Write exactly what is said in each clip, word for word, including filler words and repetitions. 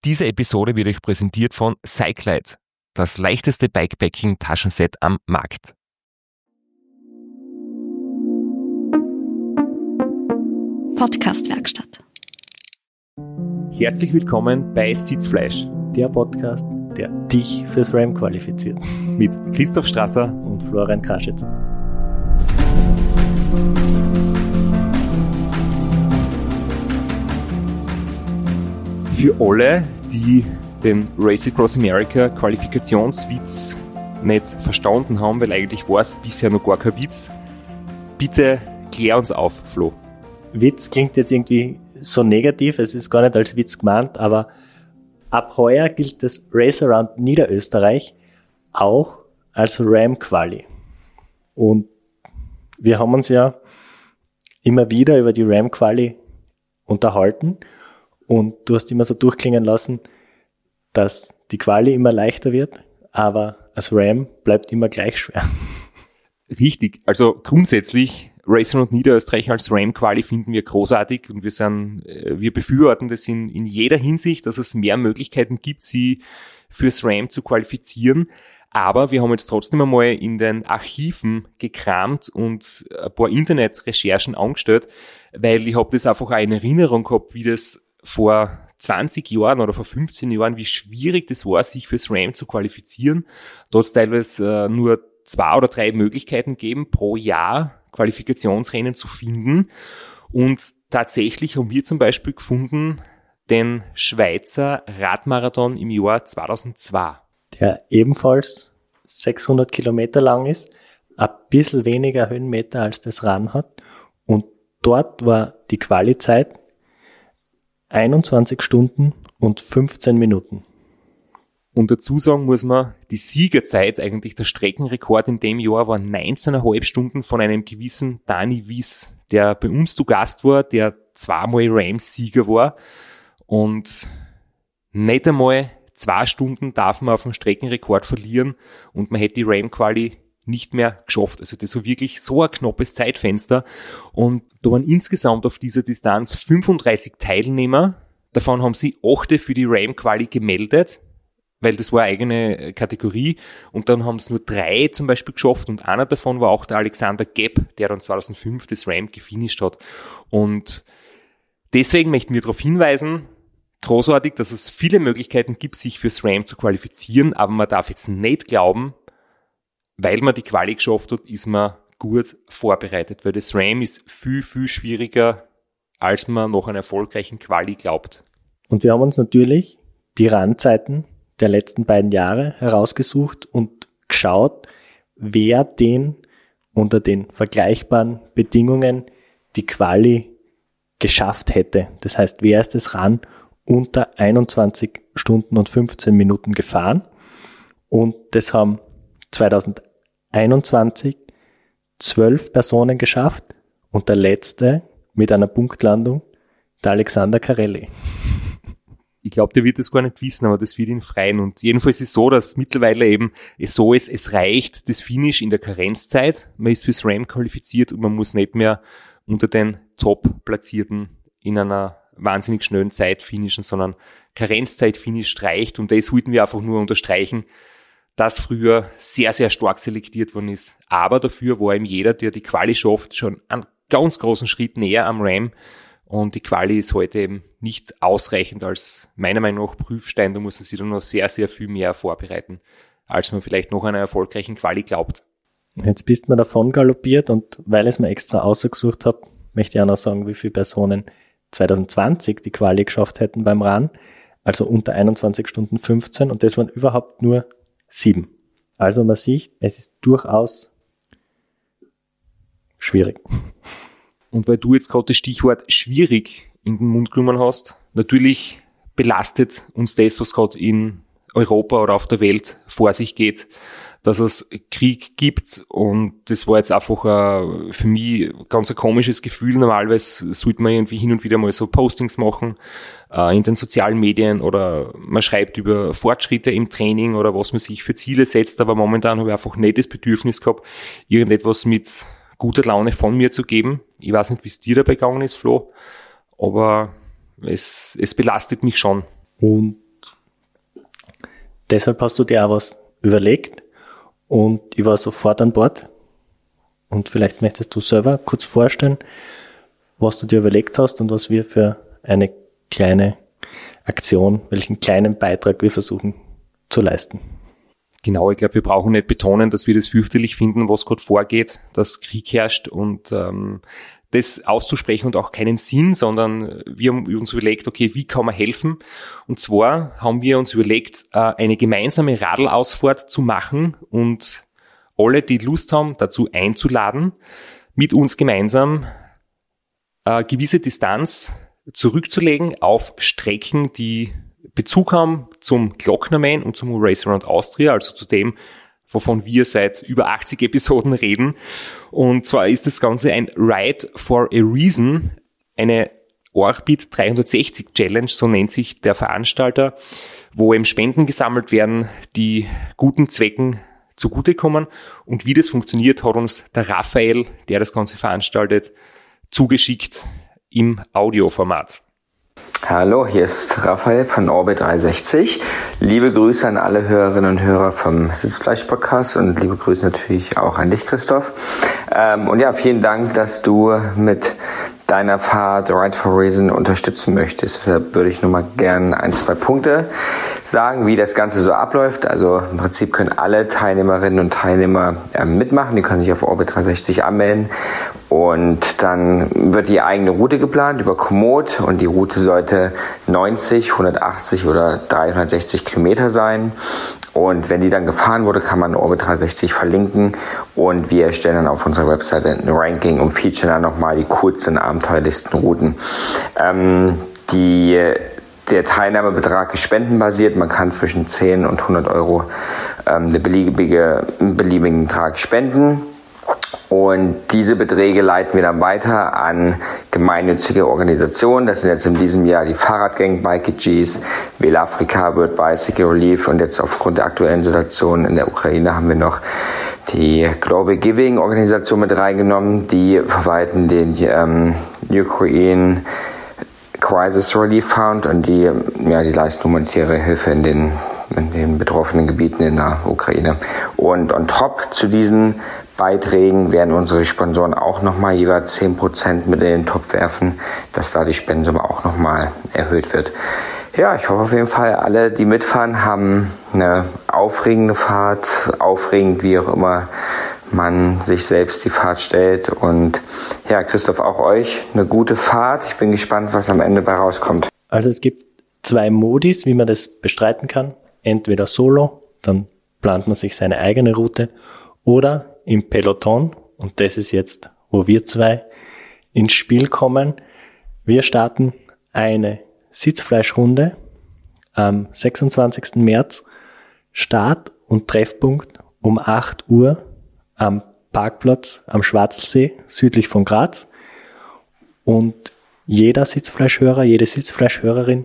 Diese Episode wird euch präsentiert von Cyclite, das leichteste Bikepacking-Taschenset am Markt. Podcast-Werkstatt. Herzlich willkommen bei Sitzfleisch, der Podcast, der dich fürs RAM qualifiziert. Mit Christoph Strasser und Florian Kraschitzer. Für alle, die den Race Across America Qualifikationswitz nicht verstanden haben, weil eigentlich war es bisher noch gar kein Witz, bitte klär uns auf, Flo. Witz klingt jetzt irgendwie so negativ, es ist gar nicht als Witz gemeint, aber ab heuer gilt das Race Around Niederösterreich auch als RAM-Quali. Und wir haben uns ja immer wieder über die RAM-Quali unterhalten und du hast immer so durchklingen lassen, dass die Quali immer leichter wird, aber als RAM bleibt immer gleich schwer. Richtig, also grundsätzlich Race Around Niederösterreich als RAM-Quali finden wir großartig und wir sind, wir befürworten das in, in jeder Hinsicht, dass es mehr Möglichkeiten gibt, sie fürs RAM zu qualifizieren. Aber wir haben jetzt trotzdem einmal in den Archiven gekramt und ein paar Internetrecherchen angestellt, weil ich habe das einfach auch in Erinnerung gehabt, wie das vor zwanzig Jahren oder vor fünfzehn Jahren, wie schwierig das war, sich fürs RAM zu qualifizieren. Da hat es teilweise äh, nur zwei oder drei Möglichkeiten gegeben, pro Jahr Qualifikationsrennen zu finden. Und tatsächlich haben wir zum Beispiel gefunden den Schweizer Radmarathon im Jahr zweitausendzwei. Der ebenfalls sechshundert Kilometer lang ist, ein bisschen weniger Höhenmeter als das Rennen hat. Und dort war die Quali-Zeit einundzwanzig Stunden und fünfzehn Minuten. Und dazu sagen muss man, die Siegerzeit, eigentlich der Streckenrekord in dem Jahr, war neunzehn Komma fünf Stunden von einem gewissen Dani Wies, der bei uns zu Gast war, der zweimal Rams-Sieger war. Und nicht einmal zwei Stunden darf man auf dem Streckenrekord verlieren und man hätte die Ram-Quali nicht mehr geschafft. Also das war wirklich so ein knappes Zeitfenster. Und da waren insgesamt auf dieser Distanz fünfunddreißig Teilnehmer. Davon haben sie acht für die Ram-Quali gemeldet, weil das war eine eigene Kategorie. Und dann haben es nur drei zum Beispiel geschafft. Und einer davon war auch der Alexander Gepp, der dann zweitausendfünf das Ram gefinisht hat. Und deswegen möchten wir darauf hinweisen, großartig, dass es viele Möglichkeiten gibt, sich fürs RAM zu qualifizieren. Aber man darf jetzt nicht glauben, weil man die Quali geschafft hat, ist man gut vorbereitet, weil das RAM ist viel, viel schwieriger, als man nach einer erfolgreichen Quali glaubt. Und wir haben uns natürlich die Randzeiten der letzten beiden Jahre herausgesucht und geschaut, wer den unter den vergleichbaren Bedingungen die Quali geschafft hätte. Das heißt, wer ist das Rennen unter einundzwanzig Stunden und fünfzehn Minuten gefahren? Und das haben zweitausendeinundzwanzig zwölf Personen geschafft und der letzte mit einer Punktlandung, der Alexander Carelli. Ich glaube, der wird das gar nicht wissen, aber das wird ihn freuen. Und jedenfalls ist es so, dass mittlerweile eben es so ist, es reicht das Finish in der Karenzzeit. Man ist fürs RAM qualifiziert und man muss nicht mehr unter den Top-Platzierten in einer wahnsinnig schnellen Zeit finishen, sondern Karenzzeit finisht reicht. Und das wollten wir einfach nur unterstreichen, dass früher sehr, sehr stark selektiert worden ist. Aber dafür war eben jeder, der die Quali schafft, schon einen ganz großen Schritt näher am RAM. Und die Quali ist heute eben nicht ausreichend als meiner Meinung nach Prüfstein. Da muss man sich dann noch sehr, sehr viel mehr vorbereiten, als man vielleicht noch einer erfolgreichen Quali glaubt. Jetzt bist du davon galoppiert und weil ich es mir extra ausgesucht habe, möchte ich auch noch sagen, wie viele Personen zweitausendzwanzig die Quali geschafft hätten beim Rennen. Also unter einundzwanzig Stunden fünfzehn und das waren überhaupt nur sieben. Also man sieht, es ist durchaus schwierig. Und weil du jetzt gerade das Stichwort schwierig in den Mund genommen hast, natürlich belastet uns das, was gerade in Europa oder auf der Welt vor sich geht, dass es Krieg gibt und das war jetzt einfach ein, für mich ganz ein komisches Gefühl. Normalerweise sollte man irgendwie hin und wieder mal so Postings machen äh, in den sozialen Medien oder man schreibt über Fortschritte im Training oder was man sich für Ziele setzt, aber momentan habe ich einfach nicht das Bedürfnis gehabt, irgendetwas mit guter Laune von mir zu geben. Ich weiß nicht, wie es dir dabei gegangen ist, Flo, aber es, es belastet mich schon. Und Deshalb hast du dir auch was überlegt und ich war sofort an Bord. Und vielleicht möchtest du selber kurz vorstellen, was du dir überlegt hast und was wir für eine kleine Aktion, welchen kleinen Beitrag wir versuchen zu leisten. Genau, ich glaube, wir brauchen nicht betonen, dass wir das fürchterlich finden, was gerade vorgeht, dass Krieg herrscht und ähm, das auszusprechen und auch keinen Sinn, sondern wir haben uns überlegt, okay, wie kann man helfen? Und zwar haben wir uns überlegt, eine gemeinsame Radlausfahrt zu machen und alle, die Lust haben, dazu einzuladen, mit uns gemeinsam eine gewisse Distanz zurückzulegen auf Strecken, die Bezug haben zum Glocknerman und zum Race Around Austria, also zu dem, wovon wir seit über achtzig Episoden reden. Und zwar ist das Ganze ein Ride for a Reason, eine Orbit dreihundertsechzig Challenge, so nennt sich der Veranstalter, wo eben Spenden gesammelt werden, die guten Zwecken zugutekommen. Und wie das funktioniert, hat uns der Raphael, der das Ganze veranstaltet, zugeschickt im Audioformat. Hallo, hier ist Raphael von Orbit dreihundertsechzig. Liebe Grüße an alle Hörerinnen und Hörer vom Sitzfleisch-Podcast und liebe Grüße natürlich auch an dich, Christoph. Ähm, und ja, vielen Dank, dass du mit deiner Fahrt Ride for a Reason unterstützen möchtest. Deshalb würde ich nur mal gerne ein, zwei Punkte sagen, wie das Ganze so abläuft. Also im Prinzip können alle Teilnehmerinnen und Teilnehmer äh, mitmachen. Die können sich auf Orbit dreihundertsechzig anmelden. Und dann wird die eigene Route geplant über Komoot und die Route sollte neunzig, hundertachtzig oder dreihundertsechzig Kilometer sein. Und wenn die dann gefahren wurde, kann man Orbit dreihundertsechzig verlinken und wir erstellen dann auf unserer Webseite ein Ranking und featuren dann nochmal die coolsten, abenteuerlichsten Routen. Ähm, die, der Teilnahmebetrag ist spendenbasiert. Man kann zwischen zehn und hundert Euro ähm, eine beliebige, einen beliebigen Betrag spenden. Und diese Beträge leiten wir dann weiter an gemeinnützige Organisationen. Das sind jetzt in diesem Jahr die Fahrradgang Bike Gs, Wähle Afrika, World Bicycle Relief und jetzt aufgrund der aktuellen Situation in der Ukraine haben wir noch die Global Giving Organisation mit reingenommen. Die verwalten den ähm, Ukraine Crisis Relief Fund und die, ja, die leisten humanitäre Hilfe in den, in den betroffenen Gebieten in der Ukraine. Und on top zu diesen Beiträgen werden unsere Sponsoren auch nochmal jeweils zehn Prozent mit in den Topf werfen, dass da die Spendensumme auch nochmal erhöht wird. Ja, ich hoffe auf jeden Fall, alle, die mitfahren, haben eine aufregende Fahrt, aufregend, wie auch immer man sich selbst die Fahrt stellt. Und ja, Christoph, auch euch eine gute Fahrt. Ich bin gespannt, was am Ende bei rauskommt. Also es gibt zwei Modis, wie man das bestreiten kann. Entweder solo, dann plant man sich seine eigene Route, oder im Peloton, und das ist jetzt, wo wir zwei ins Spiel kommen. Wir starten eine Sitzfleischrunde am sechsundzwanzigsten März. Start und Treffpunkt um acht Uhr am Parkplatz am Schwarzelsee, südlich von Graz. Und jeder Sitzfleischhörer, jede Sitzfleischhörerin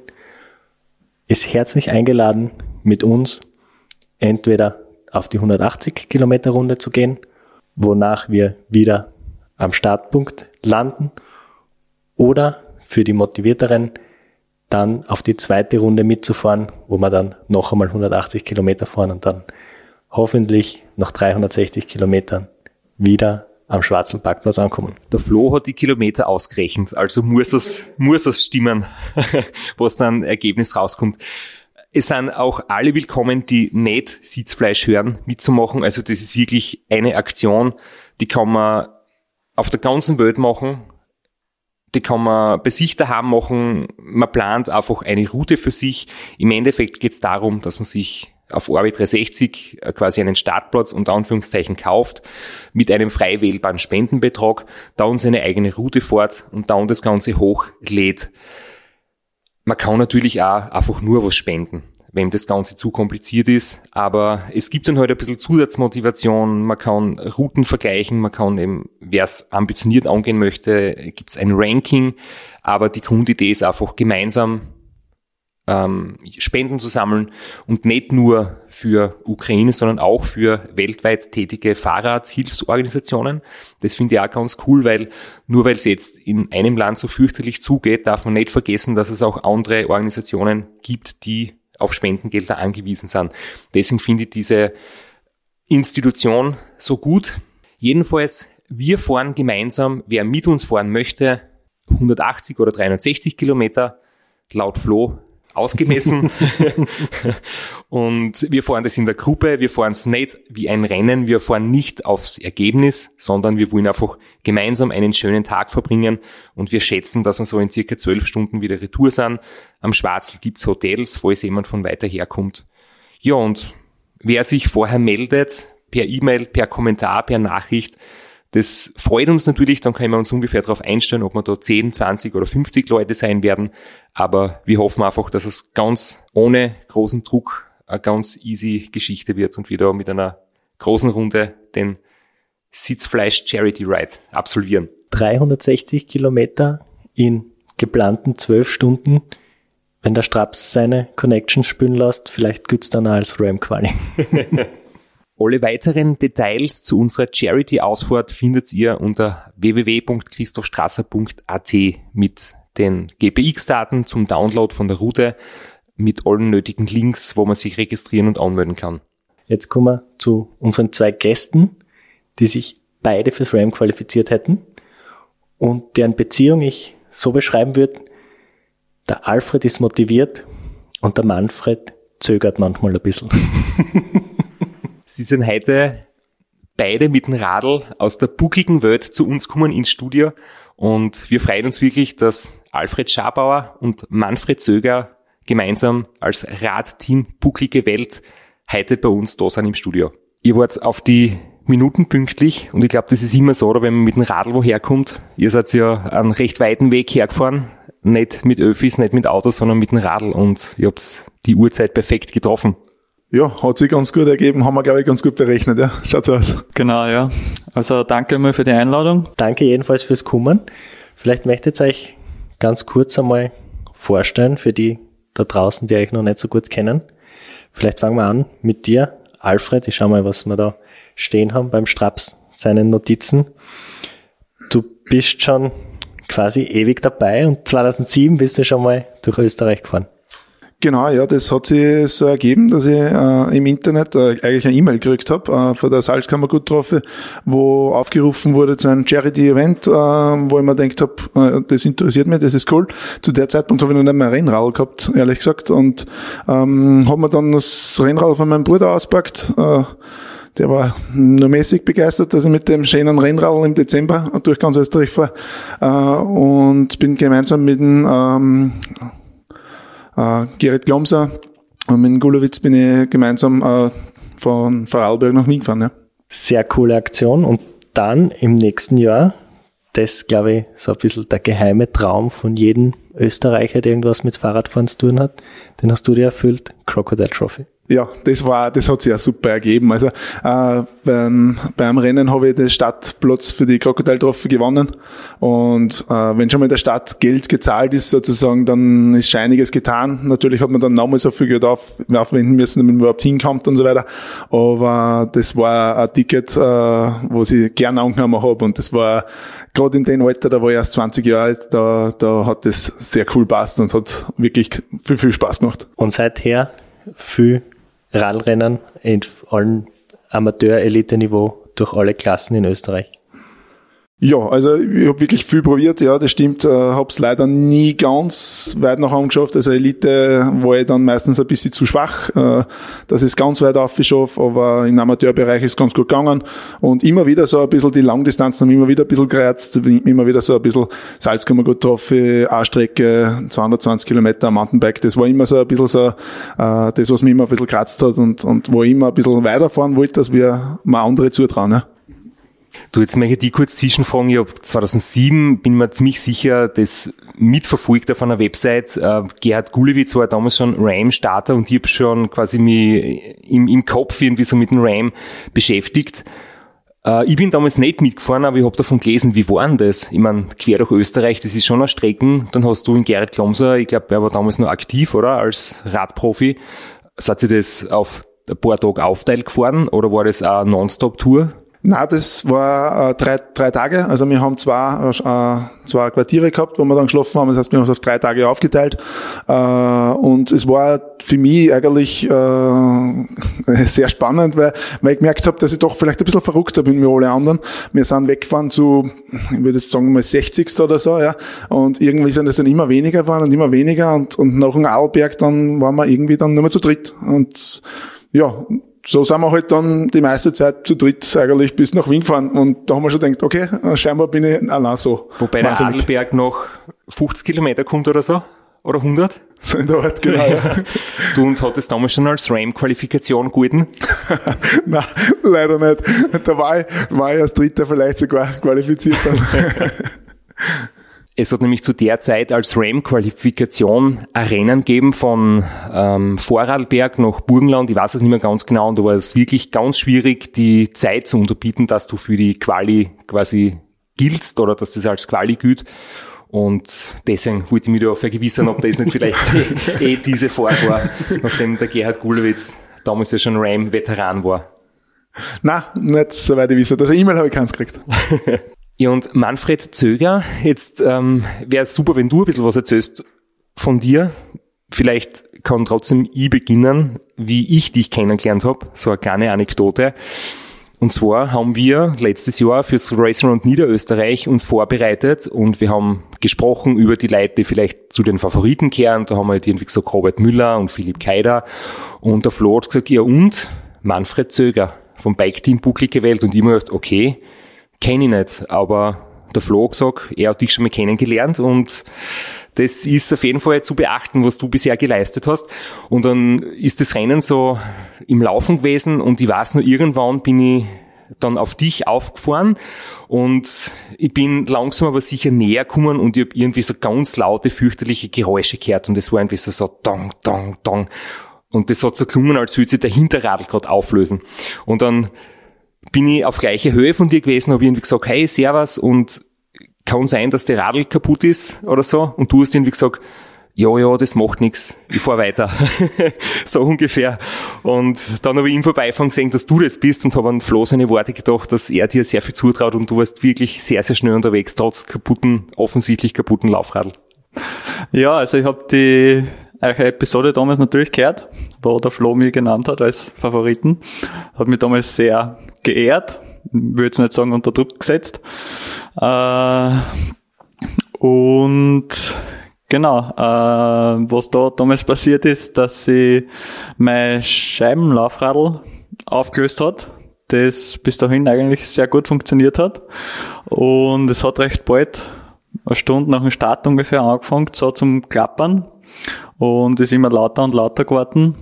ist herzlich eingeladen, mit uns entweder auf die hundertachtzig Kilometer Runde zu gehen, wonach wir wieder am Startpunkt landen, oder für die Motivierteren dann auf die zweite Runde mitzufahren, wo wir dann noch einmal hundertachtzig Kilometer fahren und dann hoffentlich nach dreihundertsechzig Kilometern wieder am Schwarzel-Parkplatz ankommen. Der Flo hat die Kilometer ausgerechnet, also muss es, muss es stimmen, was dann Ergebnis rauskommt. Es sind auch alle willkommen, die nicht Sitzfleisch hören, mitzumachen. Also das ist wirklich eine Aktion, die kann man auf der ganzen Welt machen. Die kann man bei sich daheim machen. Man plant einfach eine Route für sich. Im Endeffekt geht es darum, dass man sich auf Orbit dreihundertsechzig quasi einen Startplatz unter Anführungszeichen kauft, mit einem frei wählbaren Spendenbetrag, dann seine eigene Route fährt und dann das Ganze hochlädt. Man kann natürlich auch einfach nur was spenden, wenn das Ganze zu kompliziert ist, aber es gibt dann halt ein bisschen Zusatzmotivation, man kann Routen vergleichen, man kann eben, wer es ambitioniert angehen möchte, gibt es ein Ranking, aber die Grundidee ist einfach gemeinsam ähm, Spenden zu sammeln und nicht nur für Ukraine, sondern auch für weltweit tätige Fahrradhilfsorganisationen. Das finde ich auch ganz cool, weil nur weil es jetzt in einem Land so fürchterlich zugeht, darf man nicht vergessen, dass es auch andere Organisationen gibt, die auf Spendengelder angewiesen sind. Deswegen finde ich diese Institution so gut. Jedenfalls, wir fahren gemeinsam, wer mit uns fahren möchte, hundertachtzig oder dreihundertsechzig Kilometer, laut Flo ausgemessen. Und wir fahren das in der Gruppe, wir fahren es nicht wie ein Rennen, wir fahren nicht aufs Ergebnis, sondern wir wollen einfach gemeinsam einen schönen Tag verbringen und wir schätzen, dass wir so in circa zwölf Stunden wieder retour sind. Am Schwarzl gibt's Hotels, falls jemand von weiter herkommt. Ja, und wer sich vorher meldet, per E-Mail, per Kommentar, per Nachricht, das freut uns natürlich, dann können wir uns ungefähr darauf einstellen, ob wir da zehn, zwanzig oder fünfzig Leute sein werden. Aber wir hoffen einfach, dass es ganz ohne großen Druck eine ganz easy Geschichte wird und wir da mit einer großen Runde den Sitzfleisch Charity Ride absolvieren. dreihundertsechzig Kilometer in geplanten zwölf Stunden. Wenn der Straps seine Connections spülen lässt, vielleicht gibt's dann auch als Ram-Quali. Alle weiteren Details zu unserer Charity-Ausfahrt findet ihr unter w w w punkt christophstrasser punkt a t mit den G P X-Daten zum Download von der Route, mit allen nötigen Links, wo man sich registrieren und anmelden kann. Jetzt kommen wir zu unseren zwei Gästen, die sich beide fürs Ram qualifiziert hätten und deren Beziehung ich so beschreiben würde: Der Alfred ist motiviert und der Manfred zögert manchmal ein bisschen. Sie sind heute beide mit dem Radl aus der buckligen Welt zu uns kommen ins Studio und wir freuen uns wirklich, dass Alfred Schabauer und Manfred Zöger gemeinsam als Radteam Bucklige Welt heute bei uns da sind im Studio. Ihr wart auf die Minuten pünktlich und ich glaube, das ist immer so, oder wenn man mit dem Radl woher kommt. Ihr seid ja einen recht weiten Weg hergefahren, nicht mit Öffis, nicht mit Autos, sondern mit dem Radl und ihr habt die Uhrzeit perfekt getroffen. Ja, hat sich ganz gut ergeben, haben wir, glaube ich, ganz gut berechnet, ja. Schaut's aus. Genau, ja. Also danke mal für die Einladung. Danke jedenfalls fürs Kommen. Vielleicht möchtet ihr euch ganz kurz einmal vorstellen, für die da draußen, die euch noch nicht so gut kennen. Vielleicht fangen wir an mit dir, Alfred. Ich schau mal, was wir da stehen haben beim Straps, seinen Notizen. Du bist schon quasi ewig dabei und zweitausendsieben bist du schon mal durch Österreich gefahren. Genau, ja, das hat sich so ergeben, dass ich äh, im Internet äh, eigentlich eine E-Mail gekriegt habe äh, von der Salzkammerguttropfe, wo aufgerufen wurde zu einem Charity-Event, äh, wo ich mir gedacht habe, äh, das interessiert mich, das ist cool. Zu der Zeitpunkt habe ich noch nicht mehr ein Rennrad gehabt, ehrlich gesagt, und ähm, habe mir dann das Rennrad von meinem Bruder ausgepackt. Äh, der war nur mäßig begeistert, dass ich mit dem schönen Rennrad im Dezember durch ganz Österreich fahre, äh, und bin gemeinsam mit dem ähm, Uh, Gerrit Glomser und mit Gulowitz bin ich gemeinsam uh, von Vorarlberg nach Wien gefahren. Ja. Sehr coole Aktion. Und dann im nächsten Jahr, das glaube ich so ein bisschen der geheime Traum von jedem Österreicher, der irgendwas mit Fahrradfahren zu tun hat, den hast du dir erfüllt, Crocodile Trophy. Ja, das war, das hat sich ja super ergeben. Also äh, beim, beim Rennen habe ich den Startplatz für die Crocodile Trophy gewonnen. Und äh, wenn schon mal in der Stadt Geld gezahlt ist sozusagen, dann ist schon einiges getan. Natürlich hat man dann nochmal so viel Geld auf, aufwenden müssen, damit man überhaupt hinkommt und so weiter. Aber das war ein Ticket, äh, was ich gerne angenommen habe. Und das war gerade in dem Alter, da war ich erst zwanzig Jahre alt, da, da hat das sehr cool gepasst und hat wirklich viel, viel Spaß gemacht. Und seither viel Radlrennen in allen Amateur-Elite-Niveau durch alle Klassen in Österreich. Ja, also ich habe wirklich viel probiert, ja, das stimmt, äh, hab's leider nie ganz weit nach oben geschafft. Also Elite war ich dann meistens ein bisschen zu schwach, äh, dass ich es ganz weit aufgeschafft, aber im Amateurbereich ist ganz gut gegangen und immer wieder so ein bisschen die Langdistanzen haben immer wieder ein bisschen gereizt, immer wieder so ein bisschen Salzkammergut-Trophy, A-Strecke, zweihundertzwanzig Kilometer Mountainbike, das war immer so ein bisschen so, äh, das, was mich immer ein bisschen gekratzt hat und, und wo ich immer ein bisschen weiterfahren wollte, dass wir mal andere zutrauen, ja. Du, jetzt möchte ich die kurz zwischenfragen. Ich habe zweitausendsieben, bin mir ziemlich sicher, das mitverfolgt auf einer Website. Äh, Gerhard Gulewitz war damals schon Ram-Starter und ich habe schon quasi mich im, im Kopf irgendwie so mit dem Ram beschäftigt. Äh, ich bin damals nicht mitgefahren, aber ich habe davon gelesen, wie war denn das? Ich meine, quer durch Österreich, das ist schon eine Strecken. Dann hast du in Gerrit Glomser, ich glaube, er war damals noch aktiv, oder? Als Radprofi. Seid ihr das auf ein paar Tage aufteilt gefahren oder war das eine Non-Stop-Tour? Na, das war äh, drei, drei Tage. Also wir haben zwei, äh, zwei Quartiere gehabt, wo wir dann geschlafen haben. Das heißt, wir haben es auf drei Tage aufgeteilt. Äh, und es war für mich eigentlich äh, sehr spannend, weil, weil ich gemerkt habe, dass ich doch vielleicht ein bisschen verrückter bin wie alle anderen. Wir sind weggefahren zu, ich würde jetzt sagen mal sechzig oder so, ja. Und irgendwie sind es dann immer weniger geworden und immer weniger. Und, und nach dem Arlberg dann waren wir irgendwie dann nur mehr zu dritt. Und ja, so sind wir halt dann die meiste Zeit zu dritt eigentlich bis nach Wien gefahren. Und da haben wir schon gedacht, okay, scheinbar bin ich allein so. Wobei der Adlerberg noch fünfzig Kilometer kommt oder so? Oder hundert? So in der Art, genau, ja. Du und hattest damals schon als Ram-Qualifikation gehalten? Nein, leider nicht. Da war ich, war ich als Dritter vielleicht sogar qualifiziert dann. Es hat nämlich zu der Zeit als Ram-Qualifikation ein Rennen gegeben von ähm, Vorarlberg nach Burgenland, ich weiß es nicht mehr ganz genau, und da war es wirklich ganz schwierig, die Zeit zu unterbieten, dass du für die Quali quasi giltst oder dass das als Quali gilt. Und deswegen wollte ich mich da vergewissern, ob das nicht vielleicht eh, eh diese Fahrt war, nachdem der Gerhard Gulowitz damals ja schon Ram-Veteran war. Nein, nicht soweit ich wisse. Also E-Mail habe ich keins gekriegt. Ja, und Manfred Zöger, jetzt ähm, wäre es super, wenn du ein bisschen was erzählst von dir. Vielleicht kann trotzdem ich beginnen, wie ich dich kennengelernt habe. So eine kleine Anekdote. Und zwar haben wir letztes Jahr fürs Race Around Niederösterreich uns vorbereitet und wir haben gesprochen über die Leute, die vielleicht zu den Favoriten kehren. Da haben wir halt irgendwie gesagt Robert Müller und Philipp Keider. Und der Flo hat gesagt, ja und? Manfred Zöger vom Bike Team Bucklige Welt. Und ich mir gedacht, okay, kenne ich nicht, aber der Flo hat gesagt, er hat dich schon mal kennengelernt und das ist auf jeden Fall zu beachten, was du bisher geleistet hast. Und dann ist das Rennen so im Laufen gewesen und ich weiß nur, irgendwann bin ich dann auf dich aufgefahren und ich bin langsam aber sicher näher gekommen und ich habe irgendwie so ganz laute, fürchterliche Geräusche gehört und es war irgendwie so, so dong, dong, dong. Und das hat so gelungen, als würde sich der Hinterradl gerade auflösen. Und dann bin ich auf gleicher Höhe von dir gewesen, habe irgendwie gesagt, hey, servus, und kann sein, dass der Radl kaputt ist oder so. Und du hast irgendwie gesagt, ja, ja, das macht nichts, ich fahr weiter. So ungefähr. Und dann habe ich im Vorbeifahren gesehen, dass du das bist und habe an Flo seine Worte gedacht, dass er dir sehr viel zutraut und du warst wirklich sehr, sehr schnell unterwegs, trotz kaputten, offensichtlich kaputten Laufradl. Ja, also ich habe die eure Episode damals natürlich gehört, wo der Flo mich genannt hat als Favoriten. Hat mich damals sehr geehrt, würde jetzt nicht sagen unter Druck gesetzt. Äh, und genau, äh, was da damals passiert ist, dass sie mein Scheibenlaufradl aufgelöst hat, das bis dahin eigentlich sehr gut funktioniert hat. Und es hat recht bald, eine Stunde nach dem Start ungefähr, angefangen, so zum Klappern. Und ist immer lauter und lauter geworden.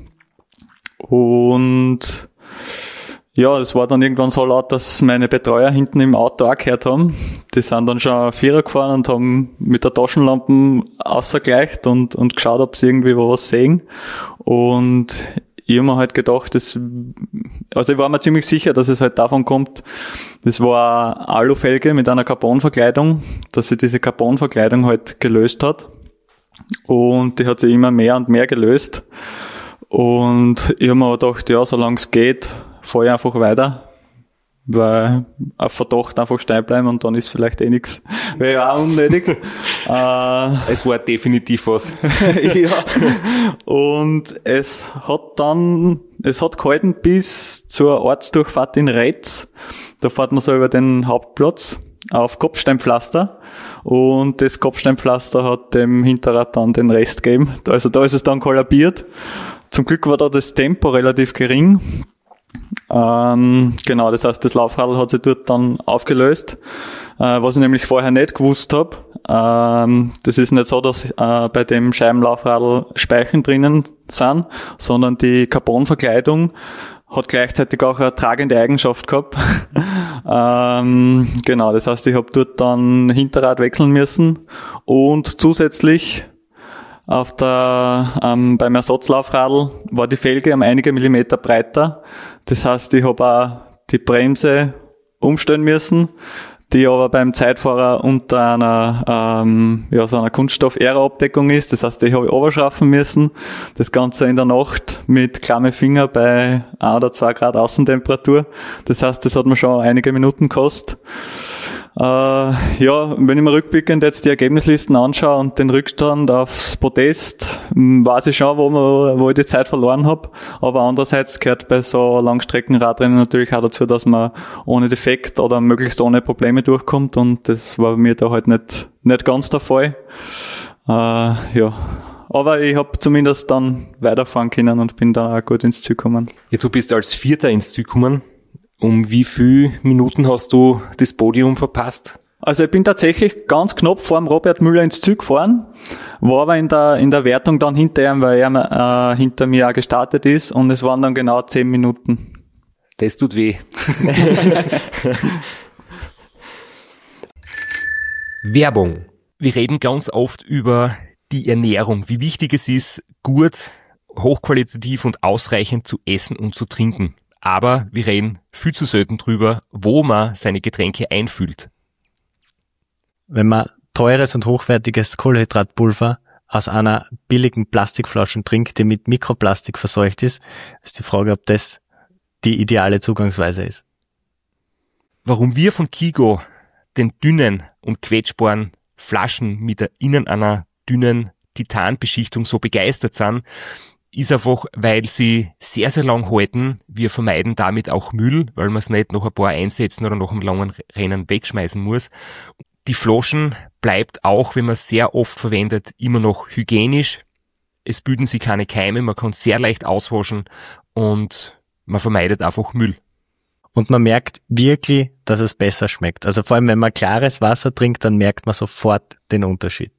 Und ja, das war dann irgendwann so laut, dass meine Betreuer hinten im Auto auch gehört haben. Die sind dann schon Vierer gefahren und haben mit der Taschenlampe ausgegleicht und, und geschaut, ob sie irgendwie was sehen. Und ich habe mir halt gedacht, das, also ich war mir ziemlich sicher, dass es halt davon kommt, das war eine Alufelge mit einer Carbonverkleidung, dass sich diese Carbonverkleidung halt gelöst hat. Und die hat sich immer mehr und mehr gelöst. Und ich habe mir gedacht, ja, solange es geht, fahre ich einfach weiter. Weil auf Verdacht einfach stehen bleiben und dann ist vielleicht eh nichts. Wäre ja auch unnötig. äh, es war definitiv was. Ja. Und es hat dann, es hat gehalten bis zur Ortsdurchfahrt in Retz. Da fährt man so über den Hauptplatz auf Kopfsteinpflaster und das Kopfsteinpflaster hat dem Hinterrad dann den Rest gegeben. Also da ist es dann kollabiert. Zum Glück war da das Tempo relativ gering. Ähm, genau, das heißt, das Laufradl hat sich dort dann aufgelöst, äh, was ich nämlich vorher nicht gewusst habe. Ähm, das ist nicht so, dass äh, bei dem Scheibenlaufradl Speichen drinnen sind, sondern die Carbonverkleidung hat gleichzeitig auch eine tragende Eigenschaft gehabt. ähm, genau, das heißt, ich habe dort dann Hinterrad wechseln müssen und zusätzlich auf der, ähm, beim Ersatzlaufradl war die Felge um einige Millimeter breiter. Das heißt, ich habe auch die Bremse umstellen müssen, die aber beim Zeitfahrer unter einer, ähm, ja, so einer Kunststoff-Aero-Abdeckung ist. Das heißt, die habe ich runterschrauben müssen. Das Ganze in der Nacht mit klammen Finger bei ein oder zwei Grad Außentemperatur. Das heißt, das hat mir schon einige Minuten gekostet. Äh, ja, wenn ich mir rückblickend jetzt die Ergebnislisten anschaue und den Rückstand aufs Podest, weiß ich schon, wo, man, wo ich die Zeit verloren habe. Aber andererseits gehört bei so Langstreckenradrennen natürlich auch dazu, dass man ohne Defekt oder möglichst ohne Probleme durchkommt. Und das war bei mir da halt nicht, nicht ganz der Fall. Äh, ja, aber ich habe zumindest dann weiterfahren können und bin dann auch gut ins Ziel gekommen. Ja, du bist als Vierter ins Ziel gekommen. Um wie viele Minuten hast du das Podium verpasst? Also ich bin tatsächlich ganz knapp vor dem Robert Müller ins Ziel gefahren, war aber in der in der Wertung dann hinter ihm, weil er äh, hinter mir auch gestartet ist, und es waren dann genau zehn Minuten. Das tut weh. Werbung. Wir reden ganz oft über die Ernährung, wie wichtig es ist, gut, hochqualitativ und ausreichend zu essen und zu trinken. Aber wir reden viel zu selten drüber, wo man seine Getränke einfüllt. Wenn man teures und hochwertiges Kohlenhydratpulver aus einer billigen Plastikflasche trinkt, die mit Mikroplastik verseucht ist, ist die Frage, ob das die ideale Zugangsweise ist. Warum wir von Kigo den dünnen und quetschbaren Flaschen mit der innen einer dünnen Titanbeschichtung so begeistert sind, ist einfach, weil sie sehr, sehr lang halten. Wir vermeiden damit auch Müll, weil man es nicht noch ein paar einsetzen oder noch einem langen Rennen wegschmeißen muss. Die Flaschen bleibt auch, wenn man es sehr oft verwendet, immer noch hygienisch. Es bilden sich keine Keime, man kann sehr leicht auswaschen und man vermeidet einfach Müll. Und man merkt wirklich, dass es besser schmeckt. Also vor allem, wenn man klares Wasser trinkt, dann merkt man sofort den Unterschied.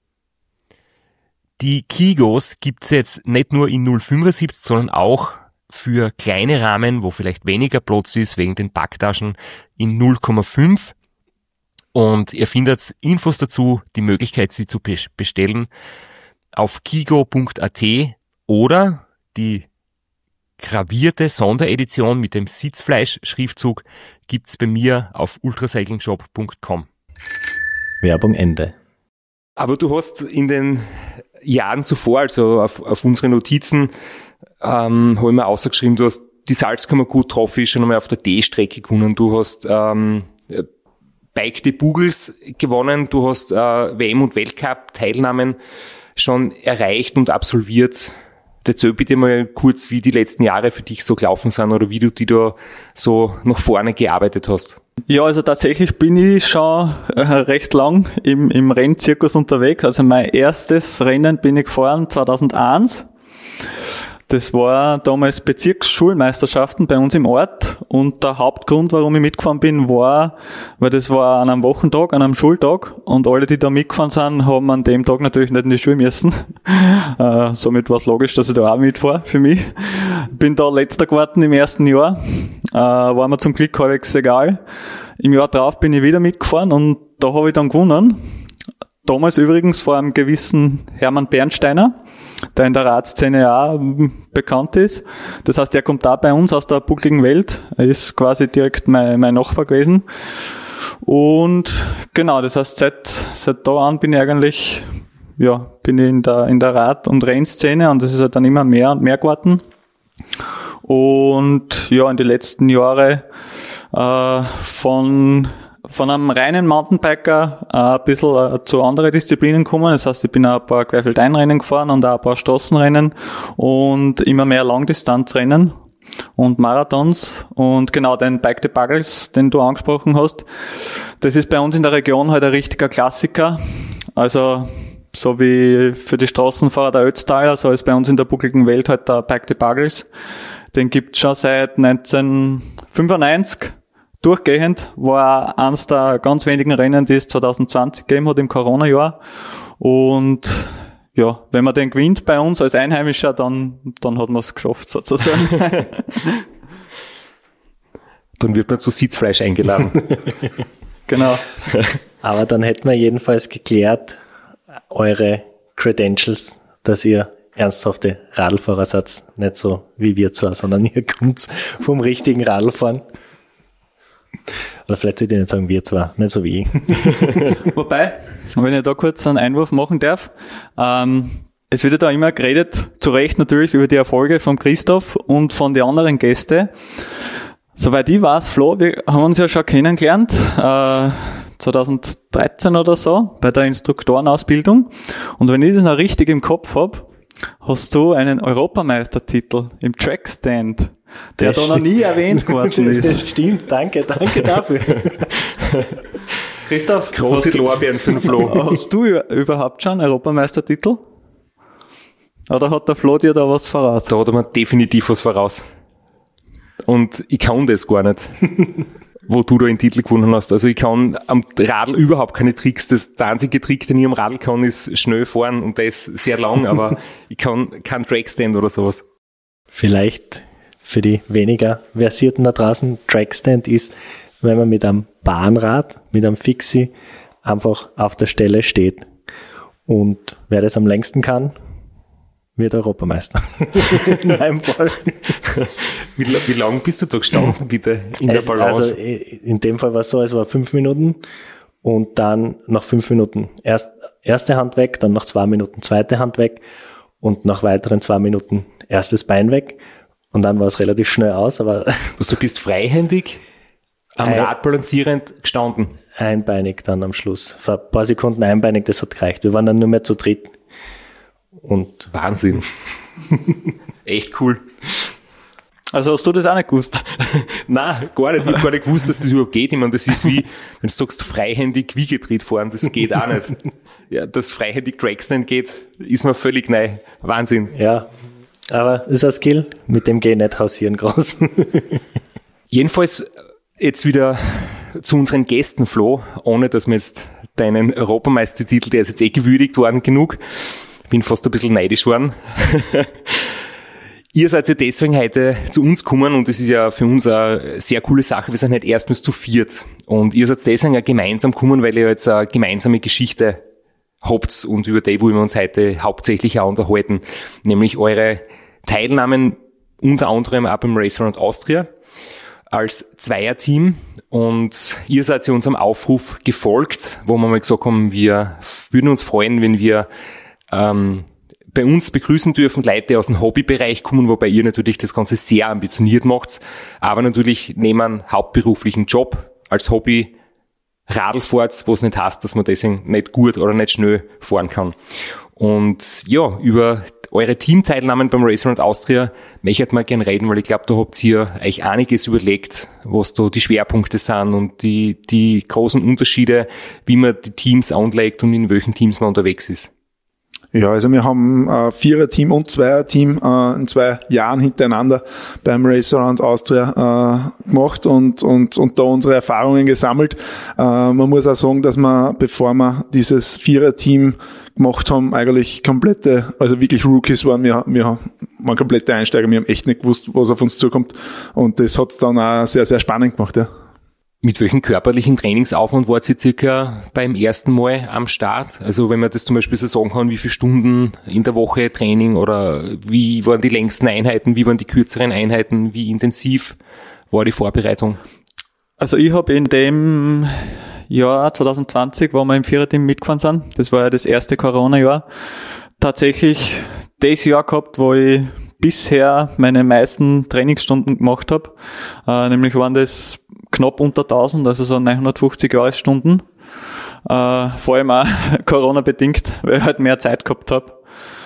Die Kigos gibt's jetzt nicht nur in null Komma fünfundsiebzig, sondern auch für kleine Rahmen, wo vielleicht weniger Platz ist, wegen den Packtaschen, in null Komma fünf. Und ihr findet Infos dazu, die Möglichkeit, sie zu bestellen, auf kigo punkt a t oder die gravierte Sonderedition mit dem Sitzfleisch-Schriftzug gibt's bei mir auf ultracyclingshop punkt com. Werbung Ende. Aber du hast in den Jahren zuvor, also auf, auf unsere Notizen, ähm, habe ich mir ausgeschrieben, du hast die Salzkammergut-Trophy schon einmal auf der D-Strecke gewonnen, du hast ähm, Bike de Bugles gewonnen, du hast äh, W M- und Weltcup-Teilnahmen schon erreicht und absolviert. Erzähl bitte mal kurz, wie die letzten Jahre für dich so gelaufen sind oder wie du die da so nach vorne gearbeitet hast. Ja, also tatsächlich bin ich schon äh, recht lang im, im Rennzirkus unterwegs. Also mein erstes Rennen bin ich gefahren zweitausendeins. Das war damals Bezirksschulmeisterschaften bei uns im Ort, und der Hauptgrund, warum ich mitgefahren bin, war, weil das war an einem Wochentag, an einem Schultag, und alle, die da mitgefahren sind, haben an dem Tag natürlich nicht in die Schule müssen. äh, somit war es logisch, dass ich da auch mitfahre für mich. Bin da letzter geworden im ersten Jahr, äh, war mir zum Glück halbwegs egal. Im Jahr drauf bin ich wieder mitgefahren und da habe ich dann gewonnen. Damals übrigens vor einem gewissen Hermann Bernsteiner, der in der Radszene auch bekannt ist. Das heißt, er kommt da bei uns aus der buckligen Welt. Er ist quasi direkt mein, mein Nachbar gewesen. Und genau, das heißt, seit, seit da an bin ich eigentlich, ja, bin ich in der, in der Rad- und Rennszene, und das ist halt dann immer mehr und mehr geworden. Und ja, in den letzten Jahren äh, von von einem reinen Mountainbiker äh, ein bisschen äh, zu anderen Disziplinen gekommen. Das heißt, ich bin auch ein paar Querfeldeinrennen gefahren und auch ein paar Straßenrennen und immer mehr Langdistanzrennen und Marathons. Und genau, den Bike de Buggles, den du angesprochen hast, das ist bei uns in der Region halt ein richtiger Klassiker. Also so wie für die Straßenfahrer der Ötztaler, so ist bei uns in der buckligen Welt halt der Bike de Buggles. Den gibt's schon seit neunzehnhundertfünfundneunzig. Durchgehend, war eines der ganz wenigen Rennen, die es zwanzig zwanzig gegeben hat, im Corona-Jahr. Und ja, wenn man den gewinnt bei uns als Einheimischer, dann, dann hat man es geschafft, sozusagen. Dann wird man zu Sitzfleisch eingeladen. Genau. Aber dann hätten wir jedenfalls geklärt, eure Credentials, dass ihr ernsthafte Radlfahrer seid, nicht so wie wir zwar, sondern ihr kommt vom richtigen Radlfahren. Oder vielleicht sollte ich nicht sagen, wir zwar, nicht so wie ich. Wobei, wenn ich da kurz einen Einwurf machen darf, ähm, Es wird ja da immer geredet, zu Recht natürlich, über die Erfolge von Christoph und von den anderen Gästen. Soweit ich weiß, Flo, wir haben uns ja schon kennengelernt, äh, zwanzig dreizehn oder so, bei der Instruktorenausbildung. Und wenn ich das noch richtig im Kopf hab, hast du einen Europameistertitel im Trackstand, der Das da noch nie erwähnt worden Das ist. stimmt, danke, danke dafür. Christoph, Große hast, Lorbeeren für den Flo. hast du überhaupt schon einen Europameistertitel? Oder hat der Flo dir da was voraus? Da hat er mir definitiv was voraus. Und ich kann das gar nicht, wo du da den Titel gewonnen hast. Also ich kann am Radl überhaupt keine Tricks. Das, der einzige Trick, den ich am Radl kann, ist schnell fahren und der ist sehr lang, aber ich kann keinen Trackstand oder sowas. Vielleicht für die weniger Versierten da draußen, Trackstand ist, wenn man mit einem Bahnrad, mit einem Fixie einfach auf der Stelle steht. Und wer das am längsten kann, wird Europameister. In meinem Fall. Wie, wie lang bist du da gestanden, bitte, in der Es, Balance? also in dem Fall war es so, es war fünf Minuten und dann nach fünf Minuten erst, erste Hand weg, dann nach zwei Minuten zweite Hand weg und nach weiteren zwei Minuten erstes Bein weg und dann war es relativ schnell aus, aber Was, du bist freihändig am Ein- Rad balancierend gestanden. einbeinig dann am Schluss. Für ein paar Sekunden einbeinig, das hat gereicht. Wir waren dann nur mehr zu dritt. Und Wahnsinn. Echt cool. Also hast du das auch nicht gewusst? Nein, gar nicht. Ich habe gar nicht gewusst, dass das überhaupt geht. Ich meine, das ist wie, wenn du sagst, freihändig Wiegetritt fahren, das geht auch nicht. Ja, dass freihändig Trackstand geht, ist mir völlig neu. Wahnsinn. ja, aber das ist ein Skill, mit dem gehe ich nicht hausieren groß. Jedenfalls jetzt wieder zu unseren Gästen, Flo, ohne dass wir jetzt deinen Europameistertitel, der ist jetzt eh gewürdigt worden genug. Bin fast ein bisschen neidisch worden. Ihr seid ja deswegen heute zu uns gekommen und das ist ja für uns eine sehr coole Sache. Wir sind halt erstmals zu viert und ihr seid deswegen ja gemeinsam gekommen, weil ihr jetzt eine gemeinsame Geschichte habt und über die wollen wir uns heute hauptsächlich auch unterhalten, nämlich eure Teilnahmen unter anderem auch beim Race Around Austria als Zweierteam und ihr seid ja unserem Aufruf gefolgt, wo wir mal gesagt haben, wir würden uns freuen, wenn wir ähm, bei uns begrüßen dürfen Leute, die aus dem Hobbybereich kommen, wobei ihr natürlich das Ganze sehr ambitioniert macht, aber natürlich neben einem hauptberuflichen Job als Hobby Radl fahrt, was nicht heißt, dass man deswegen nicht gut oder nicht schnell fahren kann. Und ja, über eure Teamteilnahmen beim Race Around Austria möchte ich mal gerne reden, weil ich glaube, da habt ihr euch einiges überlegt, was da die Schwerpunkte sind und die, die großen Unterschiede, wie man die Teams anlegt und in welchen Teams man unterwegs ist. Ja, also wir haben ein Vierer-Team und Zweier-Team äh, in zwei Jahren hintereinander beim Race Around Austria äh, gemacht und, und, und da unsere Erfahrungen gesammelt. Äh, man muss auch sagen, dass wir, bevor wir dieses Vierer-Team gemacht haben, eigentlich komplette, also wirklich Rookies waren. Wir, wir waren komplette Einsteiger. Wir haben echt nicht gewusst, was auf uns zukommt. Und das hat's dann auch sehr, sehr spannend gemacht, ja. Mit welchem körperlichen Trainingsaufwand wart ihr circa beim ersten Mal am Start? Also wenn man das zum Beispiel so sagen kann, wie viele Stunden in der Woche Training oder wie waren die längsten Einheiten, wie waren die kürzeren Einheiten, wie intensiv war die Vorbereitung? Also ich habe in dem Jahr zwanzig zwanzig, wo wir im Viererteam mitgefahren sind, das war ja das erste Corona-Jahr, tatsächlich das Jahr gehabt, wo ich bisher meine meisten Trainingsstunden gemacht habe. Äh, nämlich waren das knapp unter tausend, also so neunhundertfünfzig Jahresstunden. Äh, vor allem auch Corona-bedingt, weil ich halt mehr Zeit gehabt habe.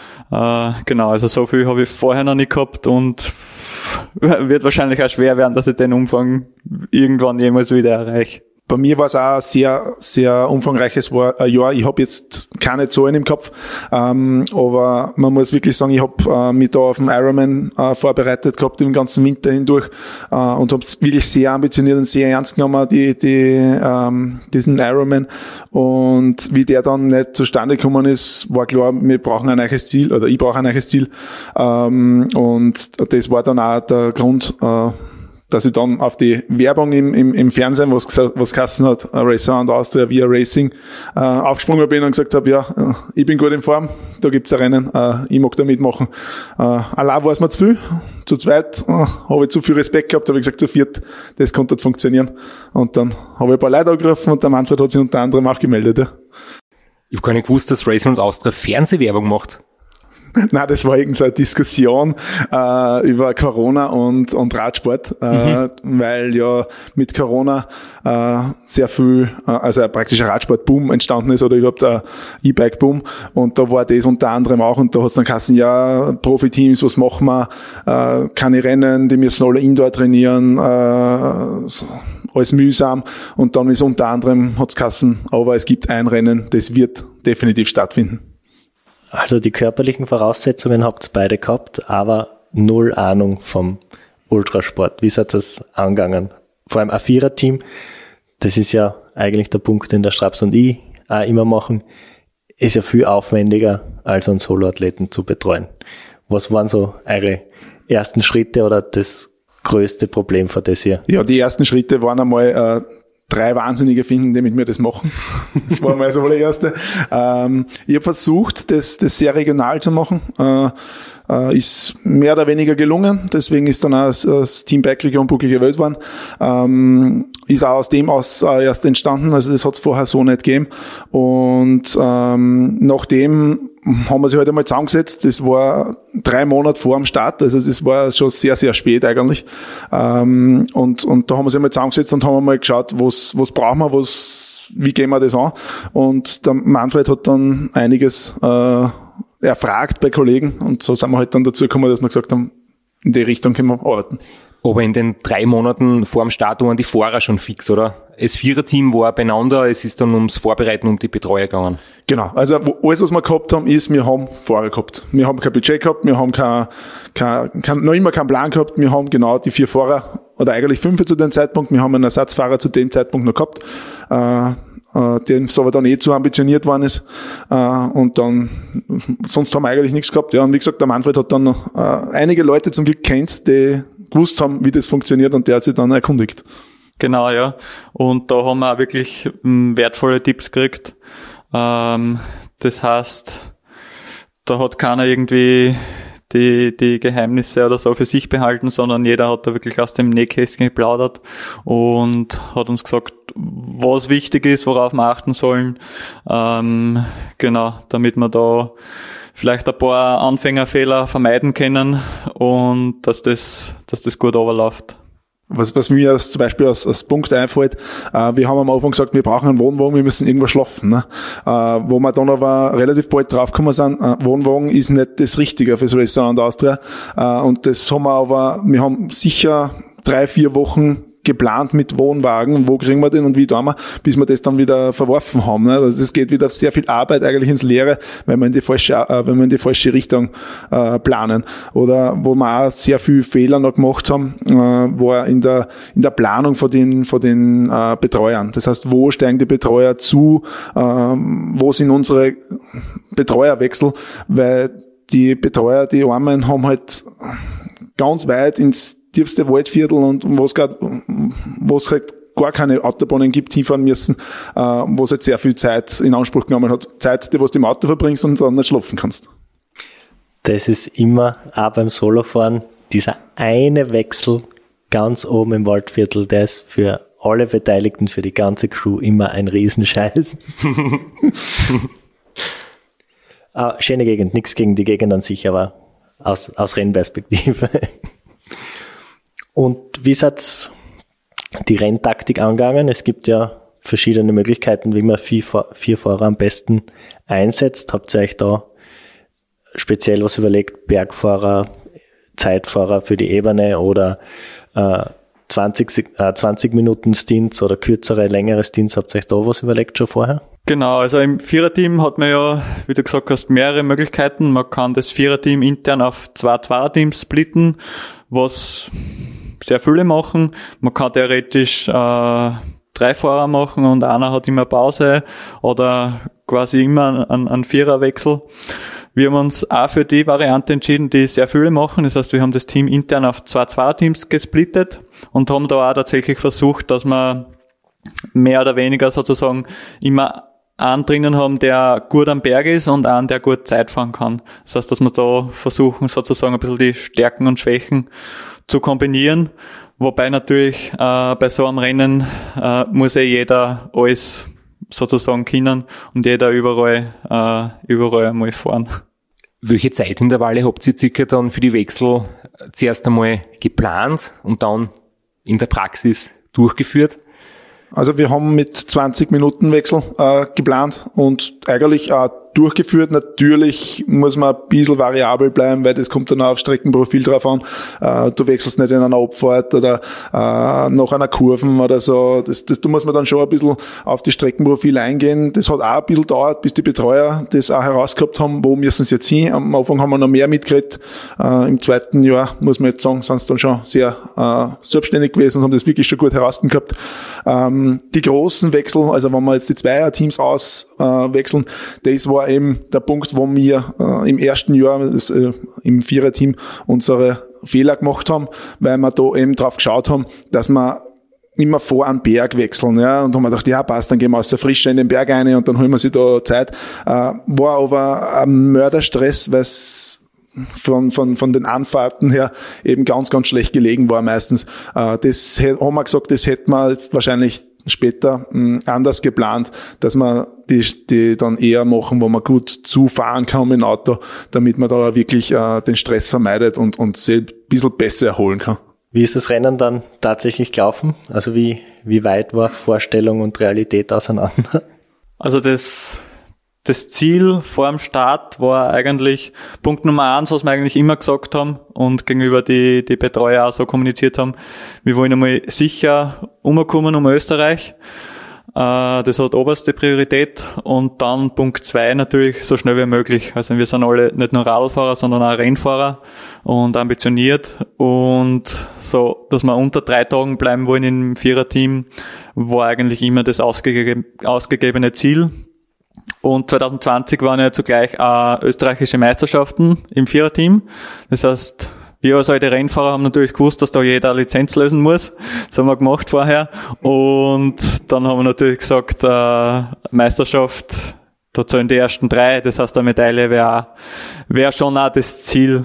Äh, genau, also so viel habe ich vorher noch nicht gehabt und wird wahrscheinlich auch schwer werden, dass ich den Umfang irgendwann jemals wieder erreiche. Bei mir war es auch ein sehr, sehr umfangreiches Jahr. Ich habe jetzt keine Zahlen im Kopf, ähm, aber man muss wirklich sagen, ich habe äh, mich da auf den Ironman äh, vorbereitet gehabt den ganzen Winter hindurch äh, und habe es wirklich sehr ambitioniert und sehr ernst genommen, die, die, ähm, diesen Ironman. Und wie der dann nicht zustande gekommen ist, war klar, wir brauchen ein neues Ziel oder ich brauche ein neues Ziel. Ähm, und das war dann auch der Grund, äh, dass ich dann auf die Werbung im, im, im Fernsehen, was was geheißen hat, Race Around Austria via Racing, äh, aufgesprungen bin und gesagt habe, ja, ich bin gut in Form, da gibt's ein Rennen, äh, ich mag da mitmachen. Äh, allein war es mir zu viel, zu zweit äh, habe ich zu viel Respekt gehabt, habe ich gesagt, zu viert, das konnte nicht funktionieren. Und dann habe ich ein paar Leute angerufen und der Manfred hat sich unter anderem auch gemeldet. Ja. Ich habe gar nicht gewusst, dass Race Around Austria Fernsehwerbung macht. Nein, das war irgendeine Diskussion äh, über Corona und, und Radsport, äh, mhm. weil ja mit Corona äh, sehr viel, äh, also ein praktischer Radsport-Boom entstanden ist oder überhaupt ein E-Bike-Boom, und da war das unter anderem auch, und da hat es dann geheißen, ja, Profiteams, was machen wir, äh, keine Rennen, die müssen alle Indoor trainieren, äh, so, alles mühsam, und dann ist unter anderem, hat es geheißen, aber es gibt ein Rennen, das wird definitiv stattfinden. Also die körperlichen Voraussetzungen habt ihr beide gehabt, aber null Ahnung vom Ultrasport. Wie seid ihr das angegangen? Vor allem ein Vierer-Team, das ist ja eigentlich der Punkt, den der Straps und ich auch immer machen, ist ja viel aufwendiger, als einen Soloathleten zu betreuen. Was waren so eure ersten Schritte oder das größte Problem, für das ihr? Ja, die ersten Schritte waren einmal äh, drei Wahnsinnige finden, die mit mir das machen. Das war mal so der erste. Ähm, ich habe versucht, das, das sehr regional zu machen. Äh, äh, ist mehr oder weniger gelungen. Deswegen ist dann auch das, das Team Bike-Region Buckl gewählt worden. Ähm, ist auch aus dem aus äh, erst entstanden. Also das hat es vorher so nicht gegeben. Und ähm, nachdem haben wir sich halt einmal zusammengesetzt. Das war drei Monate vor dem Start, also das war schon sehr, sehr spät eigentlich. Ähm, und, und da haben wir sich einmal zusammengesetzt und haben mal geschaut, was, was brauchen wir, was, wie gehen wir das an? Und der Manfred hat dann einiges äh, erfragt bei Kollegen, und so sind wir halt dann dazu gekommen, dass wir gesagt haben, in die Richtung können wir arbeiten. Aber in den drei Monaten vor dem Start waren die Fahrer schon fix, oder? Das Viererteam war beieinander, es ist dann ums Vorbereiten, um die Betreuer gegangen. Genau, also alles, was wir gehabt haben, ist, wir haben Fahrer gehabt. Wir haben kein Budget gehabt, wir haben kein, kein, kein, noch immer keinen Plan gehabt, wir haben genau die vier Fahrer, oder eigentlich fünf zu dem Zeitpunkt, wir haben einen Ersatzfahrer zu dem Zeitpunkt noch gehabt, äh, äh, dem es aber dann eh zu ambitioniert worden ist, äh, und dann, sonst haben wir eigentlich nichts gehabt, ja, und wie gesagt, der Manfred hat dann noch äh, einige Leute zum Glück kennt, die gewusst haben, wie das funktioniert, und der hat sich dann erkundigt. Genau, ja. Und da haben wir auch wirklich m, wertvolle Tipps gekriegt. Ähm, das heißt, da hat keiner irgendwie die, die Geheimnisse oder so für sich behalten, sondern jeder hat da wirklich aus dem Nähkästchen geplaudert und hat uns gesagt, was wichtig ist, worauf wir achten sollen. Ähm, genau, damit wir da vielleicht ein paar Anfängerfehler vermeiden können und dass das, dass das gut runterläuft. Was, was mir als, zum Beispiel als, als Punkt einfällt, äh, wir haben am Anfang gesagt, wir brauchen einen Wohnwagen, wir müssen irgendwo schlafen, ne? Äh, wo wir dann aber relativ bald draufgekommen sind, äh, Wohnwagen ist nicht das Richtige fürs Restaurant Austria, äh, und das haben wir aber, wir haben sicher drei, vier Wochen geplant mit Wohnwagen, wo kriegen wir den und wie tun wir, bis wir das dann wieder verworfen haben. Ne? Also es geht wieder sehr viel Arbeit eigentlich ins Leere, wenn wir in die falsche, äh, wenn wir in die falsche Richtung äh, planen. Oder wo wir auch sehr viel Fehler noch gemacht haben, äh, war in der in der Planung von den von den äh, Betreuern. Das heißt, wo steigen die Betreuer zu, äh, wo sind unsere Betreuerwechsel, weil die Betreuer, die Armen haben halt ganz weit ins tiefste Waldviertel und wo es gerade, wo es halt gar keine Autobahnen gibt, hinfahren müssen, äh, wo es halt sehr viel Zeit in Anspruch genommen hat. Zeit, die was du im Auto verbringst und dann nicht schlafen kannst. Das ist immer, auch beim Solofahren, dieser eine Wechsel ganz oben im Waldviertel, der ist für alle Beteiligten, für die ganze Crew immer ein Riesenscheiß. ah, schöne Gegend, nichts gegen die Gegend an sich, aber aus, aus Rennperspektive. Und wie seid die Renntaktik angegangen? Es gibt ja verschiedene Möglichkeiten, wie man vier, vier Fahrer am besten einsetzt. Habt ihr euch da speziell was überlegt? Bergfahrer, Zeitfahrer für die Ebene oder äh, zwanzig, äh, zwanzig Minuten Stints oder kürzere, längere Stints? Habt ihr euch da was überlegt schon vorher? Genau, also im Viererteam hat man ja, wie du gesagt hast, mehrere Möglichkeiten. Man kann das Viererteam intern auf zwei Zweierteams splitten, was sehr viele machen. Man kann theoretisch äh, drei Fahrer machen und einer hat immer Pause oder quasi immer einen, einen Viererwechsel. Wir haben uns auch für die Variante entschieden, die sehr viele machen. Das heißt, wir haben das Team intern auf zwei Zweierteams gesplittet und haben da auch tatsächlich versucht, dass wir mehr oder weniger sozusagen immer einen drinnen haben, der gut am Berg ist und einen, der gut Zeit fahren kann. Das heißt, dass wir da versuchen, sozusagen ein bisschen die Stärken und Schwächen zu kombinieren. Wobei natürlich äh, bei so einem Rennen äh, muss ja jeder alles sozusagen können und jeder überall äh, überall einmal fahren. welche Zeitintervalle habt ihr circa dann für die Wechsel zuerst einmal geplant und dann in der Praxis durchgeführt? Also wir haben mit zwanzig Minuten Wechsel äh, geplant und eigentlich auch durchgeführt. Natürlich muss man ein bisschen variabel bleiben, weil das kommt dann auch auf Streckenprofil drauf an. Äh, du wechselst nicht in einer Abfahrt oder äh, nach einer Kurven oder so. Das, das, da muss man dann schon ein bisschen auf die Streckenprofile eingehen. Das hat auch ein bisschen gedauert, bis die Betreuer das auch herausgehabt haben, wo müssen sie jetzt hin. Am Anfang haben wir noch mehr mitgeredet. Äh, Im zweiten Jahr, muss man jetzt sagen, sind sie dann schon sehr äh, selbstständig gewesen und haben das wirklich schon gut herausgefunden gehabt. Ähm, die großen Wechsel, also wenn wir jetzt die Zweier-Teams auswechseln, äh, das war eben der Punkt, wo wir äh, im ersten Jahr das, äh, im Vierer-Team unsere Fehler gemacht haben, weil wir da eben drauf geschaut haben, dass wir immer vor einen Berg wechseln, ja, und haben wir gedacht, ja, passt, dann gehen wir aus der Frische in den Berg rein und dann holen wir sich da Zeit. Äh, war aber ein Mörderstress, weil es von, von, von den Anfahrten her eben ganz, ganz schlecht gelegen war meistens. Äh, das haben wir gesagt, das hätten wir jetzt wahrscheinlich später mh, anders geplant, dass wir die, die dann eher machen, wo man gut zufahren kann mit dem Auto, damit man da wirklich äh, den Stress vermeidet und, und sich ein bisschen besser erholen kann. Wie ist das Rennen dann tatsächlich gelaufen? Also wie, wie weit war Vorstellung und Realität auseinander? Also das, das Ziel vor dem Start war eigentlich Punkt Nummer eins, was wir eigentlich immer gesagt haben und gegenüber die, die Betreuer auch so kommuniziert haben. Wir wollen einmal sicher umkommen um Österreich. Äh, das hat oberste Priorität. Und dann Punkt zwei natürlich so schnell wie möglich. Also wir sind alle nicht nur Radlfahrer, sondern auch Rennfahrer und ambitioniert. Und so, dass wir unter drei Tagen bleiben wollen im Viererteam, war eigentlich immer das ausgege- ausgegebene Ziel. Und zwanzig zwanzig waren ja zugleich äh, österreichische Meisterschaften im Viererteam. Das heißt, wir als alte Rennfahrer haben natürlich gewusst, dass da jeder eine Lizenz lösen muss. Das haben wir gemacht vorher. Und dann haben wir natürlich gesagt, äh, Meisterschaft, da zählen die ersten drei. Das heißt, eine Medaille wäre wär schon auch das Ziel.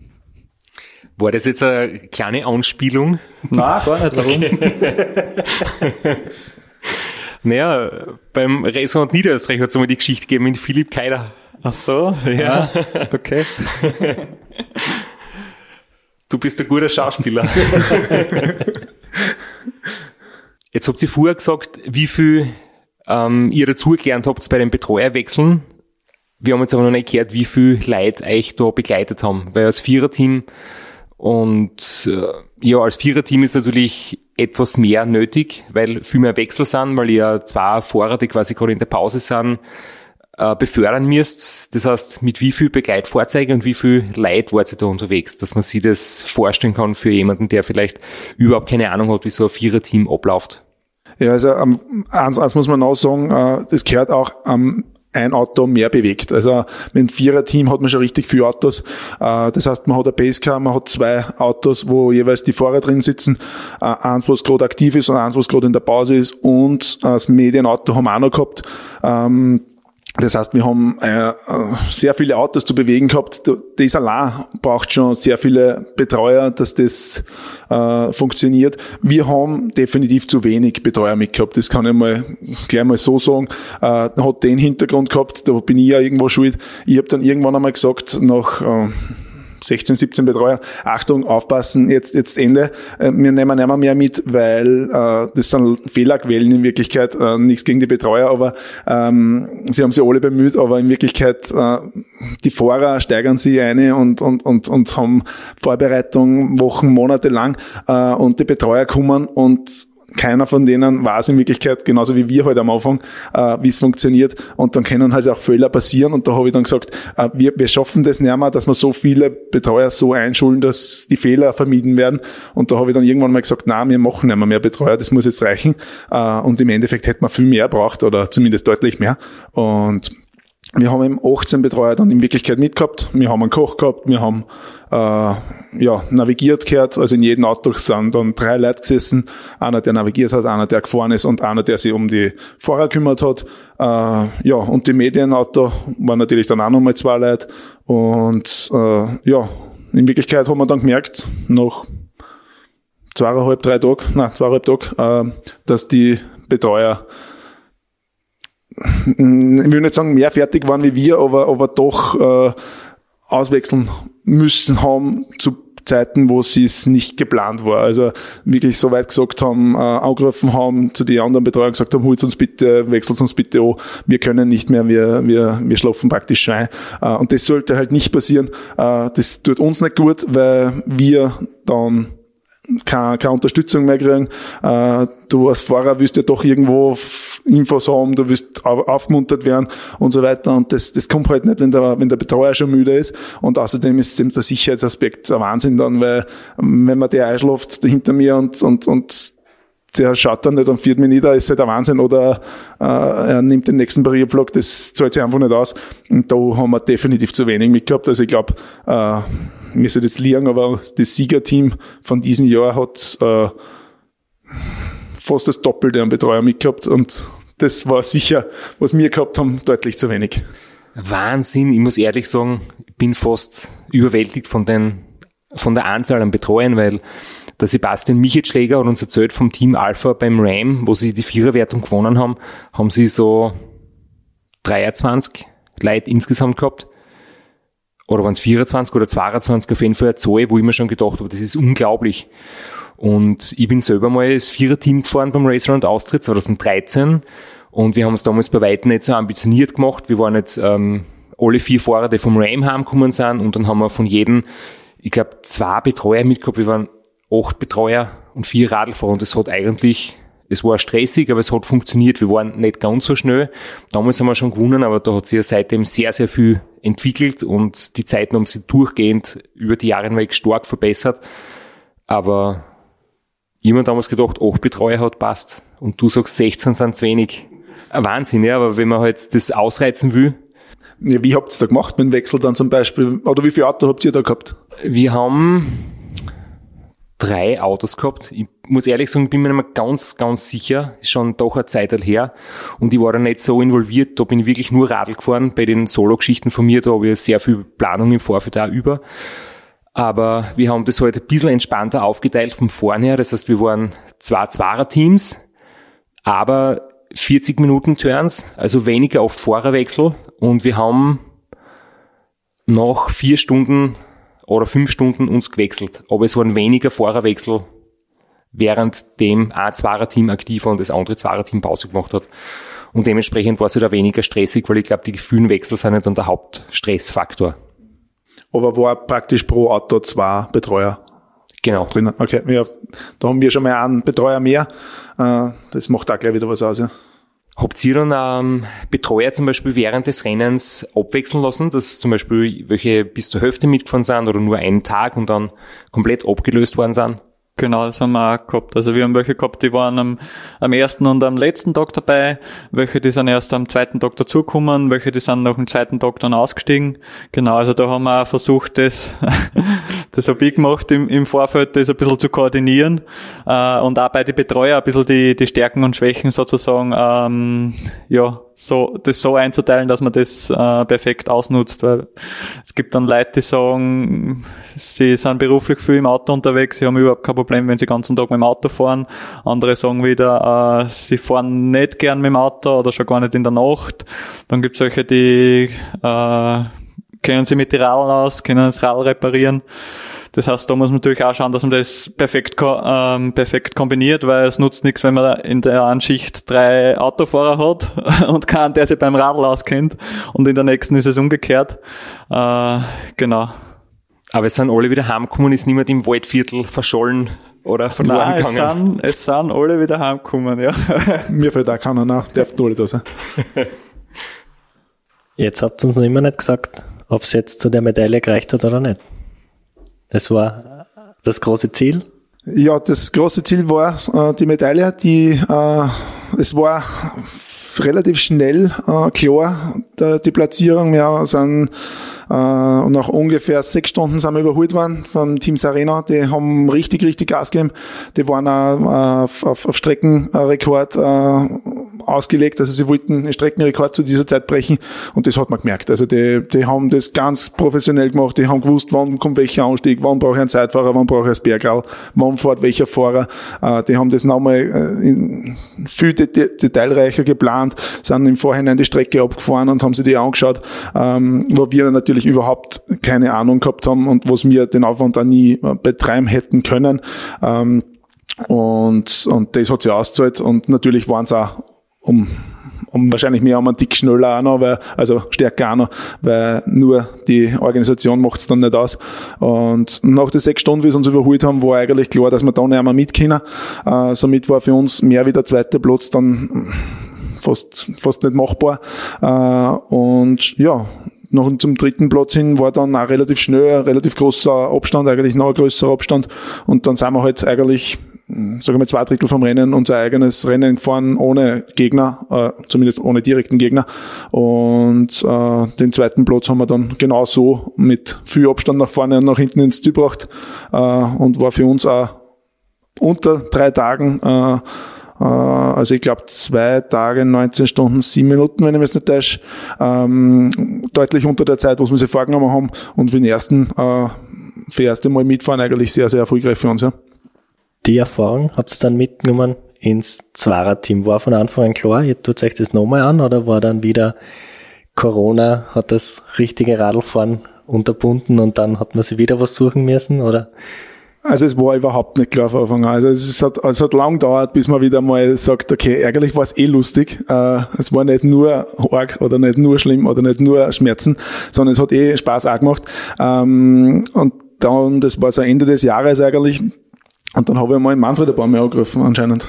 War das jetzt eine kleine Anspielung? Nein, gar nicht. Warum? Okay. Naja, beim Restaurant Niederösterreich hat es einmal die Geschichte gegeben mit Philipp Keiler. Ach so? Ja. Ah, okay. Du bist ein guter Schauspieler. Jetzt habt ihr vorher gesagt, wie viel ähm, ihr dazugelernt habt bei den Betreuerwechseln. Wir haben jetzt aber noch nicht gehört, wie viel Leute euch da begleitet haben. Weil als Viererteam und äh, ja, als Viererteam ist natürlich etwas mehr nötig, weil viel mehr Wechsel sind, weil ihr zwei Fahrer, die quasi gerade in der Pause sind, äh, befördern müsst. Das heißt, mit wie viel Begleitfahrzeuge und wie viel Leute wart ihr da unterwegs, dass man sich das vorstellen kann für jemanden, der vielleicht überhaupt keine Ahnung hat, wie so ein Viererteam abläuft. Ja, also ähm, eins, eins muss man auch sagen, äh, das gehört auch am ähm, ein Auto mehr bewegt. Also mit einem Viererteam hat man schon richtig viele Autos. Das heißt, man hat ein Basecar, man hat zwei Autos, wo jeweils die Fahrer drin sitzen. Eins, was gerade aktiv ist und eins, was gerade in der Pause ist. Und das Medienauto haben wir auch noch gehabt. Das heißt, wir haben äh, sehr viele Autos zu bewegen gehabt. Das allein braucht schon sehr viele Betreuer, dass das äh, funktioniert. Wir haben definitiv zu wenig Betreuer mitgehabt. Das kann ich mal gleich mal so sagen. Äh, hat den Hintergrund gehabt, da bin ich ja irgendwo schuld. Ich habe dann irgendwann einmal gesagt, nach äh, sechzehn, siebzehn Betreuer, Achtung, aufpassen, jetzt jetzt Ende. Äh, wir nehmen nicht mehr, mehr mit, weil äh, das sind Fehlerquellen in Wirklichkeit, äh, nichts gegen die Betreuer, aber ähm, sie haben sich alle bemüht, aber in Wirklichkeit äh, die Fahrer steigern sich ein und und und und haben Vorbereitung Wochen, Monate lang äh, und die Betreuer kommen und keiner von denen weiß in Wirklichkeit, genauso wie wir heute am Anfang, äh, wie es funktioniert. Und dann können halt auch Fehler passieren. Und da habe ich dann gesagt, äh, wir, wir schaffen das nicht mehr, dass wir so viele Betreuer so einschulen, dass die Fehler vermieden werden. Und da habe ich dann irgendwann mal gesagt, nein, wir machen nicht mehr, mehr Betreuer, das muss jetzt reichen. Äh, und im Endeffekt hätte man viel mehr braucht oder zumindest deutlich mehr. Und wir haben eben achtzehn Betreuer dann in Wirklichkeit mitgehabt. Wir haben einen Koch gehabt, wir haben äh, ja navigiert gehört. Also in jedem Auto sind dann drei Leute gesessen. Einer, der navigiert hat, einer, der gefahren ist und einer, der sich um die Fahrer gekümmert hat. Äh, ja, und die Medienauto waren natürlich dann auch nochmal zwei Leute. Und äh, ja, in Wirklichkeit haben wir dann gemerkt, nach zweieinhalb, drei Tagen, nein, zweieinhalb Tagen, äh, dass die Betreuer, ich will nicht sagen, mehr fertig waren wie wir, aber, aber doch äh, auswechseln müssen haben zu Zeiten, wo sie es nicht geplant war. Also wirklich so weit gesagt haben, äh, angerufen haben, zu den anderen Betreuern gesagt haben, holt uns bitte, wechselt uns bitte an, wir können nicht mehr, wir wir wir schlafen praktisch rein. Äh, und das sollte halt nicht passieren. Äh, das tut uns nicht gut, weil wir dann keine, keine Unterstützung mehr kriegen. Äh, du als Fahrer willst ja doch irgendwo Infos haben, du willst aufgemuntert werden und so weiter. Und das, das kommt halt nicht, wenn der, wenn der Betreuer schon müde ist. Und außerdem ist dem der Sicherheitsaspekt ein Wahnsinn dann, weil wenn man der einschläft hinter mir und, und, und der schaut dann nicht und führt mich nieder, ist halt ein Wahnsinn. Oder äh, er nimmt den nächsten Barrierepflock, das zahlt sich einfach nicht aus. Und da haben wir definitiv zu wenig mitgehabt. Also ich glaube, äh, mir sollte jetzt liegen, aber das Siegerteam von diesem Jahr hat äh, fast das Doppelte an Betreuer mitgehabt und das war sicher, was wir gehabt haben, deutlich zu wenig. Wahnsinn, ich muss ehrlich sagen, ich bin fast überwältigt von den, von der Anzahl an Betreuern, weil der Sebastian Michetschläger hat uns erzählt vom Team Alpha beim Ram, wo sie die Viererwertung gewonnen haben, haben sie so dreiundzwanzig Leute insgesamt gehabt. Oder waren es vierundzwanzig oder zweiundzwanzig, auf jeden Fall eine Zahl, wo ich mir schon gedacht habe, das ist unglaublich. Und ich bin selber mal das Viererteam gefahren beim Race Around Austria zwanzig dreizehn und wir haben es damals bei weitem nicht so ambitioniert gemacht. Wir waren jetzt ähm, alle vier Fahrer, die vom Ram heimgekommen sind und dann haben wir von jedem, ich glaube, zwei Betreuer mitgehabt. Wir waren acht Betreuer und vier Radlfahrer und es hat eigentlich, es war stressig, aber es hat funktioniert. Wir waren nicht ganz so schnell. Damals haben wir schon gewonnen, aber da hat sich ja seitdem sehr, sehr viel entwickelt und die Zeiten haben sich durchgehend über die Jahre hinweg stark verbessert. Aber ich habe mir damals gedacht, acht Betreuer hat passt. Und du sagst, sechzehn sind zu wenig. Ein Wahnsinn, ja, aber wenn man halt das ausreizen will. Ja, wie habt ihr da gemacht mit dem Wechsel dann zum Beispiel? Oder wie viele Autos habt ihr da gehabt? Wir haben drei Autos gehabt. Ich muss ehrlich sagen, bin mir nicht mehr ganz, ganz sicher. Ist schon doch eine Zeit her. Und ich war da nicht so involviert. Da bin ich wirklich nur Radl gefahren. Bei den Solo-Geschichten von mir, da habe ich sehr viel Planung im Vorfeld auch über. Aber wir haben das halt ein bisschen entspannter aufgeteilt von vornher. Das heißt, wir waren zwei Zweier-Teams, aber vierzig Minuten Turns, also weniger oft Fahrerwechsel. Und wir haben nach vier Stunden oder fünf Stunden uns gewechselt. Aber es waren weniger Fahrerwechsel, während dem ein Zweier-Team aktiv war und das andere Zweier-Team Pause gemacht hat. Und dementsprechend war es halt auch weniger stressig, weil ich glaube, die Gefühlenwechsel sind nicht dann der Hauptstressfaktor. Aber war praktisch pro Auto zwei Betreuer genau drinnen. Okay, ja, da haben wir schon mal einen Betreuer mehr. Das macht auch gleich wieder was aus, ja. Habt ihr dann ähm, Betreuer zum Beispiel während des Rennens abwechseln lassen, dass zum Beispiel welche bis zur Hälfte mitgefahren sind oder nur einen Tag und dann komplett abgelöst worden sind? Genau, das haben wir auch gehabt. Also wir haben welche gehabt, die waren am, am ersten und am letzten Tag dabei, welche, die sind erst am zweiten Tag dazugekommen, welche, die sind nach dem zweiten Tag dann ausgestiegen. Genau, also da haben wir auch versucht, das, das habe ich gemacht im, im Vorfeld, das ein bisschen zu koordinieren, äh, und auch bei den Betreuern ein bisschen die, die Stärken und Schwächen sozusagen, ähm, ja, so, das so einzuteilen, dass man das äh, perfekt ausnutzt, weil es gibt dann Leute, die sagen, sie sind beruflich viel im Auto unterwegs, sie haben überhaupt kein Problem, wenn sie den ganzen Tag mit dem Auto fahren. Andere sagen wieder, äh, sie fahren nicht gern mit dem Auto oder schon gar nicht in der Nacht. Dann gibt es solche, die äh, kennen sich mit den Radeln aus, können das Radl reparieren. Das heißt, da muss man natürlich auch schauen, dass man das perfekt, ähm, perfekt kombiniert, weil es nutzt nichts, wenn man in der einen Schicht drei Autofahrer hat und keinen, der sich beim Radl auskennt, und in der nächsten ist es umgekehrt. Äh, genau. Aber es sind alle wieder heimgekommen, ist niemand im Waldviertel verschollen oder verloren Nein, gegangen? es sind, es sind alle wieder heimgekommen, ja. Mir fällt auch keiner nach, darf alle da sein. Jetzt habt ihr uns noch immer nicht gesagt, ob es jetzt zu der Medaille gereicht hat oder nicht. Das war das große Ziel? Ja, das große Ziel war äh, die Medaille. Die, äh, es war relativ schnell äh, klar, der, die Platzierung. Wir sind äh, nach ungefähr sechs Stunden sind wir überholt worden vom Team Sarena. Die haben richtig, richtig Gas gegeben. Die waren auch äh, auf, auf, auf Streckenrekord äh, ausgelegt. Also sie wollten den Streckenrekord zu dieser Zeit brechen und das hat man gemerkt. Also die, die haben das ganz professionell gemacht. Die haben gewusst, wann kommt welcher Anstieg, wann brauche ich einen Zeitfahrer, wann brauche ich einen Bergrad, wann fährt welcher Fahrer. Äh, die haben das nochmal äh, viel det- detailreicher geplant, sind im Vorhinein die Strecke abgefahren und haben sich die angeschaut, ähm, wo wir natürlich überhaupt keine Ahnung gehabt haben und was wir den Aufwand auch nie betreiben hätten können. Ähm, und, und das hat sich ausgezahlt und natürlich waren es auch um um wahrscheinlich mehr um einen Tick schneller auch noch, weil, also stärker auch noch, weil nur die Organisation macht es dann nicht aus. Und nach den sechs Stunden, wie sie uns überholt haben, war eigentlich klar, dass wir da nicht mehr mit können. Äh, somit war für uns mehr wie der zweite Platz dann fast, fast nicht machbar. Äh, und ja, noch zum dritten Platz hin war dann auch relativ schnell ein relativ großer Abstand, eigentlich noch ein größerer Abstand. Und dann sind wir halt eigentlich, sagen wir zwei Drittel vom Rennen, unser eigenes Rennen gefahren, ohne Gegner, äh, zumindest ohne direkten Gegner. Und äh, den zweiten Platz haben wir dann genau so mit viel Abstand nach vorne und nach hinten ins Ziel gebracht. Äh, und war für uns auch unter drei Tagen, äh, äh, also ich glaube zwei Tage, neunzehn Stunden, sieben Minuten, wenn ich mich nicht täusche, ähm, deutlich unter der Zeit, was wir sich vorgenommen haben. Und für den ersten, äh, für das erste Mal mitfahren eigentlich sehr, sehr erfolgreich für uns, ja. Die Erfahrung habt ihr dann mitgenommen ins Zwarer-Team. War von Anfang an klar, ihr tut euch das nochmal an oder war dann wieder Corona, hat das richtige Radlfahren unterbunden und dann hat man sich wieder was suchen müssen, oder? Also es war überhaupt nicht klar von Anfang an. Also es hat, es hat lang gedauert, bis man wieder mal sagt, okay, eigentlich war es eh lustig. Äh, es war nicht nur arg oder nicht nur schlimm oder nicht nur Schmerzen, sondern es hat eh Spaß auch gemacht. Ähm, und dann, das war so Ende des Jahres eigentlich. Und dann habe ich mal den Manfred ein paar Mal angerufen, anscheinend.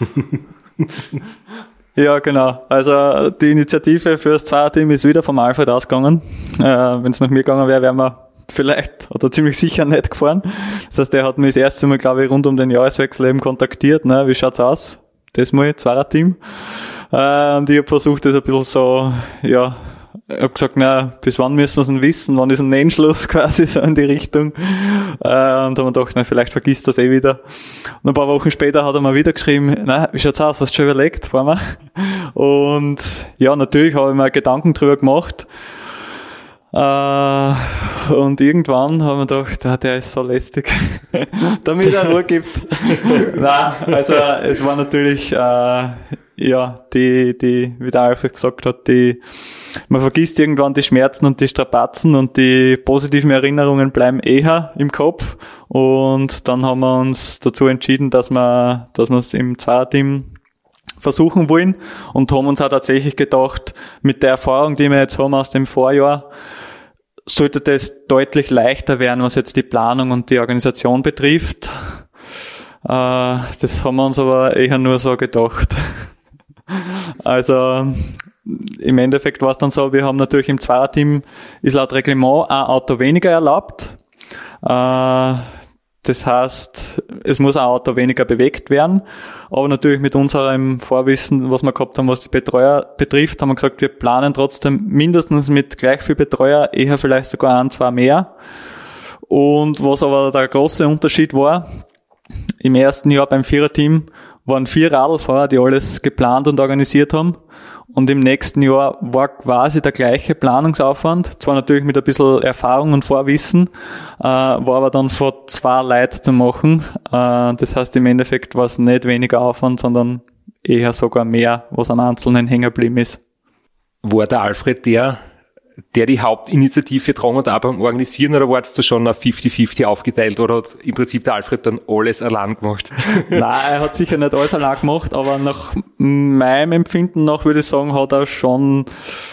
Ja, genau. Also die Initiative für das Zweierteam ist wieder vom Alfred ausgegangen. Äh, wenn es nach mir gegangen wäre, wären wir vielleicht oder ziemlich sicher nicht gefahren. Das heißt, der hat mich das erste Mal, glaube ich, rund um den Jahreswechsel eben kontaktiert. Ne? Wie schaut's aus? Das mal, Zweierteam. Äh, und ich habe versucht, das ein bisschen so, ja, ich habe gesagt, na, bis wann müssen wir es denn wissen? Wann ist ein Endschluss quasi so in die Richtung? Äh, und haben wir gedacht, na, vielleicht vergisst das eh wieder. Und ein paar Wochen später hat er mir wieder geschrieben, na, wie schaut's aus? Hast du schon überlegt? Fahren wir? Und ja, natürlich habe ich mir Gedanken drüber gemacht. Äh, und irgendwann haben wir gedacht, ah, der ist so lästig, damit er Ruhe gibt. Nein, also es war natürlich, äh, ja, die, die, wie der Alfred gesagt hat, die, man vergisst irgendwann die Schmerzen und die Strapazen und die positiven Erinnerungen bleiben eher im Kopf. Und dann haben wir uns dazu entschieden, dass wir, dass wir es im Zweierteam versuchen wollen und haben uns auch tatsächlich gedacht, mit der Erfahrung, die wir jetzt haben aus dem Vorjahr, sollte das deutlich leichter werden, was jetzt die Planung und die Organisation betrifft. Äh, das haben wir uns aber eher nur so gedacht. Also im Endeffekt war es dann so, wir haben natürlich im Zweierteam, ist laut Reglement ein Auto weniger erlaubt. Äh, das heißt, es muss ein Auto weniger bewegt werden. Aber natürlich mit unserem Vorwissen, was wir gehabt haben, was die Betreuer betrifft, haben wir gesagt, wir planen trotzdem mindestens mit gleich viel Betreuer, eher vielleicht sogar ein, zwei mehr. Und was aber der große Unterschied war, im ersten Jahr beim Viererteam waren vier Radlfahrer, die alles geplant und organisiert haben. Und im nächsten Jahr war quasi der gleiche Planungsaufwand, zwar natürlich mit ein bisschen Erfahrung und Vorwissen, äh, war aber dann von zwei Leuten zu machen. Äh, das heißt, im Endeffekt war es nicht weniger Aufwand, sondern eher sogar mehr, was am Einzelnen hängen geblieben ist. War der Alfred der, der die Hauptinitiative getragen hat, auch beim Organisieren, oder war es da schon auf fünfzig fünfzig aufgeteilt, oder hat im Prinzip der Alfred dann alles allein gemacht? Nein, er hat sicher nicht alles allein gemacht, aber nach meinem Empfinden nach würde ich sagen, hat er schon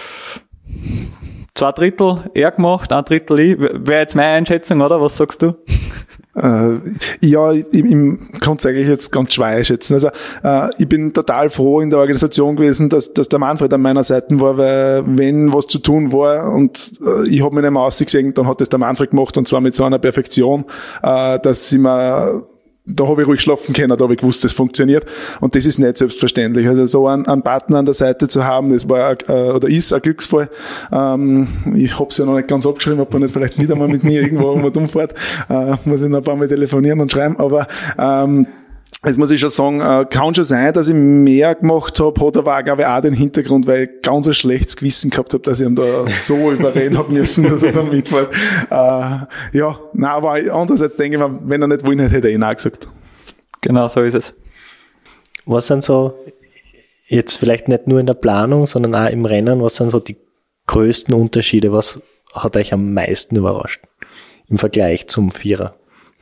zwei Drittel er gemacht, ein Drittel ich. Wäre jetzt meine Einschätzung, oder? Was sagst du? Äh, ja, ich, ich kann es eigentlich jetzt ganz schwer einschätzen. Also äh, ich bin total froh in der Organisation gewesen, dass, dass der Manfred an meiner Seite war, weil wenn was zu tun war und äh, ich habe mich nicht mehr ausgesehen, dann hat das der Manfred gemacht, und zwar mit so einer Perfektion, äh, dass ich mir, da habe ich ruhig schlafen können, da habe ich gewusst, das funktioniert, und das ist nicht selbstverständlich. Also so einen, einen Partner an der Seite zu haben, das war äh, oder ist ein Glücksfall. Ähm, ich habe es ja noch nicht ganz abgeschrieben, ob er nicht vielleicht nicht einmal mit mir irgendwo umfährt. Äh, muss ich noch ein paar Mal telefonieren und schreiben, aber ähm, jetzt muss ich schon sagen, äh, kann schon sein, dass ich mehr gemacht habe, hat aber auch, glaube ich, auch den Hintergrund, weil ich ganz ein schlechtes Gewissen gehabt habe, dass ich ihn da so überreden habe müssen, dass er da mitfährt. Äh, ja, nein, aber andererseits denke ich mir, wenn er nicht wollen hätte, hätte er ihn auch gesagt. Genau, so ist es. Was sind so, jetzt vielleicht nicht nur in der Planung, sondern auch im Rennen, was sind so die größten Unterschiede? Was hat euch am meisten überrascht im Vergleich zum Vierer?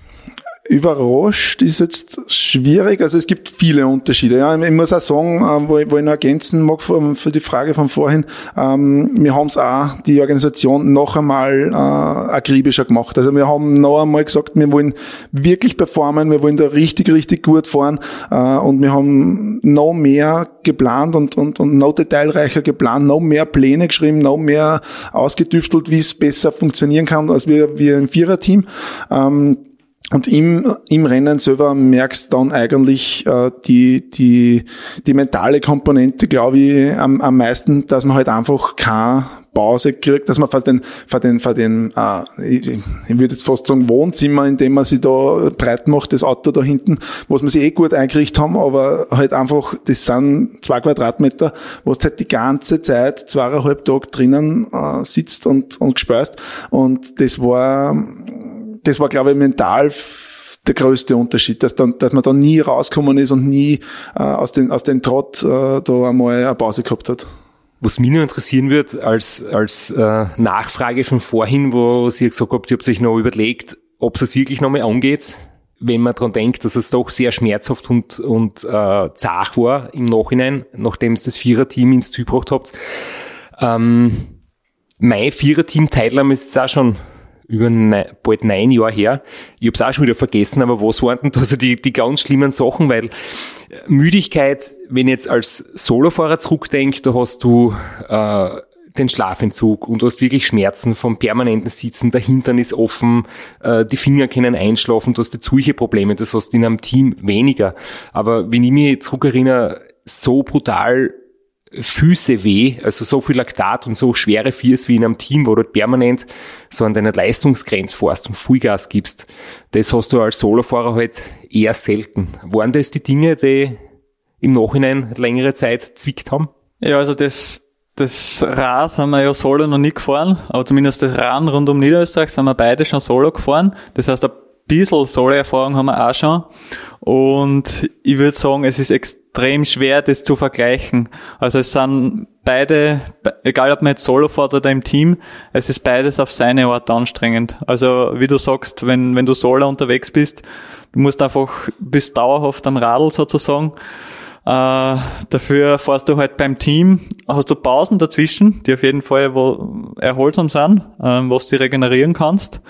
Überrascht ist jetzt schwierig, also es gibt viele Unterschiede. Ja, ich muss auch sagen, wo ich, wo ich noch ergänzen mag für die Frage von vorhin, ähm, wir haben es auch, die Organisation, noch einmal äh, akribischer gemacht. Also wir haben noch einmal gesagt, wir wollen wirklich performen, wir wollen da richtig, richtig gut fahren äh, und wir haben noch mehr geplant und, und, und noch detailreicher geplant, noch mehr Pläne geschrieben, noch mehr ausgetüftelt, wie es besser funktionieren kann, als wir, wir im Viererteam. Ähm, Und im, im Rennen selber merkst dann eigentlich äh, die, die, die mentale Komponente, glaube ich, am, am meisten, dass man halt einfach keine Pause kriegt, dass man für den, für den, für den, äh, ich, ich würde jetzt fast sagen Wohnzimmer, in dem man sich da breit macht, das Auto da hinten, was wir sich eh gut eingerichtet haben, aber halt einfach, das sind zwei Quadratmeter, wo du halt die ganze Zeit zweieinhalb Tage drinnen äh, sitzt und, und gespeist. Und das war, das war, glaube ich, mental der größte Unterschied, dass, dann, dass man da nie rausgekommen ist und nie äh, aus den aus den Trott äh, da einmal eine Pause gehabt hat. Was mich nur interessieren wird, als als äh, Nachfrage von vorhin, wo Sie gesagt habt, ihr habt sich noch überlegt, ob es wirklich nochmal angeht, wenn man dran denkt, dass es doch sehr schmerzhaft und und äh, zart war im Nachhinein, nachdem es das Viererteam ins Ziel gebracht habt. Ähm, mein Viererteam-Teilnahme ist jetzt auch schon über ne, bald neun Jahre her. Ich hab's auch schon wieder vergessen, aber was waren denn da so die, die ganz schlimmen Sachen? Weil Müdigkeit, wenn ich jetzt als Solofahrer zurückdenke, da hast du äh, den Schlafentzug und du hast wirklich Schmerzen vom permanenten Sitzen, der Hintern ist offen, äh, die Finger können einschlafen, du hast jetzt solche Probleme, das hast du in einem Team weniger. Aber wenn ich mich zurückerinnere, so brutal Füße weh, also so viel Laktat und so schwere Viers wie in einem Team, wo du permanent so an deiner Leistungsgrenze fährst und Vollgas gibst, das hast du als Solofahrer halt eher selten. Waren das die Dinge, die im Nachhinein längere Zeit zwickt haben? Ja, also das, das Rad sind wir ja solo noch nie gefahren, aber zumindest das Rennen rund um Niederösterreich sind wir beide schon solo gefahren. Das heißt, ein bisschen Solo-Erfahrung haben wir auch schon. Und ich würde sagen, es ist extrem schwer, das zu vergleichen. Also es sind beide, egal ob man jetzt Solo fährt oder im Team, es ist beides auf seine Art anstrengend. Also wie du sagst, wenn wenn du Solo unterwegs bist, du musst einfach, bist dauerhaft am Radl sozusagen. Äh, dafür fährst du halt beim Team, hast du Pausen dazwischen, die auf jeden Fall wo erholsam sind, äh, was du regenerieren kannst.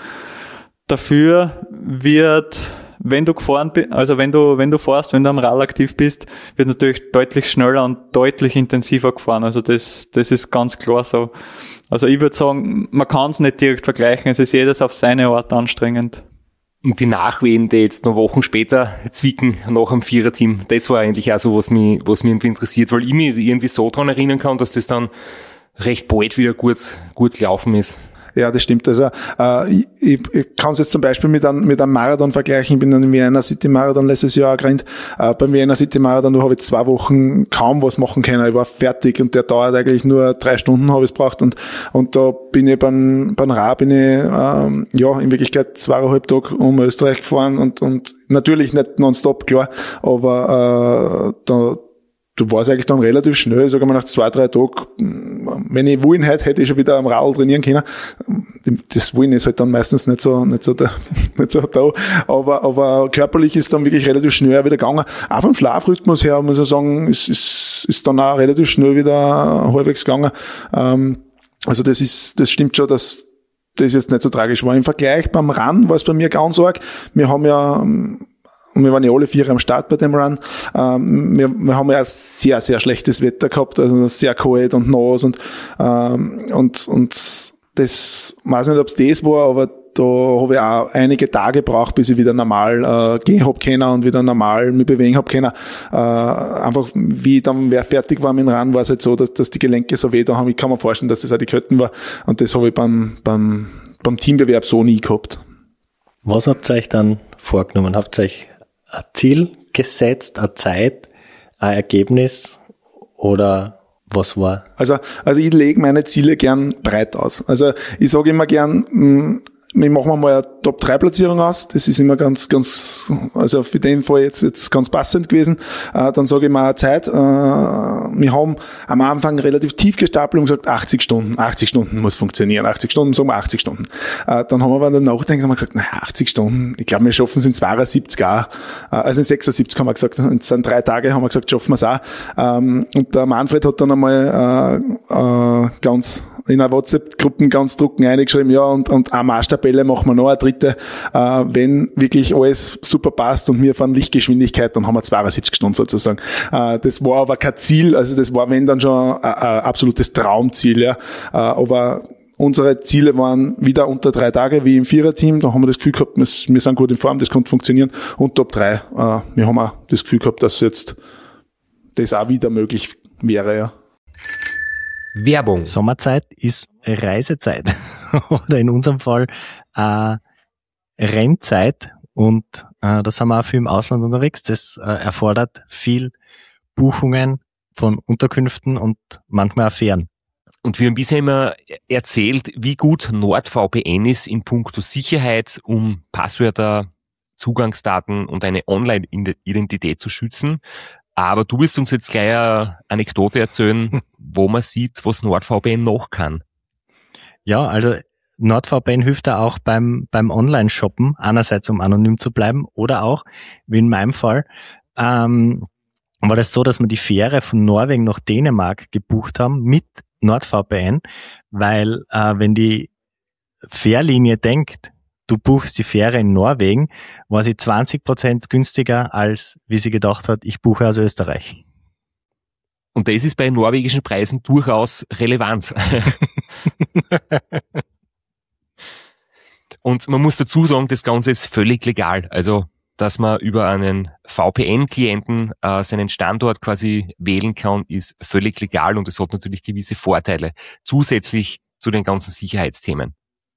Dafür wird, wenn du gefahren bist, also wenn du, wenn du fährst, wenn du am Rad aktiv bist, wird natürlich deutlich schneller und deutlich intensiver gefahren. Also das, das ist ganz klar so. Also ich würde sagen, man kann es nicht direkt vergleichen. Es ist jedes auf seine Art anstrengend. Und die Nachwehen, die jetzt noch Wochen später zwicken, nach dem Viererteam, das war eigentlich auch so, was mich, was mich irgendwie interessiert, weil ich mich irgendwie so dran erinnern kann, dass das dann recht bald wieder gut, gut gelaufen ist. Ja, das stimmt. Also äh, ich, ich, ich kann es jetzt zum Beispiel mit einem, mit einem Marathon vergleichen. Ich bin dann im Vienna City Marathon letztes Jahr gerannt. Äh, beim Vienna City Marathon, da habe ich zwei Wochen kaum was machen können. Ich war fertig und der dauert eigentlich nur drei Stunden, habe ich es braucht. Und und da bin ich beim beim Rad bin ich ähm, ja in Wirklichkeit zweieinhalb Tage um Österreich gefahren und und natürlich nicht nonstop, klar, aber äh, da Du warst eigentlich dann relativ schnell, sagen wir nach zwei, drei Tagen, wenn ich wollen hätte, hätte ich schon wieder am Radl trainieren können. Das Wollen ist halt dann meistens nicht so, nicht so, da, nicht so da. Aber, aber körperlich ist dann wirklich relativ schnell wieder gegangen. Auch vom Schlafrhythmus her, muss ich sagen, ist, ist, ist dann auch relativ schnell wieder halbwegs gegangen. Also das ist, das stimmt schon, dass das jetzt nicht so tragisch war. Im Vergleich beim Run war es bei mir ganz arg. Wir haben ja, Und wir waren ja alle vier am Start bei dem Run. Ähm, wir, wir haben ja sehr, sehr schlechtes Wetter gehabt, also sehr kalt und nass und, ähm, und, und das, weiß nicht, ob es das war, aber da habe ich auch einige Tage gebraucht, bis ich wieder normal äh, gehen hab können und wieder normal mich bewegen hab können. Äh, einfach, wie ich dann wer fertig war mit dem Run, war es halt so, dass, dass die Gelenke so weh da haben. Ich kann mir vorstellen, dass das auch die Ketten war. Und das habe ich beim, beim, beim Teambewerb so nie gehabt. Was habt ihr euch dann vorgenommen? Habt ihr euch ein Ziel gesetzt, eine Zeit, ein Ergebnis oder was war? Also, also ich lege meine Ziele gern breit aus. Also ich sage immer gern, wir machen mal eine Top drei Platzierung aus. Das ist immer ganz, ganz, also für den Fall jetzt, jetzt ganz passend gewesen. Äh, dann sage ich mal eine Zeit. Äh, wir haben am Anfang relativ tief gestapelt und gesagt, achtzig Stunden. achtzig Stunden muss funktionieren. achtzig Stunden, sagen wir achtzig Stunden. Äh, dann haben wir aber danach gedacht, haben wir gesagt, naja, achtzig Stunden. Ich glaube, wir schaffen es in zweiundsiebzig auch. Äh, also in sechsundsiebzig haben wir gesagt. Es sind drei Tage, haben wir gesagt, schaffen wir es auch. Ähm, und der Manfred hat dann einmal, äh, äh, ganz, in einer WhatsApp-Gruppen ganz drucken eingeschrieben, ja, und, und eine Marschtabelle machen wir noch, eine dritte, äh, wenn wirklich alles super passt und wir fahren Lichtgeschwindigkeit, dann haben wir zweiundsiebzig Stunden sozusagen. Äh, das war aber kein Ziel, also das war, wenn dann schon ein, ein absolutes Traumziel, ja, äh, aber unsere Ziele waren wieder unter drei Tage, wie im Viererteam, da haben wir das Gefühl gehabt, wir, wir sind gut in Form, das konnte funktionieren, und Top drei, äh, wir haben auch das Gefühl gehabt, dass jetzt das auch wieder möglich wäre, ja. Werbung. Sommerzeit ist Reisezeit oder in unserem Fall äh, Rennzeit, und äh, da sind wir auch viel im Ausland unterwegs. Das äh, erfordert viel Buchungen von Unterkünften und manchmal auch Fähren. Und wir haben bisher immer erzählt, wie gut NordVPN ist in puncto Sicherheit, um Passwörter, Zugangsdaten und eine Online-Identität zu schützen. Aber du wirst uns jetzt gleich eine Anekdote erzählen, wo man sieht, was NordVPN noch kann. Ja, also NordVPN hilft da auch beim beim Online-Shoppen, einerseits um anonym zu bleiben, oder auch, wie in meinem Fall, ähm, war das so, dass wir die Fähre von Norwegen nach Dänemark gebucht haben mit NordVPN, weil äh, wenn die Fährlinie denkt, du buchst die Fähre in Norwegen, war sie zwanzig Prozent günstiger, als wie sie gedacht hat, ich buche aus Österreich. Und das ist bei norwegischen Preisen durchaus relevant. Und man muss dazu sagen, das Ganze ist völlig legal. Also, dass man über einen V P N-Klienten äh, seinen Standort quasi wählen kann, ist völlig legal, und es hat natürlich gewisse Vorteile, zusätzlich zu den ganzen Sicherheitsthemen.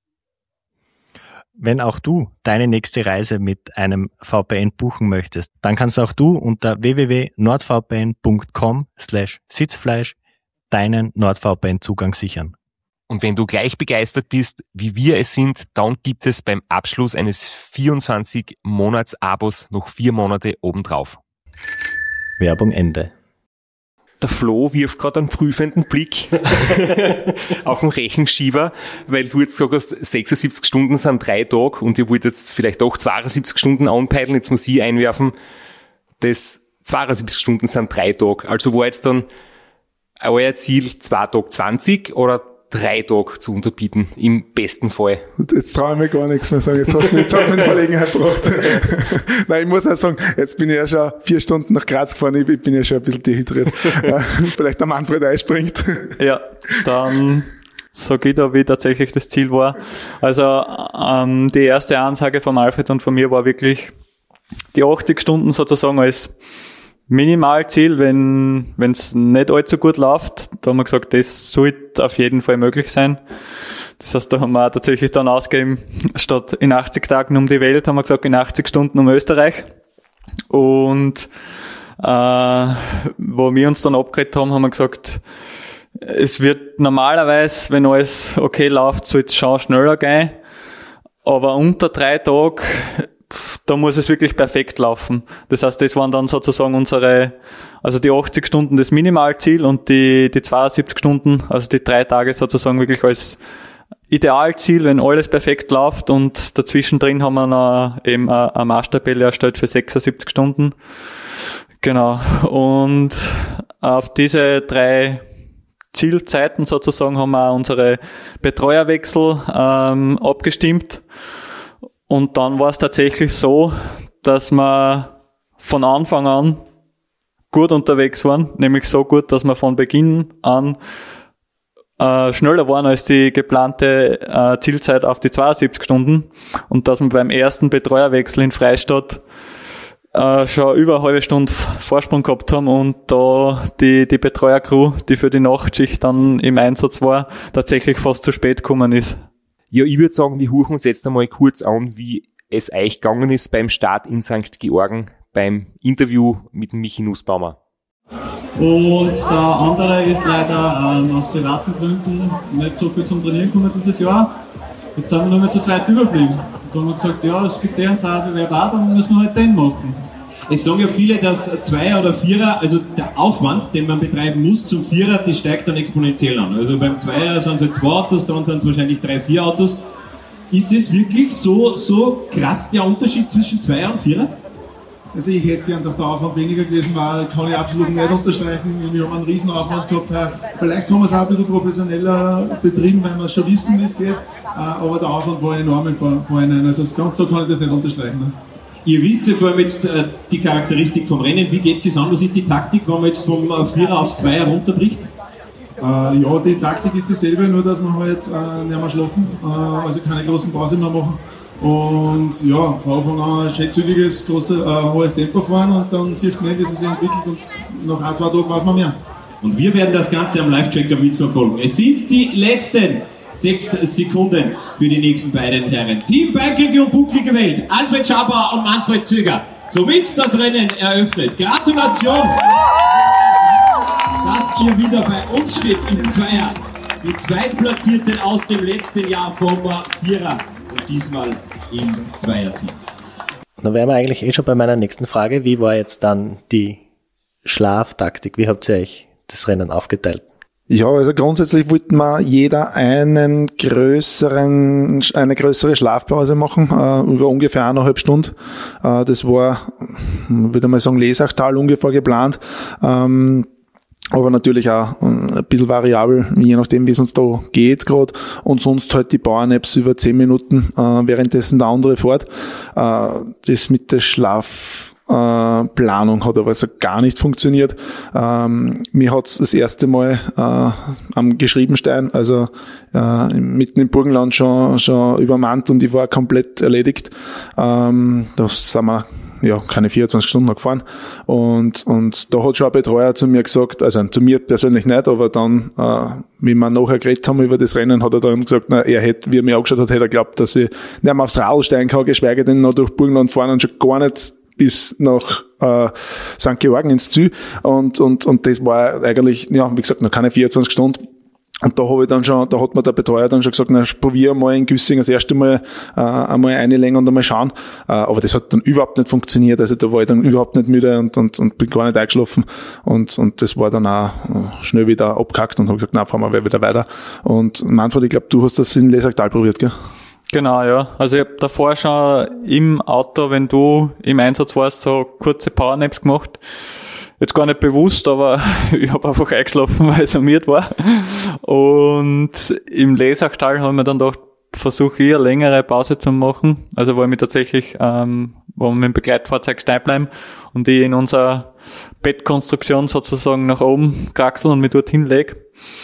Wenn auch du deine nächste Reise mit einem V P N buchen möchtest, dann kannst auch du unter w w w punkt nordvpn punkt com slash sitzfleisch deinen NordVPN-Zugang sichern. Und wenn du gleich begeistert bist, wie wir es sind, dann gibt es beim Abschluss eines vierundzwanzig-Monats-Abos noch vier Monate obendrauf. Werbung Ende. Der Flo wirft gerade einen prüfenden Blick auf den Rechenschieber, weil du jetzt gesagt hast, sechsundsiebzig Stunden sind drei Tage und ihr wollt jetzt vielleicht auch zweiundsiebzig Stunden anpeilen. Jetzt muss ich einwerfen, das zweiundsiebzig Stunden sind drei Tage. Also war jetzt dann euer Ziel zwei Tage zwanzig oder drei Tage zu unterbieten, im besten Fall. Jetzt traue ich mir gar nichts mehr sagen. Jetzt hat mich, jetzt hat mich in Verlegenheit gebracht. Nein, ich muss auch sagen, jetzt bin ich ja schon vier Stunden nach Graz gefahren, ich bin ja schon ein bisschen dehydriert. Vielleicht der Manfred einspringt. Ja, dann sage ich da, wie tatsächlich das Ziel war. Also ähm, die erste Ansage von Alfred und von mir war wirklich die achtzig Stunden sozusagen als Minimalziel, wenn wenn es nicht allzu gut läuft. Da haben wir gesagt, das sollte auf jeden Fall möglich sein. Das heißt, da haben wir tatsächlich dann ausgegeben, statt in achtzig Tagen um die Welt, haben wir gesagt, in achtzig Stunden um Österreich. Und äh, wo wir uns dann abgeredet haben, haben wir gesagt, es wird normalerweise, wenn alles okay läuft, soll es schon schneller gehen. Aber unter drei Tagen, da muss es wirklich perfekt laufen. Das heißt, das waren dann sozusagen unsere, also die achtzig Stunden das Minimalziel und die, die zweiundsiebzig Stunden, also die drei Tage sozusagen wirklich als Idealziel, wenn alles perfekt läuft, und dazwischen drin haben wir noch eben eine Marschtabelle erstellt für sechsundsiebzig Stunden. Genau. Und auf diese drei Zielzeiten sozusagen haben wir unsere Betreuerwechsel ähm, abgestimmt. Und dann war es tatsächlich so, dass wir von Anfang an gut unterwegs waren, nämlich so gut, dass wir von Beginn an äh, schneller waren als die geplante äh, Zielzeit auf die zweiundsiebzig Stunden, und dass wir beim ersten Betreuerwechsel in Freistadt äh, schon über eine halbe Stunde Vorsprung gehabt haben und da die, die Betreuercrew, die für die Nachtschicht dann im Einsatz war, tatsächlich fast zu spät gekommen ist. Ja, ich würde sagen, wir huchen uns jetzt einmal kurz an, wie es euch gegangen ist beim Start in Sankt Georgen, beim Interview mit Michi Nussbaumer. Und der andere ist leider ähm, aus privaten Gründen nicht so viel zum Trainieren gekommen dieses Jahr. jetzt sind wir nochmal zu zweit überfliegen. Und dann haben wir gesagt, ja, es gibt den Bewerb auch, dann müssen wir halt den machen. Es sagen ja viele, dass Zweier oder Vierer, also der Aufwand, den man betreiben muss zum Vierer, das steigt dann exponentiell an. Also beim Zweier sind es halt zwei Autos, dann sind es wahrscheinlich drei, vier Autos. Ist es wirklich so, so krass der Unterschied zwischen Zweier und Vierer? Also ich hätte gern, dass der Aufwand weniger gewesen war, kann ich absolut nicht unterstreichen. Wir haben einen riesen Aufwand gehabt. Vielleicht haben wir es auch ein bisschen professioneller betrieben, weil wir schon wissen, wie es geht. Aber der Aufwand war enorm im Vorhinein. Also ganz so kann ich das nicht unterstreichen. Ne? Ihr wisst ja vor allem jetzt äh, die Charakteristik vom Rennen. Wie geht es an? Was ist die Taktik, wenn man jetzt vom äh, Vierer aufs Zweier runterbricht? Äh, ja, die Taktik ist dieselbe, nur dass wir halt äh, nicht mehr schlafen, äh, also keine großen Pause mehr machen. Und ja, von Anfang an ein schön zügiges, großes, äh, hohes Tempo fahren und dann sieht man, wie es sich entwickelt und nach ein, zwei Tagen weiß man mehr. Und wir werden das Ganze am Live-Tracker mitverfolgen. Es sind die letzten sechs Sekunden für die nächsten beiden Herren. Team Bergige und bucklige Welt, Alfred Schaber und Manfred Zöger. Somit das Rennen eröffnet. Gratulation, dass ihr wieder bei uns steht im Zweier. Die Zweitplatzierten aus dem letzten Jahr vom Vierer und diesmal im Zweierteam. Da wären wir eigentlich eh schon bei meiner nächsten Frage. Wie war jetzt dann die Schlaftaktik? Wie habt ihr euch das Rennen aufgeteilt? Ja, also grundsätzlich wollten wir jeder einen größeren, eine größere Schlafpause machen, äh, über ungefähr eineinhalb Stunden. Äh, das war, würde mal sagen, Lesachtal ungefähr geplant. Ähm, aber natürlich auch ein bisschen variabel, je nachdem, wie es uns da geht gerade. Und sonst halt die Power-Naps über zehn Minuten, äh, währenddessen der andere fährt. Äh, das mit der Schlaf Äh, Planung hat aber also gar nicht funktioniert. Ähm, mir hat's das erste Mal äh, am Geschriebenstein, also äh, mitten im Burgenland schon schon übermannt und ich war komplett erledigt. Ähm, das sind wir ja keine vierundzwanzig Stunden noch gefahren und und da hat schon ein Betreuer zu mir gesagt, also zu mir persönlich nicht, aber dann, äh, wie wir nachher geredet haben über das Rennen, hat er dann gesagt, na, er hätte, wie er mir angeschaut hat, hätte er geglaubt, dass ich nicht mehr aufs Radl steigen kann, geschweige denn noch durch Burgenland fahren und schon gar nicht bis nach äh, Sankt Georgen ins Ziel und und und das war eigentlich, ja, wie gesagt, noch keine vierundzwanzig Stunden. Und da habe ich dann schon, da hat mir der Betreuer dann schon gesagt, na, probier mal in Güssing das erste Mal äh, einmal einlegen und einmal schauen. Äh, aber das hat dann überhaupt nicht funktioniert. Also da war ich dann überhaupt nicht müde und und, und bin gar nicht eingeschlafen. Und und das war dann auch äh, schnell wieder abgehackt und habe gesagt, na, fahren wir wieder weiter. Und Manfred, ich glaube, du hast das in Lesachtal probiert, gell? Genau, ja. Also ich habe davor schon im Auto, wenn du im Einsatz warst, so kurze Powernaps gemacht. Jetzt gar nicht bewusst, aber ich habe einfach eingeschlafen, weil es amüsiert war. Und im Lesachtal haben wir dann gedacht, versuche ich eine längere Pause zu machen. Also wollen wir tatsächlich, ähm, wollen wir mit dem Begleitfahrzeug stehen bleiben und ich in unserer Bettkonstruktion sozusagen nach oben kraxeln und mich dort hinlege.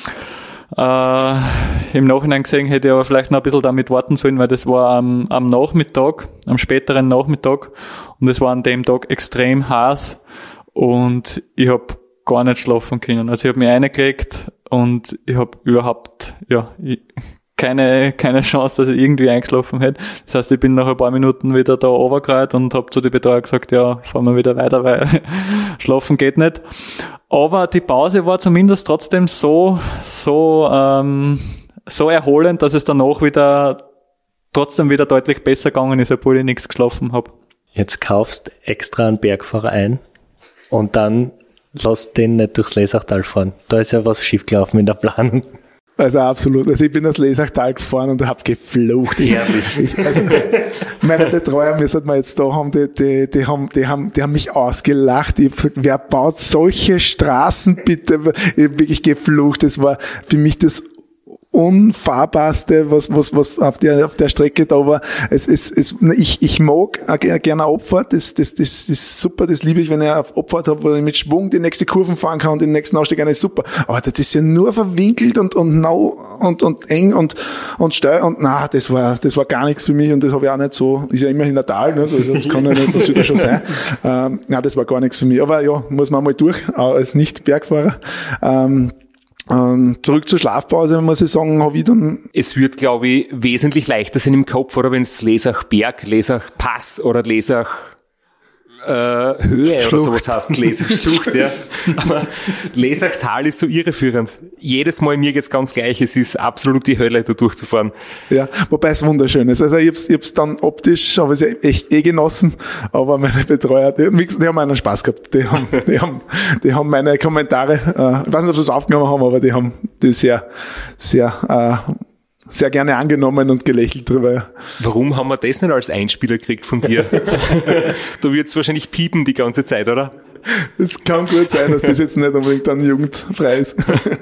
Äh, im Nachhinein gesehen hätte ich aber vielleicht noch ein bisschen damit warten sollen, weil das war am, am Nachmittag, am späteren Nachmittag und es war an dem Tag extrem heiß und ich habe gar nicht schlafen können. Also ich habe mich reingelegt und ich habe überhaupt ja ich, keine keine Chance, dass ich irgendwie eingeschlafen hätte. Das heißt, ich bin nach ein paar Minuten wieder da runtergerannt und habe zu den Betreuer gesagt, ja, fahren wir wieder weiter, weil schlafen geht nicht. Aber die Pause war zumindest trotzdem so so ähm, so erholend, dass es danach wieder trotzdem wieder deutlich besser gegangen ist, obwohl ich nichts geschlafen habe. Jetzt kaufst extra einen Bergfahrer ein und dann lass den nicht durchs Lesachtal fahren. Da ist ja was schiefgelaufen in der Planung. Also absolut. Also ich bin das Lesachtal gefahren und habe geflucht. Ehrlich. Also meine Betreuer, wir sollten wir jetzt da haben, die, die, die haben, die haben, die haben mich ausgelacht. Ich habe gesagt, wer baut solche Straßen bitte? Ich habe wirklich geflucht. Das war für mich das unfahrbarste, was, was, was auf der, auf der Strecke da war. Es, es, es, ich, ich mag gerne eine Abfahrt. Das, das, das, das ist super. Das liebe ich, wenn ich eine Abfahrt habe, wo ich mit Schwung die nächste Kurven fahren kann und den nächsten Ausstieg eine ist super. Aber das ist ja nur verwinkelt und, und nau und, und eng und, und steil und na, das war, das war gar nichts für mich und das habe ich auch nicht so, ist ja immerhin ein Tal, ne? Also das kann ja nicht, das soll ja schon sein. Ähm, na, das war gar nichts für mich. Aber ja, muss man mal durch, auch als Nicht-Bergfahrer. Ähm, Ähm, zurück zur Schlafpause, muss ich sagen, habe ich dann... Es wird, glaube ich, wesentlich leichter sein im Kopf, oder wenn es Lesach Berg, Lesach Pass oder Lesach äh, äh, Höhe oder sowas heißt, Lesachschlucht, ja. Aber Lesachtal ist so irreführend. Jedes Mal mir geht's ganz gleich, es ist absolut die Hölle, da durchzufahren. Ja, wobei es wunderschön ist. Also ich hab's, ich hab's dann optisch, habe ich es echt eh genossen, aber meine Betreuer, die, die haben einen Spaß gehabt. Die haben, die haben, die haben meine Kommentare, äh, ich weiß nicht, ob sie es aufgenommen haben, aber die haben die sehr, sehr, äh, sehr gerne angenommen und gelächelt drüber. Warum haben wir das nicht als Einspieler gekriegt von dir? Da wird's wahrscheinlich piepen die ganze Zeit, oder? Es kann gut sein, dass das jetzt nicht unbedingt dann jugendfrei ist.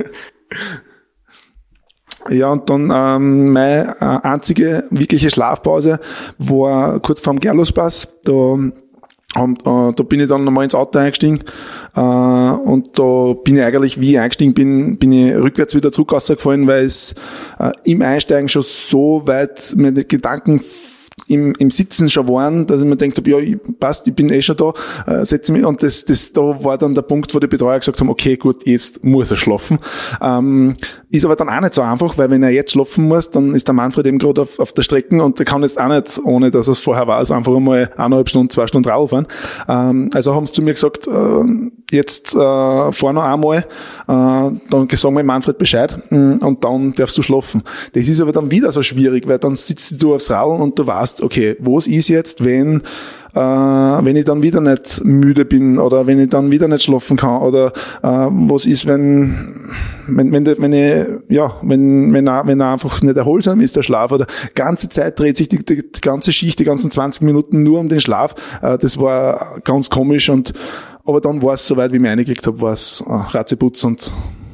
Ja, und dann ähm, meine äh, einzige wirkliche Schlafpause war kurz vorm Gerlospass. Da Und äh, da bin ich dann nochmal ins Auto eingestiegen äh, und da bin ich eigentlich, wie ich eingestiegen bin, bin ich rückwärts wieder zurück rausgefallen, weil es äh, im Einsteigen schon so weit meine Gedanken im, im Sitzen schon waren, dass ich mir gedacht habe, ja, ich, passt, ich bin eh schon da, äh, setze mich, und das, das, da war dann der Punkt, wo die Betreuer gesagt haben, okay, gut, jetzt muss er schlafen. Ähm, ist aber dann auch nicht so einfach, weil wenn er jetzt schlafen muss, dann ist der Manfred eben gerade auf, auf der Strecke und der kann jetzt auch nicht, ohne dass er es vorher weiß, einfach einmal eineinhalb Stunden, zwei Stunden Radl fahren. Ähm, also haben sie zu mir gesagt, äh, jetzt äh, fahr noch einmal, äh, dann sagen wir Manfred Bescheid und dann darfst du schlafen. Das ist aber dann wieder so schwierig, weil dann sitzt du aufs Radl und du weißt, okay, was ist jetzt, wenn äh, wenn ich dann wieder nicht müde bin oder wenn ich dann wieder nicht schlafen kann oder äh, was ist, wenn wenn wenn, wenn ich, ja, wenn wenn er, wenn er einfach nicht erholsam ist, der Schlaf, oder ganze Zeit dreht sich die, die, die ganze Schicht, die ganzen zwanzig Minuten nur um den Schlaf. Äh, das war ganz komisch, und aber dann war es soweit, wie ich mich reingekriegt habe, war es äh, Ratzeputz und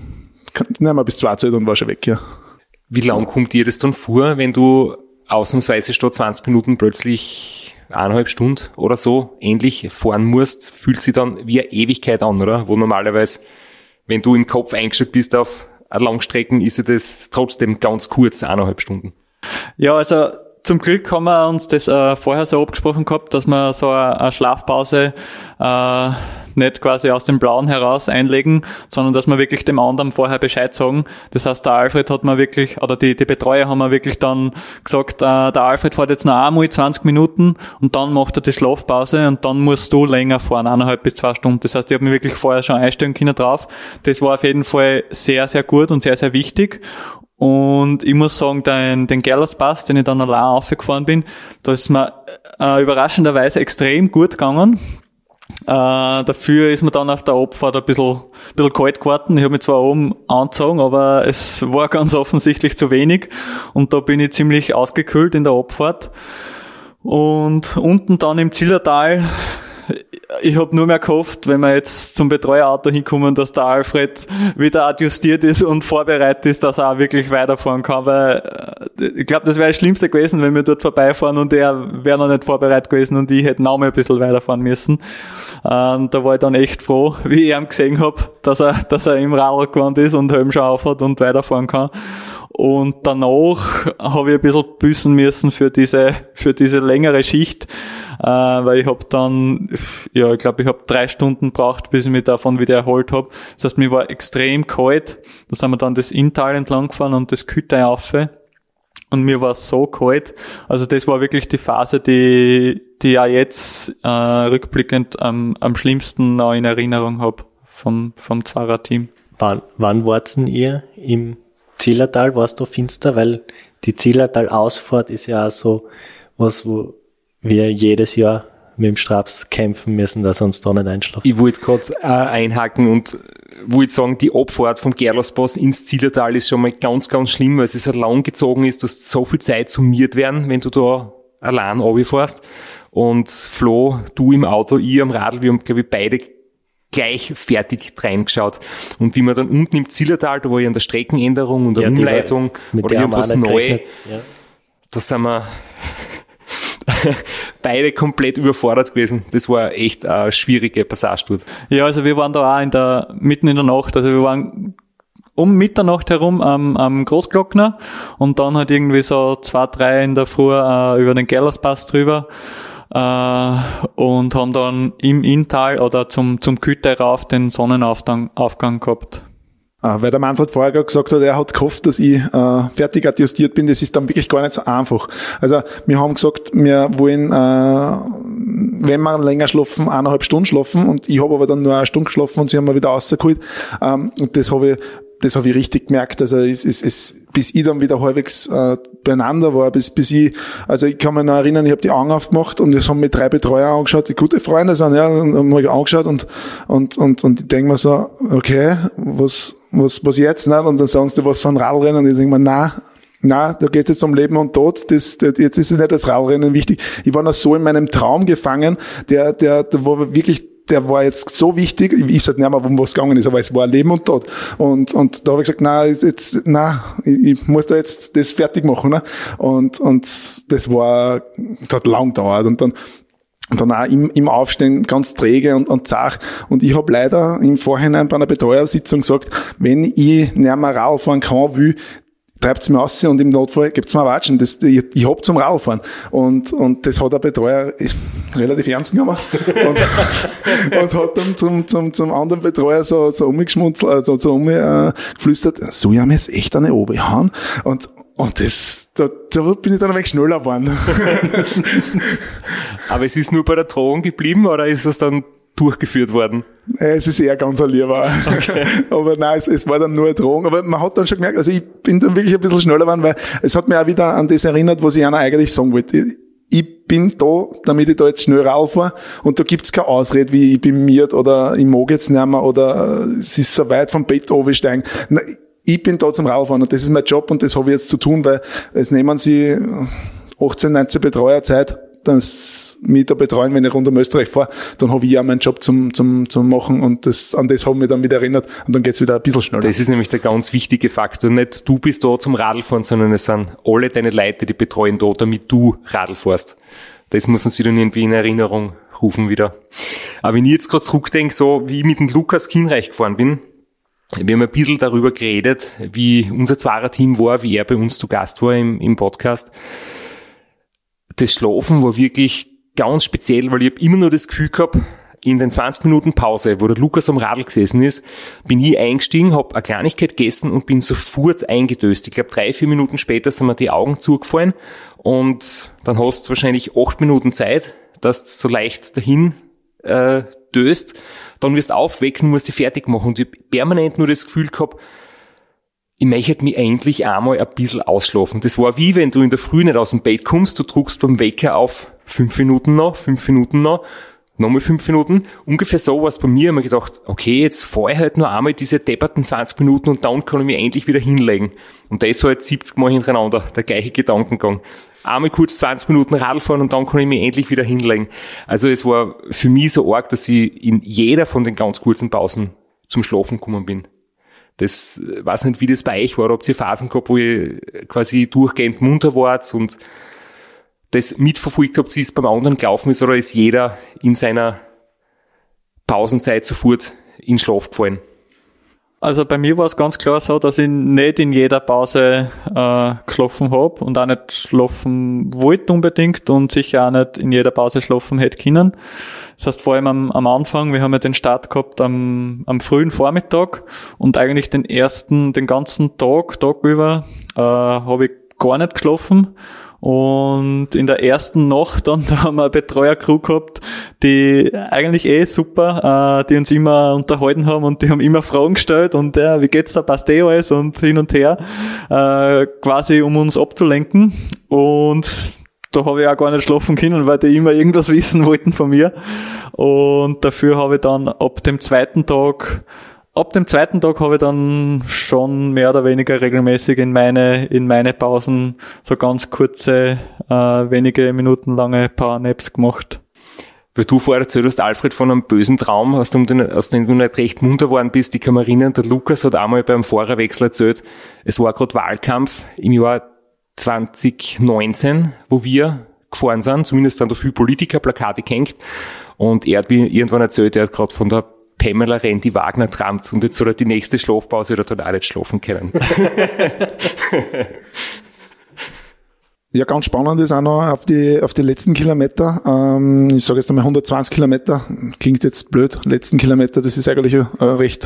nein, mal bis zwei Zeit und war schon weg, ja. Wie lang kommt dir das dann vor, wenn du ausnahmsweise statt zwanzig Minuten plötzlich eineinhalb Stunden oder so ähnlich fahren musst, fühlt sich dann wie eine Ewigkeit an, oder? Wo normalerweise, wenn du im Kopf eingestellt bist auf eine Langstrecken, ist ja das trotzdem ganz kurz, eineinhalb Stunden. Ja, also zum Glück haben wir uns das äh, vorher so abgesprochen gehabt, dass wir so eine, eine Schlafpause äh, nicht quasi aus dem Blauen heraus einlegen, sondern dass wir wirklich dem anderen vorher Bescheid sagen. Das heißt, der Alfred hat mir wirklich, oder die, die Betreuer haben mir wirklich dann gesagt, äh, der Alfred fährt jetzt noch einmal zwanzig Minuten und dann macht er die Schlafpause und dann musst du länger fahren, eineinhalb bis zwei Stunden. Das heißt, ich habe mich wirklich vorher schon einstellen können drauf. Das war auf jeden Fall sehr, sehr gut und sehr, sehr wichtig. Und ich muss sagen, den, den Gerlerspass, den ich dann allein aufgefahren bin, da ist mir äh, überraschenderweise extrem gut gegangen. Äh, dafür ist mir dann auf der Abfahrt ein bisschen, ein bisschen kalt geworden. Ich habe mich zwar oben angezogen, aber es war ganz offensichtlich zu wenig. Und da bin ich ziemlich ausgekühlt in der Abfahrt. Und unten dann im Zillertal, ich habe nur mehr gehofft, wenn wir jetzt zum Betreuerauto hinkommen, dass der Alfred wieder adjustiert ist und vorbereitet ist, dass er auch wirklich weiterfahren kann, weil ich glaube, das wäre das Schlimmste gewesen, wenn wir dort vorbeifahren und er wäre noch nicht vorbereitet gewesen und ich hätte noch mal ein bisschen weiterfahren müssen. Ähm, da war ich dann echt froh, wie ich ihn gesehen habe, dass er, dass er im Radl gewandt ist und Helm schon aufhat und weiterfahren kann. Und danach habe ich ein bisschen büßen müssen für diese für diese längere Schicht, äh, weil ich habe dann, ja, ich glaube, ich habe drei Stunden gebraucht, bis ich mich davon wieder erholt habe. Das heißt, mir war extrem kalt. Da sind wir dann das Inntal entlang gefahren und das Kütei rauf. Und mir war so kalt. Also das war wirklich die Phase, die die ich auch jetzt äh, rückblickend am, am schlimmsten noch in Erinnerung habe vom vom Zara-Team. Wann, wann wart denn ihr im Zillertal? War es da finster? Weil die Zillertal-Ausfahrt ist ja auch so was, wo wir jedes Jahr mit dem Straps kämpfen müssen, dass wir uns da nicht einschlafen. Ich wollte gerade äh, einhaken und wollte sagen, die Abfahrt vom Gerlerspass ins Zillertal ist schon mal ganz, ganz schlimm, weil es so lang gezogen ist, du hast so viel Zeit summiert werden, wenn du da allein runterfährst. Und Flo, du im Auto, ich am Radl, wir haben, glaube ich, beide gleich fertig reingeschaut. Und wie man dann unten im Zillertal, da war ja an der Streckenänderung und der ja, Umleitung war, oder irgendwas neu, ja. Da sind wir beide komplett überfordert gewesen. Das war echt eine schwierige Passage dort. Ja, also wir waren da auch in der, mitten in der Nacht, also wir waren um Mitternacht herum am, am Großglockner und dann halt irgendwie so zwei, drei in der Früh äh, über den Gerlerspass drüber. Uh, und haben dann im Inntal oder zum zum Kütei rauf den Sonnenaufgang Aufgang gehabt. Ah, weil der Manfred vorher gerade gesagt hat, er hat gehofft, dass ich äh, fertig adjustiert bin. Das ist dann wirklich gar nicht so einfach. Also wir haben gesagt, wir wollen, äh, wenn wir länger schlafen, eineinhalb Stunden schlafen und ich habe aber dann nur eine Stunde geschlafen und sie haben mir wieder rausgeholt. Ähm, und das habe ich Das habe ich richtig gemerkt. Also es, es, es, bis ich dann wieder halbwegs äh, beieinander war, bis bis ich, also ich kann mich noch erinnern, ich habe die Augen aufgemacht und es haben mir drei Betreuer angeschaut, die gute Freunde sind, ja, und haben mich angeschaut und und und und ich denke mir so, okay, was was was jetzt, ne? Und dann sagen sie, was für ein Radrennen, und ich denke mir, nein, na, da geht es jetzt um Leben und Tod. Das, das, jetzt ist es nicht das Radrennen wichtig. Ich war noch so in meinem Traum gefangen, der, der, der war wirklich, der war jetzt so wichtig. Ich weiß nicht mehr, um was es gegangen ist, aber es war Leben und Tod. Und, und da habe ich gesagt, na, jetzt, na, ich, ich muss da jetzt das fertig machen, ne? Und, und das war, das hat lang gedauert. Und dann, und dann auch im, im Aufstehen ganz träge und, und zart. Und ich habe leider im Vorhinein bei einer Betreuersitzung gesagt, wenn ich nicht mehr Radl fahren kann, will, treibt's mir aus und im Notfall gibt's mir Watschen. Das, ich, ich hab zum Radfahren. Und, und das hat der Betreuer relativ ernst genommen. Und, und hat dann zum, zum, zum anderen Betreuer so, so umgeschmunzelt, also so umgeflüstert, äh, so, ja, mir ist echt eine Obe hauen. Und, und das, da, da bin ich dann ein wenig schneller geworden. Aber es ist nur bei der Drohung geblieben, oder ist es dann durchgeführt worden? Es ist eher ganz ein Lieber. Okay. Aber nein, es, es war dann nur eine Drohung. Aber man hat dann schon gemerkt, also ich bin dann wirklich ein bisschen schneller geworden, weil es hat mich auch wieder an das erinnert, was ich einer eigentlich sagen wollte. Ich, ich bin da, damit ich da jetzt schnell raufahre, und da gibt's keine Ausrede, wie ich bin miert oder ich mag jetzt nicht mehr oder es ist so weit vom Bett runtersteigen. Ich bin da zum Radfahren und das ist mein Job und das habe ich jetzt zu tun, weil es nehmen sie achtzehn, neunzehn Betreuer Zeit, dass mich da betreuen, wenn ich rund um Österreich fahre, dann habe ich auch meinen Job zum zum zum machen, und das an das haben wir dann wieder erinnert, und dann geht's wieder ein bisschen schneller. Das ist nämlich der ganz wichtige Faktor. Nicht du bist da zum Radlfahren, sondern es sind alle deine Leute, die betreuen da, damit du Radl fährst. Das muss uns wieder irgendwie in Erinnerung rufen wieder. Aber wenn ich jetzt gerade zurückdenke, so wie ich mit dem Lukas Kinreich gefahren bin, wir haben ein bisschen darüber geredet, wie unser Zwarer-Team war, wie er bei uns zu Gast war im, im Podcast. Das Schlafen war wirklich ganz speziell, weil ich habe immer nur das Gefühl gehabt, in den zwanzig Minuten Pause, wo der Lukas am Radl gesessen ist, bin ich eingestiegen, habe eine Kleinigkeit gegessen und bin sofort eingedöst. Ich glaube, drei, vier Minuten später sind mir die Augen zugefallen, und dann hast du wahrscheinlich acht Minuten Zeit, dass du so leicht dahin äh, döst. Dann wirst du aufwecken, musst dich fertig machen, und ich habe permanent nur das Gefühl gehabt, ich möchte mich endlich einmal ein bisschen ausschlafen. Das war wie, wenn du in der Früh nicht aus dem Bett kommst, du drückst beim Wecker auf fünf Minuten noch, fünf Minuten noch, nochmal fünf Minuten. Ungefähr so war es bei mir. Ich habe mir gedacht, okay, jetzt fahre ich halt nur einmal diese depperten zwanzig Minuten und dann kann ich mich endlich wieder hinlegen. Und da ist halt siebzig Mal hintereinander der gleiche Gedankengang. Einmal kurz zwanzig Minuten Radl fahren und dann kann ich mich endlich wieder hinlegen. Also es war für mich so arg, dass ich in jeder von den ganz kurzen Pausen zum Schlafen gekommen bin. Das, weiß nicht, wie das bei euch war. Habt ihr Phasen gehabt, wo ihr quasi durchgehend munter wart und das mitverfolgt habt, wie es beim anderen gelaufen ist, oder ist jeder in seiner Pausenzeit sofort in Schlaf gefallen? Also bei mir war es ganz klar so, dass ich nicht in jeder Pause äh, geschlafen habe und auch nicht schlafen wollte unbedingt und sicher auch nicht in jeder Pause schlafen hätte können. Das heißt, vor allem am, am Anfang, wir haben ja den Start gehabt am, am frühen Vormittag, und eigentlich den ersten, den ganzen Tag, Tag über, äh, habe ich gar nicht geschlafen. Und in der ersten Nacht dann, da haben wir eine Betreuer-Crew gehabt, die eigentlich eh super, äh, die uns immer unterhalten haben, und die haben immer Fragen gestellt und ja, wie geht's da, passt eh alles und hin und her, äh, quasi um uns abzulenken. Und da habe ich auch gar nicht schlafen können, weil die immer irgendwas wissen wollten von mir. Und dafür habe ich dann ab dem zweiten Tag Ab dem zweiten Tag habe ich dann schon mehr oder weniger regelmäßig in meine in meine Pausen so ganz kurze, äh, wenige Minuten lange Powernaps gemacht. Weil du vorher erzählt hast, Alfred, von einem bösen Traum, aus dem, aus dem du nicht recht munter geworden bist. Ich kann mich erinnern, der Lukas hat einmal beim Fahrerwechsel erzählt, es war gerade Wahlkampf im Jahr zwanzig neunzehn, wo wir gefahren sind, zumindest haben da viele Politikerplakate gehängt, und er hat mir irgendwann erzählt, er hat gerade von der Pamela Rendi Wagner trampt, und jetzt soll er die nächste Schlafpause oder dann auch nicht schlafen können. Ja, ganz spannend ist auch noch auf die auf die letzten Kilometer. Ähm, ich sage jetzt einmal hundertzwanzig Kilometer. Klingt jetzt blöd. Letzten Kilometer, das ist eigentlich eine recht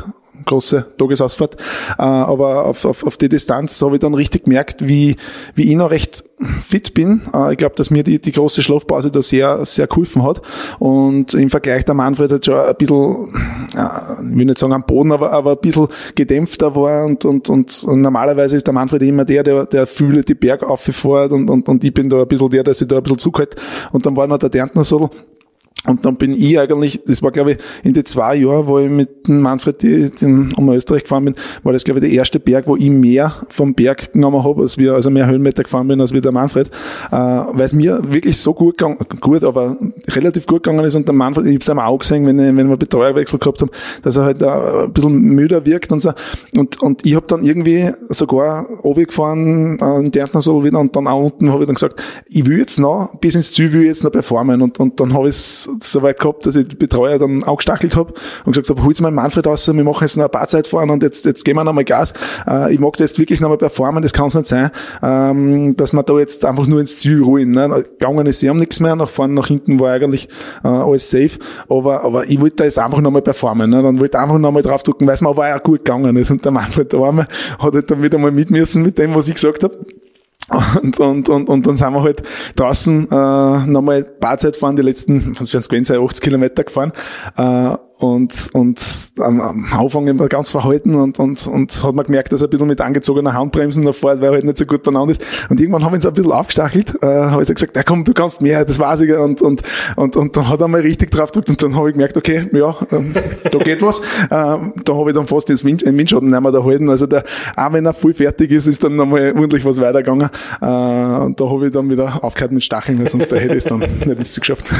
große Tagesausfahrt. Äh, aber auf, auf, auf die Distanz habe ich dann richtig gemerkt, wie, wie ich noch recht fit bin. Äh, ich glaube, dass mir die, die große Schlafpause da sehr, sehr geholfen hat. Und im Vergleich der Manfred hat schon ein bisschen, äh, ich will nicht sagen am Boden, aber, aber ein bisschen gedämpfter war und, und, und, und normalerweise ist der Manfred immer der, der, der fühle die Berg auffährt und, und, und ich bin da ein bisschen der, der sich da ein bisschen zurückhält. Und dann war noch der Därntner-Sadel. Und dann bin ich eigentlich, das war glaube ich in den zwei Jahren, wo ich mit dem Manfred die, den, um Österreich gefahren bin, war das glaube ich der erste Berg, wo ich mehr vom Berg genommen habe, als wir, also mehr Höhenmeter gefahren bin, als wie der Manfred, äh, weil es mir wirklich so gut gegangen, gut, aber relativ gut gegangen ist und der Manfred, ich habe es einmal auch gesehen, wenn, ich, wenn wir Betreuerwechsel gehabt haben, dass er halt da ein bisschen müder wirkt und so. Und, und ich habe dann irgendwie sogar runtergefahren, äh, in Därntner so wieder und dann auch unten habe ich dann gesagt, ich will jetzt noch, bis ins Ziel will ich jetzt noch performen und, und dann habe ich es so weit gehabt, dass ich die Betreuer dann auch gestachelt habe und gesagt habe, hol's mal Manfred raus, wir machen jetzt noch ein paar Zeit fahren und jetzt, jetzt geben wir nochmal Gas. Äh, ich mag da jetzt wirklich nochmal performen, das kann es nicht sein, ähm, dass wir da jetzt einfach nur ins Ziel ruhen. Ne? Gegangen ist sie haben nichts mehr, nach vorne, nach hinten war eigentlich äh, alles safe, aber, aber ich wollte da jetzt einfach nochmal performen. Ne? Dann wollte ich einfach nochmal draufdrücken, weil es mir aber auch gut gegangen ist und der Manfred da einmal hat halt dann wieder mal mit müssen mit dem, was ich gesagt habe. Und, und, und, und dann sind wir halt draußen, äh, nochmal Bahrzeit fahren, die letzten, was wären es gewesen sein, achtzig Kilometer gefahren, äh, und, und am, am Anfang immer ganz verhalten und, und, und hat man gemerkt, dass er ein bisschen mit angezogener Handbremsen noch fährt, weil er halt nicht so gut beieinander ist. Und irgendwann haben wir uns ein bisschen aufgestachelt, äh, habe ich gesagt, ja komm, du kannst mehr, das weiß ich, und, und, und, und dann hat er mal richtig drauf gedrückt und dann habe ich gemerkt, okay, ja, ähm, da geht was. Äh, da habe ich dann fast ins Wind, in Windschatten nicht mehr da halten. Also der, auch wenn er voll fertig ist, ist dann nochmal ordentlich was weitergegangen. Äh, und da habe ich dann wieder aufgehört mit Stacheln, weil sonst da hätte ich es dann nicht ins Ziel geschafft.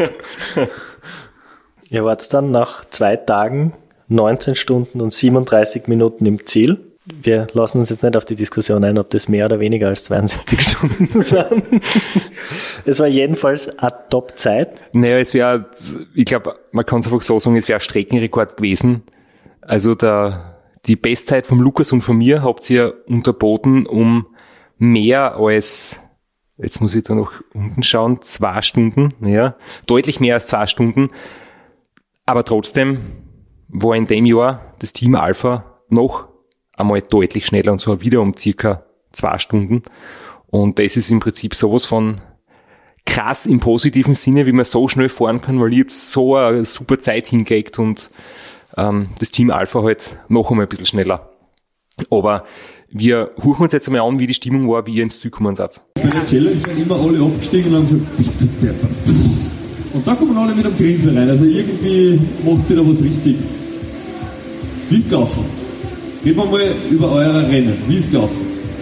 Ihr wart dann nach zwei Tagen, neunzehn Stunden und siebenunddreißig Minuten im Ziel. Wir lassen uns jetzt nicht auf die Diskussion ein, ob das mehr oder weniger als zweiundsiebzig Stunden sind. Es war jedenfalls eine Top-Zeit. Naja, es wäre, ich glaube, man kann es einfach so sagen, es wäre ein Streckenrekord gewesen. Also der, die Bestzeit vom Lukas und von mir habt ihr unterboten um mehr als, jetzt muss ich da noch unten schauen, zwei Stunden, ja, deutlich mehr als zwei Stunden. Aber trotzdem war in dem Jahr das Team Alpha noch einmal deutlich schneller und zwar wieder um circa zwei Stunden. Und das ist im Prinzip sowas von krass im positiven Sinne, wie man so schnell fahren kann, weil ich hab so eine super Zeit hingelegt und ähm, das Team Alpha halt noch einmal ein bisschen schneller. Aber wir huchen uns jetzt einmal an, wie die Stimmung war, wie ihr ins Ziel gekommen seid. Bei der Challenge sind immer alle abgestiegen und haben gesagt, bist du deppert. Und da kommen alle mit einem Grinsen rein. Also irgendwie macht sie da was richtig. Wie ist gelaufen? Jetzt gehen wir mal über eure Rennen. Wie ist gelaufen?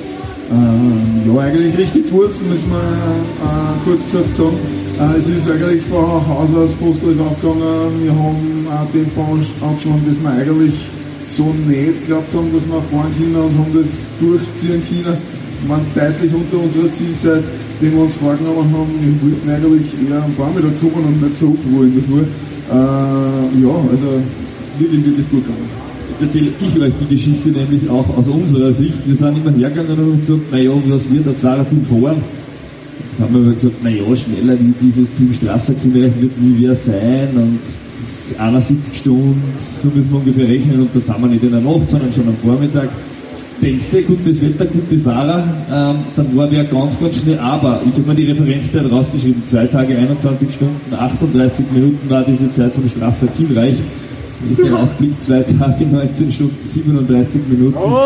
Äh, ja, eigentlich richtig kurz, müssen wir äh, kurz gesagt sagen. Äh, es ist eigentlich von Haus aus fast alles aufgegangen. Wir haben ein Tempo angeschlagen, das wir eigentlich so nicht geglaubt haben, dass wir fahren können und haben das durchziehen können. Wir waren deutlich unter unserer Zielzeit, die wir uns vorgenommen haben. Wir wollten eigentlich eher am Vormittag kommen und nicht so früh in der Früh. Äh, ja, also wirklich, wirklich gut gegangen. Jetzt erzähle ich euch die Geschichte nämlich auch aus unserer Sicht. Wir sind immer hergegangen und haben gesagt, naja, was wird der Zweierteam fahren? Jetzt haben wir aber gesagt, naja, schneller wie dieses Team Strasser-Kinderreich wird nie wer sein und einundsiebzig Stunden, so müssen wir ungefähr rechnen und dann sind wir nicht in der Nacht, sondern schon am Vormittag. Denkst du, gutes Wetter, gute Fahrer, ähm, dann war wer ganz, ganz schnell, aber ich habe mir die Referenzzeit rausgeschrieben, zwei Tage, einundzwanzig Stunden, achtunddreißig Minuten war diese Zeit vom Strasser Kielreich. Wenn ich den Aufblick, zwei Tage, neunzehn Stunden, siebenunddreißig Minuten. Oh!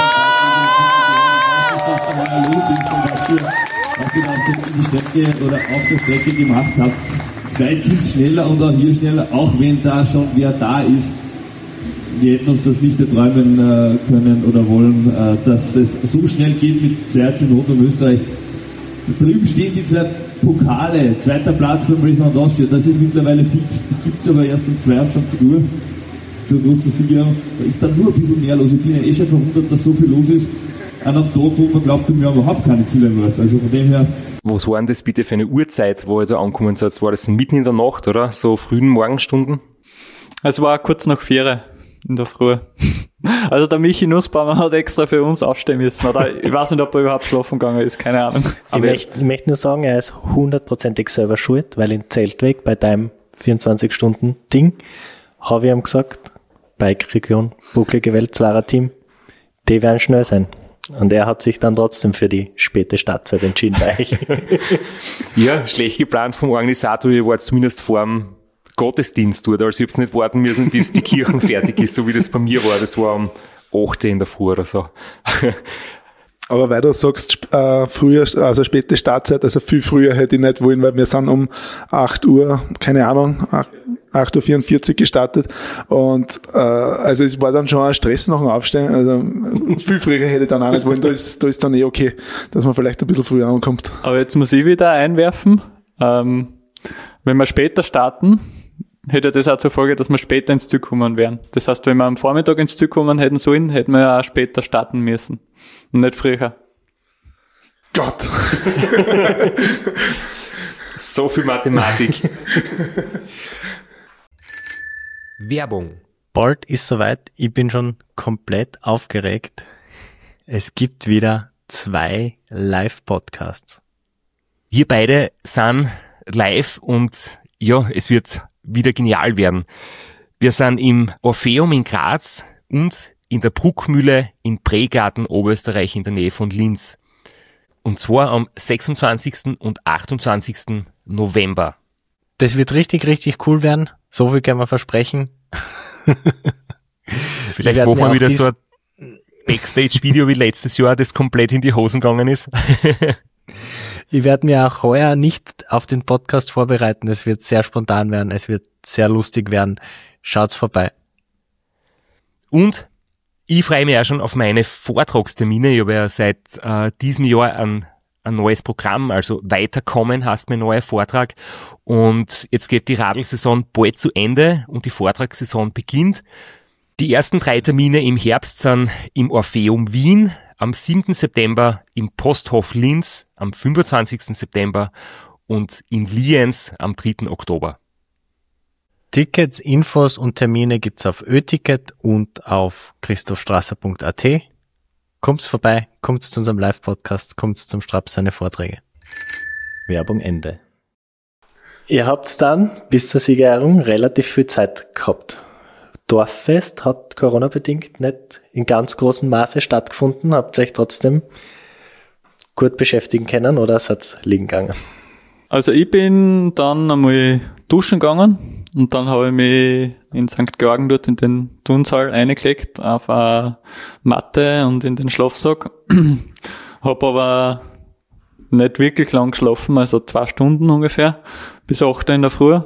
Was ihr auf der Strecke oder auf der Strecke gemacht habt, zwei Teams schneller und auch hier schneller, auch wenn da schon wer da ist. Wir hätten uns das nicht erträumen äh, können oder wollen, äh, dass es so schnell geht mit zwei Teams rund um Österreich. Da drüben stehen die zwei Pokale, zweiter Platz beim Race Around Austria, das ist mittlerweile fix, die gibt es aber erst um zweiundzwanzig Uhr zur großen Siegerehrung. Da ist dann nur ein bisschen mehr los. Ich bin ja eh schon verwundert, dass so viel los ist an einem Tag, wo man glaubt, wir haben überhaupt keine Zielanläufe. Also von dem her. Was war denn das bitte für eine Uhrzeit, wo ihr da angekommen seid? War das mitten in der Nacht, oder? So frühen Morgenstunden? Es war kurz nach vier in der Früh. Also der Michi Nussbaumer hat extra für uns aufstehen müssen. Oder ich weiß nicht, ob er überhaupt schlafen gegangen ist, keine Ahnung. Ich möchte, ich möchte nur sagen, er ist hundertprozentig selber schuld, weil in Zeltweg bei deinem vierundzwanzig Stunden Ding habe ich ihm gesagt, Bike-Region, bucklige Welt-Zweier-Team, die werden schnell sein. Und er hat sich dann trotzdem für die späte Startzeit entschieden bei euch. Ja, schlecht geplant vom Organisator, ihr wart zumindest vor dem Gottesdienst dort, also ich hab's nicht warten müssen, bis die Kirche fertig ist, so wie das bei mir war, das war um acht in der Früh oder so. Aber weil du sagst, äh, früher, also späte Startzeit, also viel früher hätte ich nicht wollen, weil wir sind um acht Uhr, keine Ahnung, acht Uhr vierundvierzig gestartet und äh, also es war dann schon ein Stress nach dem Aufstehen, also viel früher hätte ich dann auch nicht wollen, da ist, da ist dann eh okay, dass man vielleicht ein bisschen früher ankommt. Aber jetzt muss ich wieder einwerfen, ähm, wenn wir später starten, hätte das auch zur Folge, dass wir später ins Ziel kommen wären. Das heißt, wenn wir am Vormittag ins Ziel kommen hätten sollen, hätten wir ja auch später starten müssen. Und nicht früher. Gott. So viel Mathematik. Werbung. Bald ist soweit. Ich bin schon komplett aufgeregt. Es gibt wieder zwei Live-Podcasts. Wir beide sind live und ja, es wird wieder genial werden. Wir sind im Orpheum in Graz und in der Bruckmühle in Pregarten, Oberösterreich in der Nähe von Linz. Und zwar am sechsundzwanzigsten und achtundzwanzigsten November. Das wird richtig, richtig cool werden. So viel können wir versprechen. Vielleicht machen wir wieder so ein Backstage-Video wie letztes Jahr, das komplett in die Hosen gegangen ist. Ich werde mir auch heuer nicht auf den Podcast vorbereiten. Es wird sehr spontan werden. Es wird sehr lustig werden. Schaut's vorbei. Und ich freue mich auch schon auf meine Vortragstermine. Ich habe ja seit äh, diesem Jahr ein, ein neues Programm, also Weiterkommen heißt mein neuer Vortrag. Und jetzt geht die Radlsaison bald zu Ende und die Vortragssaison beginnt. Die ersten drei Termine im Herbst sind im Orpheum Wien, am siebten September im Posthof Linz, am fünfundzwanzigsten September und in Lienz am dritten Oktober. Tickets, Infos und Termine gibt's auf Ö-Ticket und auf christophstrasser punkt a t. Kommt's vorbei, kommt's zu unserem Live-Podcast, kommt's zum Straps seine Vorträge. Werbung Ende. Ihr habt's dann bis zur Siegerehrung relativ viel Zeit gehabt. Dorffest hat Corona-bedingt nicht in ganz großem Maße stattgefunden. Habt ihr euch trotzdem gut beschäftigen können oder seid's liegen gegangen? Also ich bin dann einmal duschen gegangen und dann habe ich mich in Sankt Georgen dort in den Turnsaal reingelegt auf eine Matte und in den Schlafsack. Hab aber nicht wirklich lang geschlafen, also zwei Stunden ungefähr, bis acht in der Früh.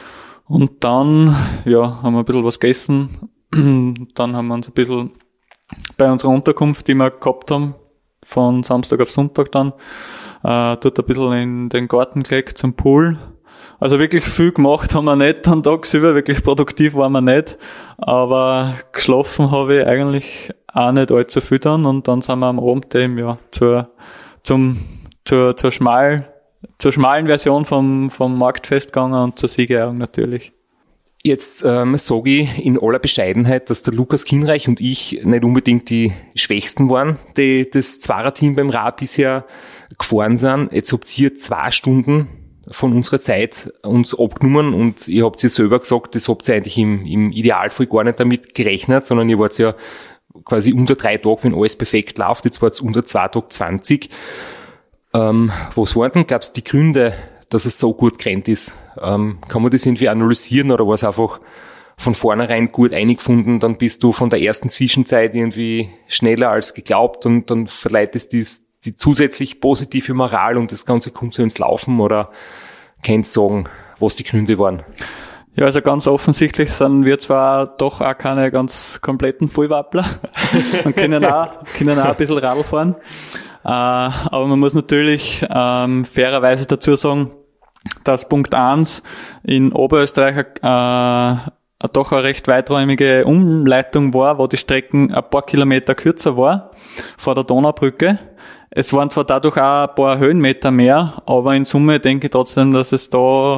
Und dann, ja, haben wir ein bisschen was gegessen. Dann haben wir uns ein bisschen bei unserer Unterkunft, die wir gehabt haben, von Samstag auf Sonntag dann, äh, dort ein bisschen in den Garten gelegt zum Pool. Also wirklich viel gemacht haben wir nicht, dann tagsüber, wirklich produktiv waren wir nicht. Aber geschlafen habe ich eigentlich auch nicht allzu viel dann. Und dann sind wir am Abend eben, ja, zur, zum, zur, zur schmal, zur schmalen Version vom, vom Marktfest gegangen und zur Siegerehrung natürlich. Jetzt ähm, sage ich in aller Bescheidenheit, dass der Lukas Kinreich und ich nicht unbedingt die Schwächsten waren, die das Zwarer-Team beim Rad bisher gefahren sind. Jetzt habt ihr zwei Stunden von unserer Zeit uns abgenommen und ihr habt ja selber gesagt, das habt ihr eigentlich im, im Idealfall gar nicht damit gerechnet, sondern ihr wart ja quasi unter drei Tage, wenn alles perfekt läuft. Jetzt war es unter zwei Tage zwanzig. Ähm, was waren denn, glaubst du, die Gründe, dass es so gut gerannt ist? Ähm, kann man das irgendwie analysieren oder war es einfach von vornherein gut eingefunden, dann bist du von der ersten Zwischenzeit irgendwie schneller als geglaubt und dann verleitest du die zusätzlich positive Moral und das Ganze kommt so ins Laufen oder kannst du sagen, was die Gründe waren? Ja, also ganz offensichtlich sind wir zwar doch auch keine ganz kompletten Vollwappler und können auch, können auch ein bisschen Radl fahren. Äh, aber man muss natürlich ähm, fairerweise dazu sagen, dass Punkt eins in Oberösterreich äh, doch eine recht weiträumige Umleitung war, wo die Strecken ein paar Kilometer kürzer war, vor der Donaubrücke. Es waren zwar dadurch auch ein paar Höhenmeter mehr, aber in Summe denke ich trotzdem, dass es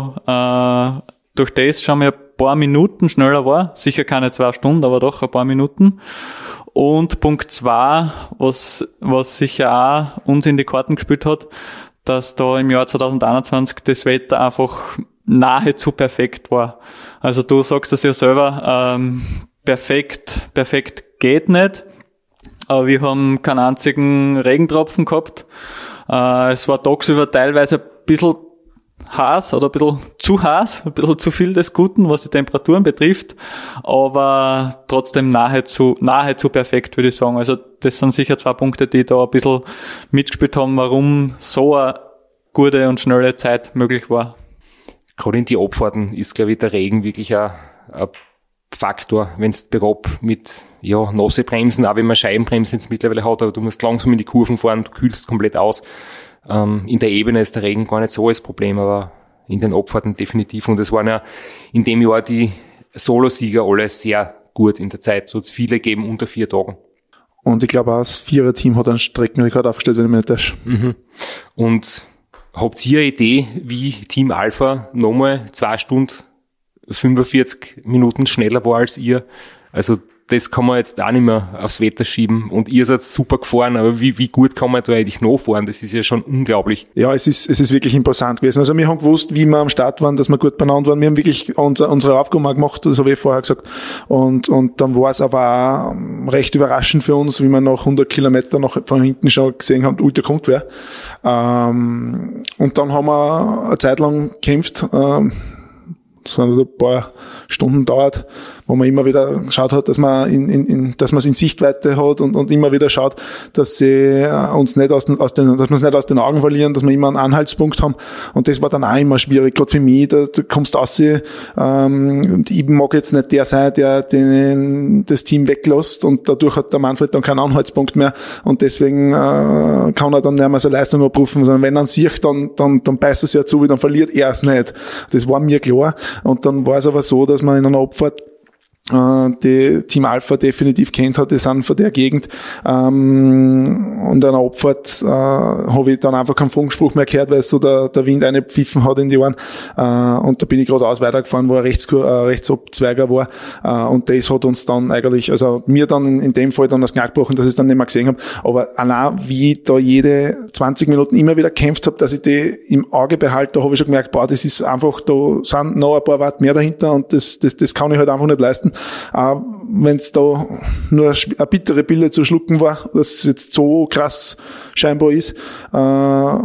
da äh, durch das schon mal ein paar Minuten schneller war. Sicher keine zwei Stunden, aber doch ein paar Minuten. Und Punkt zwei, was, was sicher auch uns in die Karten gespielt hat, dass da im Jahr zwanzig einundzwanzig das Wetter einfach nahezu perfekt war. Also du sagst das ja selber, ähm, perfekt, perfekt geht nicht. Aber wir haben keinen einzigen Regentropfen gehabt. Äh, es war tagsüber teilweise ein bisschen heiß oder ein bisschen zu heiß, ein bisschen zu viel des Guten, was die Temperaturen betrifft, aber trotzdem nahezu, nahezu perfekt, würde ich sagen. Also das sind sicher zwei Punkte, die da ein bisschen mitgespielt haben, warum so eine gute und schnelle Zeit möglich war. Gerade in die Abfahrten ist, glaube ich, der Regen wirklich ein, ein Faktor, wenn es bergab mit ja, nasse Bremsen, auch wenn man Scheibenbremsen jetzt mittlerweile hat, aber du musst langsam in die Kurven fahren, du kühlst komplett aus. Ähm, in der Ebene ist der Regen gar nicht so das Problem, aber in den Abfahrten definitiv. Und es waren ja in dem Jahr die Solosieger alle sehr gut in der Zeit. So hat es viele gegeben unter vier Tagen. Und ich glaube auch das Vierer-Team hat einen Streckenrekord aufgestellt, wenn ich mich nicht täusche. Mhm. Und habt ihr eine Idee, wie Team Alpha nochmal zwei Stunden fünfundvierzig Minuten schneller war als ihr? Also das kann man jetzt auch nicht mehr aufs Wetter schieben. Und ihr seid super gefahren, aber wie, wie gut kann man da eigentlich noch fahren? Das ist ja schon unglaublich. Ja, es ist, es ist wirklich imposant gewesen. Also wir haben gewusst, wie wir am Start waren, dass wir gut beieinander waren. Wir haben wirklich unser, unsere Aufgaben auch gemacht, das habe ich vorher gesagt. Und, und dann war es aber auch recht überraschend für uns, wie wir nach hundert Kilometer noch von hinten schon gesehen haben, ui, da kommt wer. Ähm, und dann haben wir eine Zeit lang gekämpft, ähm, das hat ein paar Stunden dauert, wo man immer wieder geschaut hat, dass man in, in, in dass man es in Sichtweite hat und, und immer wieder schaut, dass sie uns nicht aus den, aus den, dass wir es nicht aus den Augen verlieren, dass wir immer einen Anhaltspunkt haben. Und das war dann auch immer schwierig, gerade für mich. Da, da kommst du raus, ähm, und ich mag jetzt nicht der sein, der den, das Team weglässt, und dadurch hat der Manfred dann keinen Anhaltspunkt mehr, und deswegen äh, kann er dann nicht mehr seine Leistung abrufen, sondern wenn er es sieht, dann, dann, dann beißt er sich ja zu, dann verliert er es nicht. Das war mir klar. Und dann war es aber so, dass man in einer Abfahrt die Team Alpha definitiv kennt hat, die sind von der Gegend. Ähm, und an der Abfahrt äh, habe ich dann einfach keinen Funkspruch mehr gehört, weil so der, der Wind eine pfiffen hat in die Ohren. Äh, und da bin ich geradeaus weitergefahren, wo ein Rechts, äh, Rechtsabzweiger war. Äh, und das hat uns dann eigentlich, also mir dann in, in dem Fall dann das Knack gebrochen, dass ich es dann nicht mehr gesehen habe. Aber allein, wie ich da jede zwanzig Minuten immer wieder gekämpft habe, dass ich die im Auge behalte, da habe ich schon gemerkt, boah, das ist einfach, da sind noch ein paar Watt mehr dahinter, und das, das, das kann ich halt einfach nicht leisten. Äh, wenn es da nur eine bittere Pille zu schlucken war, dass es jetzt so krass scheinbar ist, äh, war,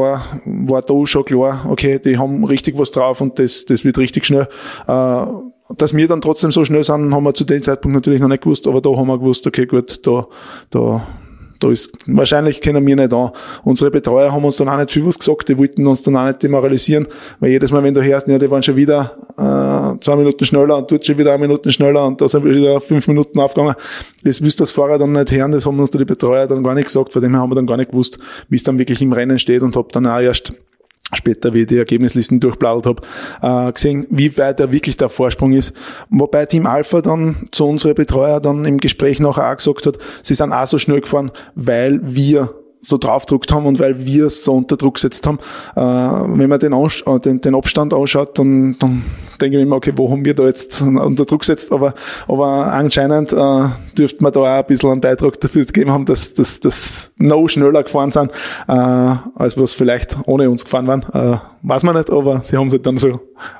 war da schon klar, okay, die haben richtig was drauf, und das, das wird richtig schnell. Äh, dass wir dann trotzdem so schnell sind, haben wir zu dem Zeitpunkt natürlich noch nicht gewusst, aber da haben wir gewusst, okay, gut, da, da, da ist, wahrscheinlich kennen wir nicht an. Unsere Betreuer haben uns dann auch nicht viel was gesagt, die wollten uns dann auch nicht demoralisieren, weil jedes Mal, wenn du hörst, ja, die waren schon wieder äh, zwei Minuten schneller und dort schon wieder eine Minute schneller, und da sind wir wieder fünf Minuten aufgegangen. Das willst du als Fahrer dann nicht hören, das haben uns die Betreuer dann gar nicht gesagt, von dem her haben wir dann gar nicht gewusst, wie es dann wirklich im Rennen steht, und hab dann auch erst später, wie ich die Ergebnislisten durchblattert habe, äh, gesehen, wie weit da wirklich der Vorsprung ist. Wobei Team Alpha dann zu unserer Betreuer dann im Gespräch nachher auch gesagt hat, sie sind auch so schnell gefahren, weil wir so draufgedrückt haben und weil wir es so unter Druck gesetzt haben. Äh, wenn man den, Anst- äh, den, den Abstand anschaut, dann, dann denke ich mir immer, okay, wo haben wir da jetzt unter Druck gesetzt? Aber, aber anscheinend äh, dürfte man da auch ein bisschen einen Beitrag dafür gegeben haben, dass, dass, dass noch schneller gefahren sind, äh, als was vielleicht ohne uns gefahren waren. Äh, weiß man nicht, aber sie haben es halt dann so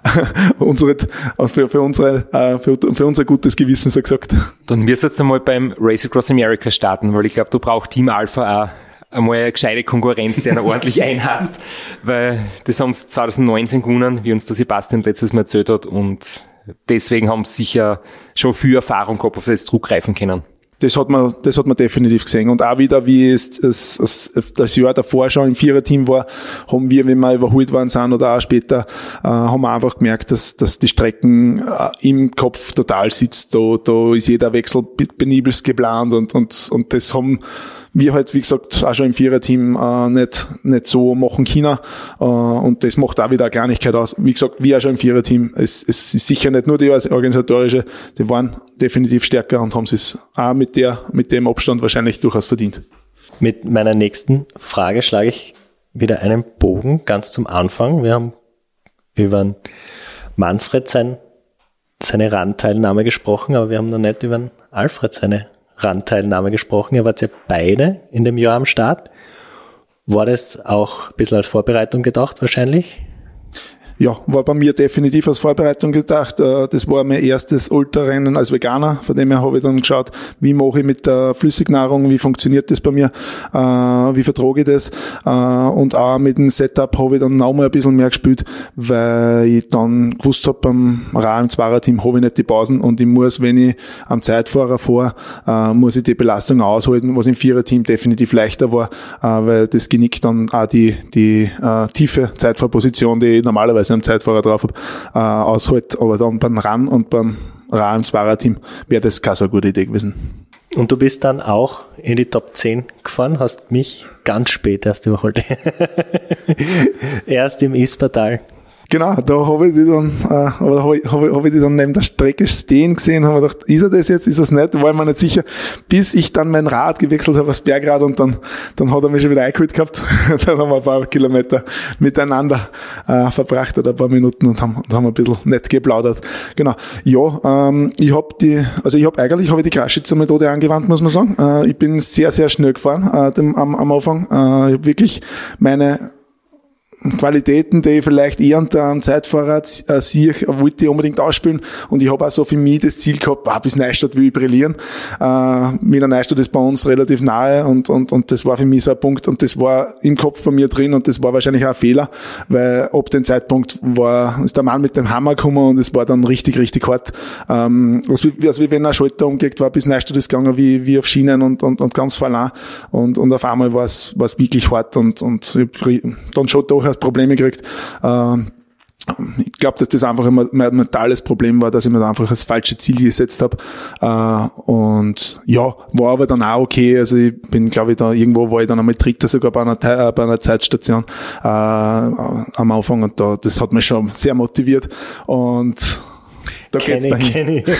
unsere, für, für, unsere, äh, für, für unser gutes Gewissen so gesagt. Dann müssen wir jetzt einmal beim Race Across America starten, weil ich glaube, du brauchst Team Alpha auch einmal eine gescheite Konkurrenz, die einer ordentlich einhatzt, weil das haben sie zwanzig neunzehn gewonnen, wie uns der Sebastian letztes Mal erzählt hat, und deswegen haben sie sicher schon viel Erfahrung gehabt, auf das zurückgreifen können. Das hat man, das hat man definitiv gesehen. Und auch wieder, wie es, es, es das Jahr davor schon im Viererteam war, haben wir, wenn wir überholt worden sind oder auch später, äh, haben wir einfach gemerkt, dass, dass die Strecken äh, im Kopf total sitzt. Da, da ist jeder Wechsel penibelst geplant, und, und, und das haben wir halt, wie gesagt, auch schon im Viererteam äh, nicht, nicht so machen können. Äh, und das macht auch wieder eine Kleinigkeit aus. Wie gesagt, wir auch schon im Viererteam. Es, es ist sicher nicht nur die organisatorische, die waren definitiv stärker und haben es auch mit der, mit dem Abstand wahrscheinlich durchaus verdient. Mit meiner nächsten Frage schlage ich wieder einen Bogen ganz zum Anfang. Wir haben über Manfred sein, seine Randteilnahme gesprochen, aber wir haben noch nicht über Alfred seine Randteilnahme gesprochen. Ihr wart ja beide in dem Jahr am Start. War das auch ein bisschen als Vorbereitung gedacht wahrscheinlich? ja, war bei mir definitiv als Vorbereitung gedacht. Das war mein erstes Ultrarennen als Veganer. Von dem her habe ich dann geschaut, wie mache ich mit der Flüssignahrung, wie funktioniert das bei mir, wie vertrage ich das. Und auch mit dem Setup habe ich dann noch mal ein bisschen mehr gespielt, weil ich dann gewusst habe, beim Ra im Zweierteam habe ich nicht die Pausen und ich muss, wenn ich am Zeitfahrer fahre, muss ich die Belastung aushalten, was im Viererteam definitiv leichter war, weil das Genick dann auch die, die tiefe Zeitfahrposition, die ich normalerweise am Zeitfahrer drauf habe, äh, aushält. Aber dann beim Run und beim Ra im Zweierteam wäre das keine so eine gute Idee gewesen. Und du bist dann auch in die Top zehn gefahren, hast mich ganz spät erst überholt. Erst im Ispertal. Genau, da habe ich die dann, äh, oder habe ich, hab ich, hab ich die dann neben der Strecke stehen gesehen, habe mir gedacht, ist er das jetzt, ist er es nicht, war ich mir nicht sicher, bis ich dann mein Rad gewechselt habe, das Bergrad, und dann, dann hat er mich schon wieder eingeholt gehabt. Dann haben wir ein paar Kilometer miteinander äh, verbracht oder ein paar Minuten und haben, und haben ein bisschen nett geplaudert. Genau. Ja, ähm, ich habe die, also ich habe eigentlich habe ich die Kraschitzer-Methode angewandt, muss man sagen. Äh, ich bin sehr, sehr schnell gefahren äh, dem, am, am Anfang. Äh, ich habe wirklich meine Qualitäten, die ich vielleicht eher unter einem Zeitfahrer äh, sehe, wollte ich unbedingt ausspielen. Und ich habe auch so für mich das Ziel gehabt, ah, bis Neustadt will ich brillieren. Äh, Wiener Neustadt ist bei uns relativ nahe und, und, und das war für mich so ein Punkt und das war im Kopf bei mir drin und das war wahrscheinlich auch ein Fehler, weil ab dem Zeitpunkt war, ist der Mann mit dem Hammer gekommen und es war dann richtig, richtig hart. Ähm, also wie, also wie wenn ein Schalter umgelegt war, bis Neustadt ist gegangen wie, wie auf Schienen und, und, und ganz verlang. Und, und auf einmal war es, war es wirklich hart und, und ich dann schon doch Probleme gekriegt. Ähm, ich glaube, dass das einfach immer mein mentales Problem war, dass ich mir da einfach das falsche Ziel gesetzt habe. Äh, und ja, war aber dann auch okay. Also ich bin, glaube ich, da irgendwo war ich dann einmal Dritter sogar bei einer, äh, bei einer Zeitstation äh, am Anfang und da, das hat mich schon sehr motiviert und da geht's dahin. Kenn ich.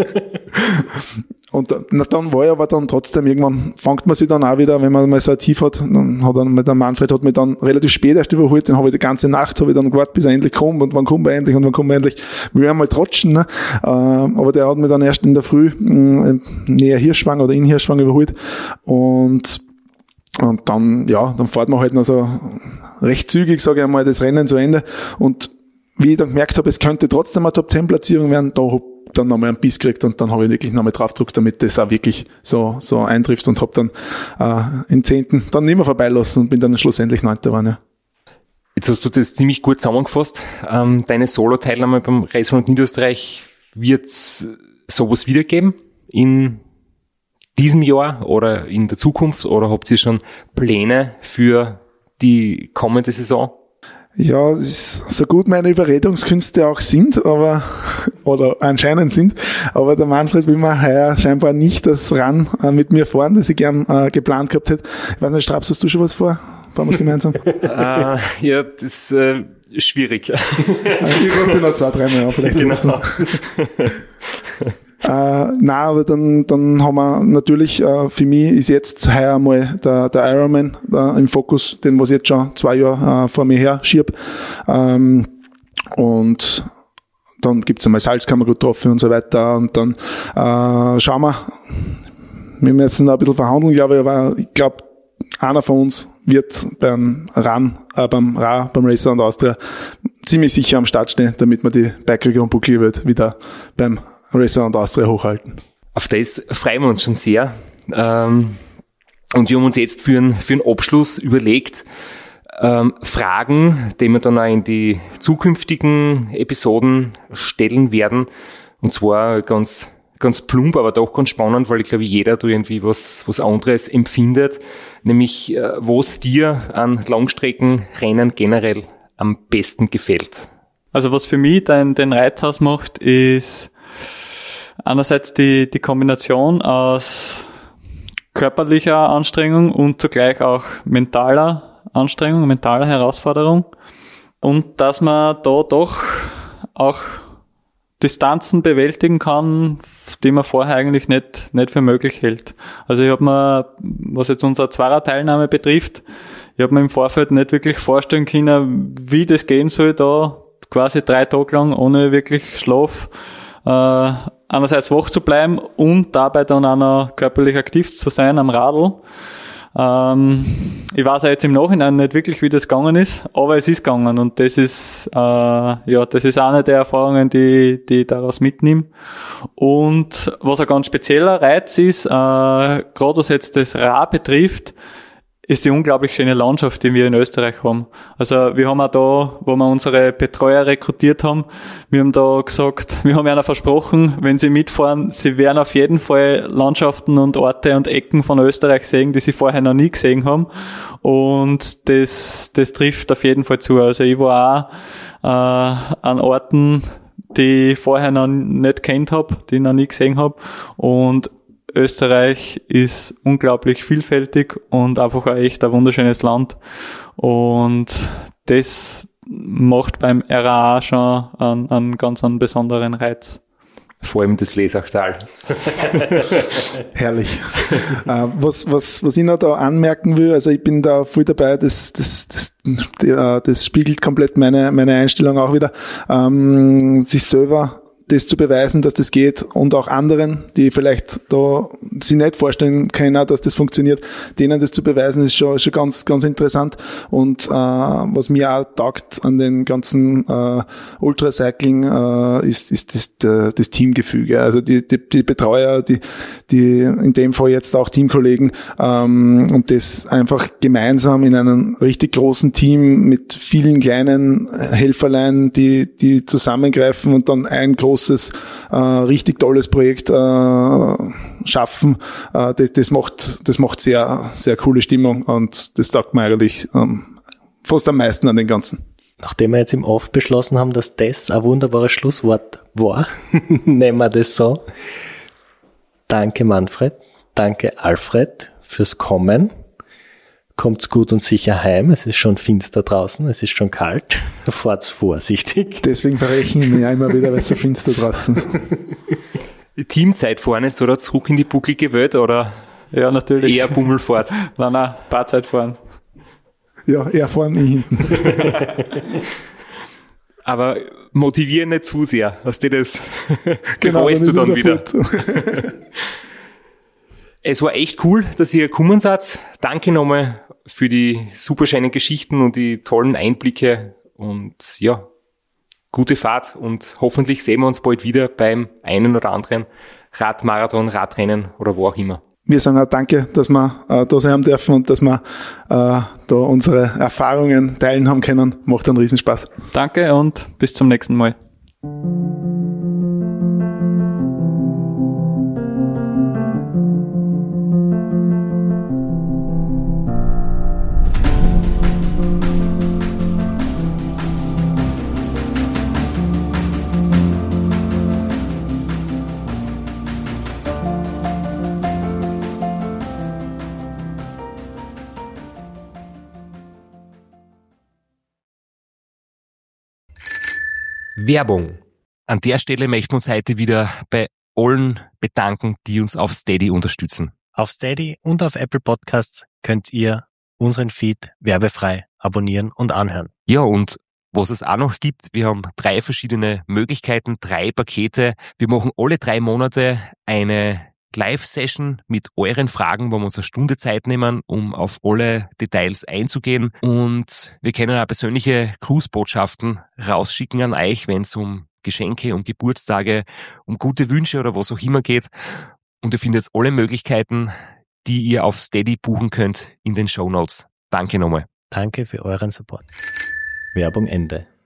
Und na, dann war ich aber dann trotzdem, irgendwann fängt man sich dann auch wieder, wenn man mal so ein Tief hat, dann hat dann, der Manfred hat mich dann relativ spät erst überholt, dann habe ich die ganze Nacht, habe ich dann gewartet, bis er endlich kommt und wann kommt er endlich und wann kommt er endlich, will er mal trotschen, ne? Ähm, aber der hat mich dann erst in der Früh äh, näher Hirschwang oder in Hirschwang überholt und und dann, ja, dann fährt man halt noch so recht zügig, sage ich einmal, das Rennen zu Ende und wie ich dann gemerkt habe, es könnte trotzdem eine Top zehn Platzierung werden, da hab dann nochmal einen Biss gekriegt und dann habe ich wirklich nochmal draufgedrückt, damit das auch wirklich so so eintrifft und habe dann äh, im zehnten dann nicht mehr vorbeilassen und bin dann schlussendlich neunter geworden. Ja. Jetzt hast du das ziemlich gut zusammengefasst. Ähm, deine Solo-Teilnahme beim Raceround Niederösterreich, wird's sowas wiedergeben in diesem Jahr oder in der Zukunft oder habt ihr schon Pläne für die kommende Saison? Ja, so gut meine Überredungskünste auch sind, aber, oder anscheinend sind, aber der Manfred will mir heuer scheinbar nicht das Run äh, mit mir fahren, das ich gern äh, geplant gehabt hätte. Ich weiß nicht, Straps, hast du schon was vor? Fahren wir es gemeinsam? uh, ja, das ist äh, schwierig. Ich brauche noch zwei, drei Mal, vielleicht. Genau. Äh, nein, aber dann, dann haben wir natürlich, äh, für mich ist jetzt heuer mal der, der Ironman äh, im Fokus, den was ich jetzt schon zwei Jahre äh, vor mir her schieb. Ähm, und dann gibt's einmal Salzkammergut getroffen und so weiter. Und dann äh, schauen wir, wir müssen jetzt noch ein bisschen verhandeln, glaube ich, aber ich glaube, einer von uns wird beim Run, äh, beim Ra, beim Racer und Austria ziemlich sicher am Start stehen, damit wir die Bike-Region Buckli wieder beim Racer und Austria hochhalten. Auf das freuen wir uns schon sehr. Ähm, und wir haben uns jetzt für einen, für einen Abschluss überlegt, ähm, Fragen, die wir dann auch in die zukünftigen Episoden stellen werden. Und zwar ganz, ganz plump, aber doch ganz spannend, weil ich glaube, jeder da irgendwie was, was anderes empfindet. Nämlich, äh, was dir an Langstreckenrennen generell am besten gefällt. Also was für mich den, den Reiz ausmacht, ist einerseits die, die Kombination aus körperlicher Anstrengung und zugleich auch mentaler Anstrengung, mentaler Herausforderung. Und dass man da doch auch Distanzen bewältigen kann, die man vorher eigentlich nicht, nicht für möglich hält. Also ich habe mir, was jetzt unsere Zweier-Teilnahme betrifft, ich habe mir im Vorfeld nicht wirklich vorstellen können, wie das gehen soll, da quasi drei Tage lang ohne wirklich Schlaf äh, einerseits wach zu bleiben und dabei dann auch noch körperlich aktiv zu sein am Radl. Ähm, ich weiß auch jetzt im Nachhinein nicht wirklich, wie das gegangen ist, aber es ist gegangen und das ist, äh, ja, das ist eine der Erfahrungen, die, die ich daraus mitnehme. Und was ein ganz spezieller Reiz ist, äh, gerade was jetzt das Ra betrifft, ist die unglaublich schöne Landschaft, die wir in Österreich haben. Also wir haben auch da, wo wir unsere Betreuer rekrutiert haben, wir haben da gesagt, wir haben ihnen versprochen, wenn sie mitfahren, sie werden auf jeden Fall Landschaften und Orte und Ecken von Österreich sehen, die sie vorher noch nie gesehen haben. Und das, das trifft auf jeden Fall zu. Also ich war auch äh, an Orten, die ich vorher noch nicht kennt habe, die ich noch nie gesehen habe. Und Österreich ist unglaublich vielfältig und einfach ein echt ein wunderschönes Land. Und das macht beim R A A schon einen, einen ganz einen besonderen Reiz. Vor allem das Lesachtal. Herrlich. äh, was, was, was ich noch da anmerken will, also ich bin da voll dabei, das, das, das, das, das spiegelt komplett meine, meine Einstellung auch wieder, ähm, sich selber das zu beweisen, dass das geht und auch anderen, die vielleicht da sich nicht vorstellen können, dass das funktioniert, denen das zu beweisen, ist schon, schon ganz, ganz interessant. Und äh, was mir auch taugt an den ganzen äh, Ultracycling äh, ist, ist das, der, das Teamgefüge. Also die, die, die Betreuer, die, die in dem Fall jetzt auch Teamkollegen ähm, und das einfach gemeinsam in einem richtig großen Team mit vielen kleinen Helferlein, die, die zusammengreifen und dann ein großes großes, äh, richtig tolles Projekt äh, schaffen. Äh, das, das macht, das macht sehr, sehr coole Stimmung und das taugt mir eigentlich ähm, fast am meisten an den Ganzen. Nachdem wir jetzt im Off beschlossen haben, dass das ein wunderbares Schlusswort war, nehmen wir das so. Danke Manfred, danke Alfred fürs Kommen. Kommt's gut und sicher heim. Es ist schon finster draußen, es ist schon kalt. Fahrt's vorsichtig. Deswegen verrechne ich mich ja immer wieder, weil es so finster draußen ist. Die Teamzeit fahren jetzt oder zurück in die bucklige Welt oder ja, natürlich. Eher Bummelfahrt? Nein, nein, Paarzeit fahren. Ja, eher fahren, ich hinten. Aber motivieren nicht zu sehr, dass dir das genau, bereust du dann wieder. wieder. Es war echt cool, dass ihr gekommen seid. Danke nochmal für die super schönen Geschichten und die tollen Einblicke und ja, gute Fahrt und hoffentlich sehen wir uns bald wieder beim einen oder anderen Radmarathon, Radrennen oder wo auch immer. Wir sagen auch danke, dass wir äh, da sein haben dürfen und dass wir äh, da unsere Erfahrungen teilen haben können. Macht einen Riesenspaß. Danke und bis zum nächsten Mal. Werbung. An der Stelle möchten wir uns heute wieder bei allen bedanken, die uns auf Steady unterstützen. Auf Steady und auf Apple Podcasts könnt ihr unseren Feed werbefrei abonnieren und anhören. Ja, und was es auch noch gibt, wir haben drei verschiedene Möglichkeiten, drei Pakete. Wir machen alle drei Monate eine Live-Session mit euren Fragen, wo wir uns eine Stunde Zeit nehmen, um auf alle Details einzugehen. Und wir können auch persönliche Grußbotschaften rausschicken an euch, wenn es um Geschenke, um Geburtstage, um gute Wünsche oder was auch immer geht. Und ihr findet alle Möglichkeiten, die ihr auf Steady buchen könnt, in den Shownotes. Danke nochmal. Danke für euren Support. Werbung Ende.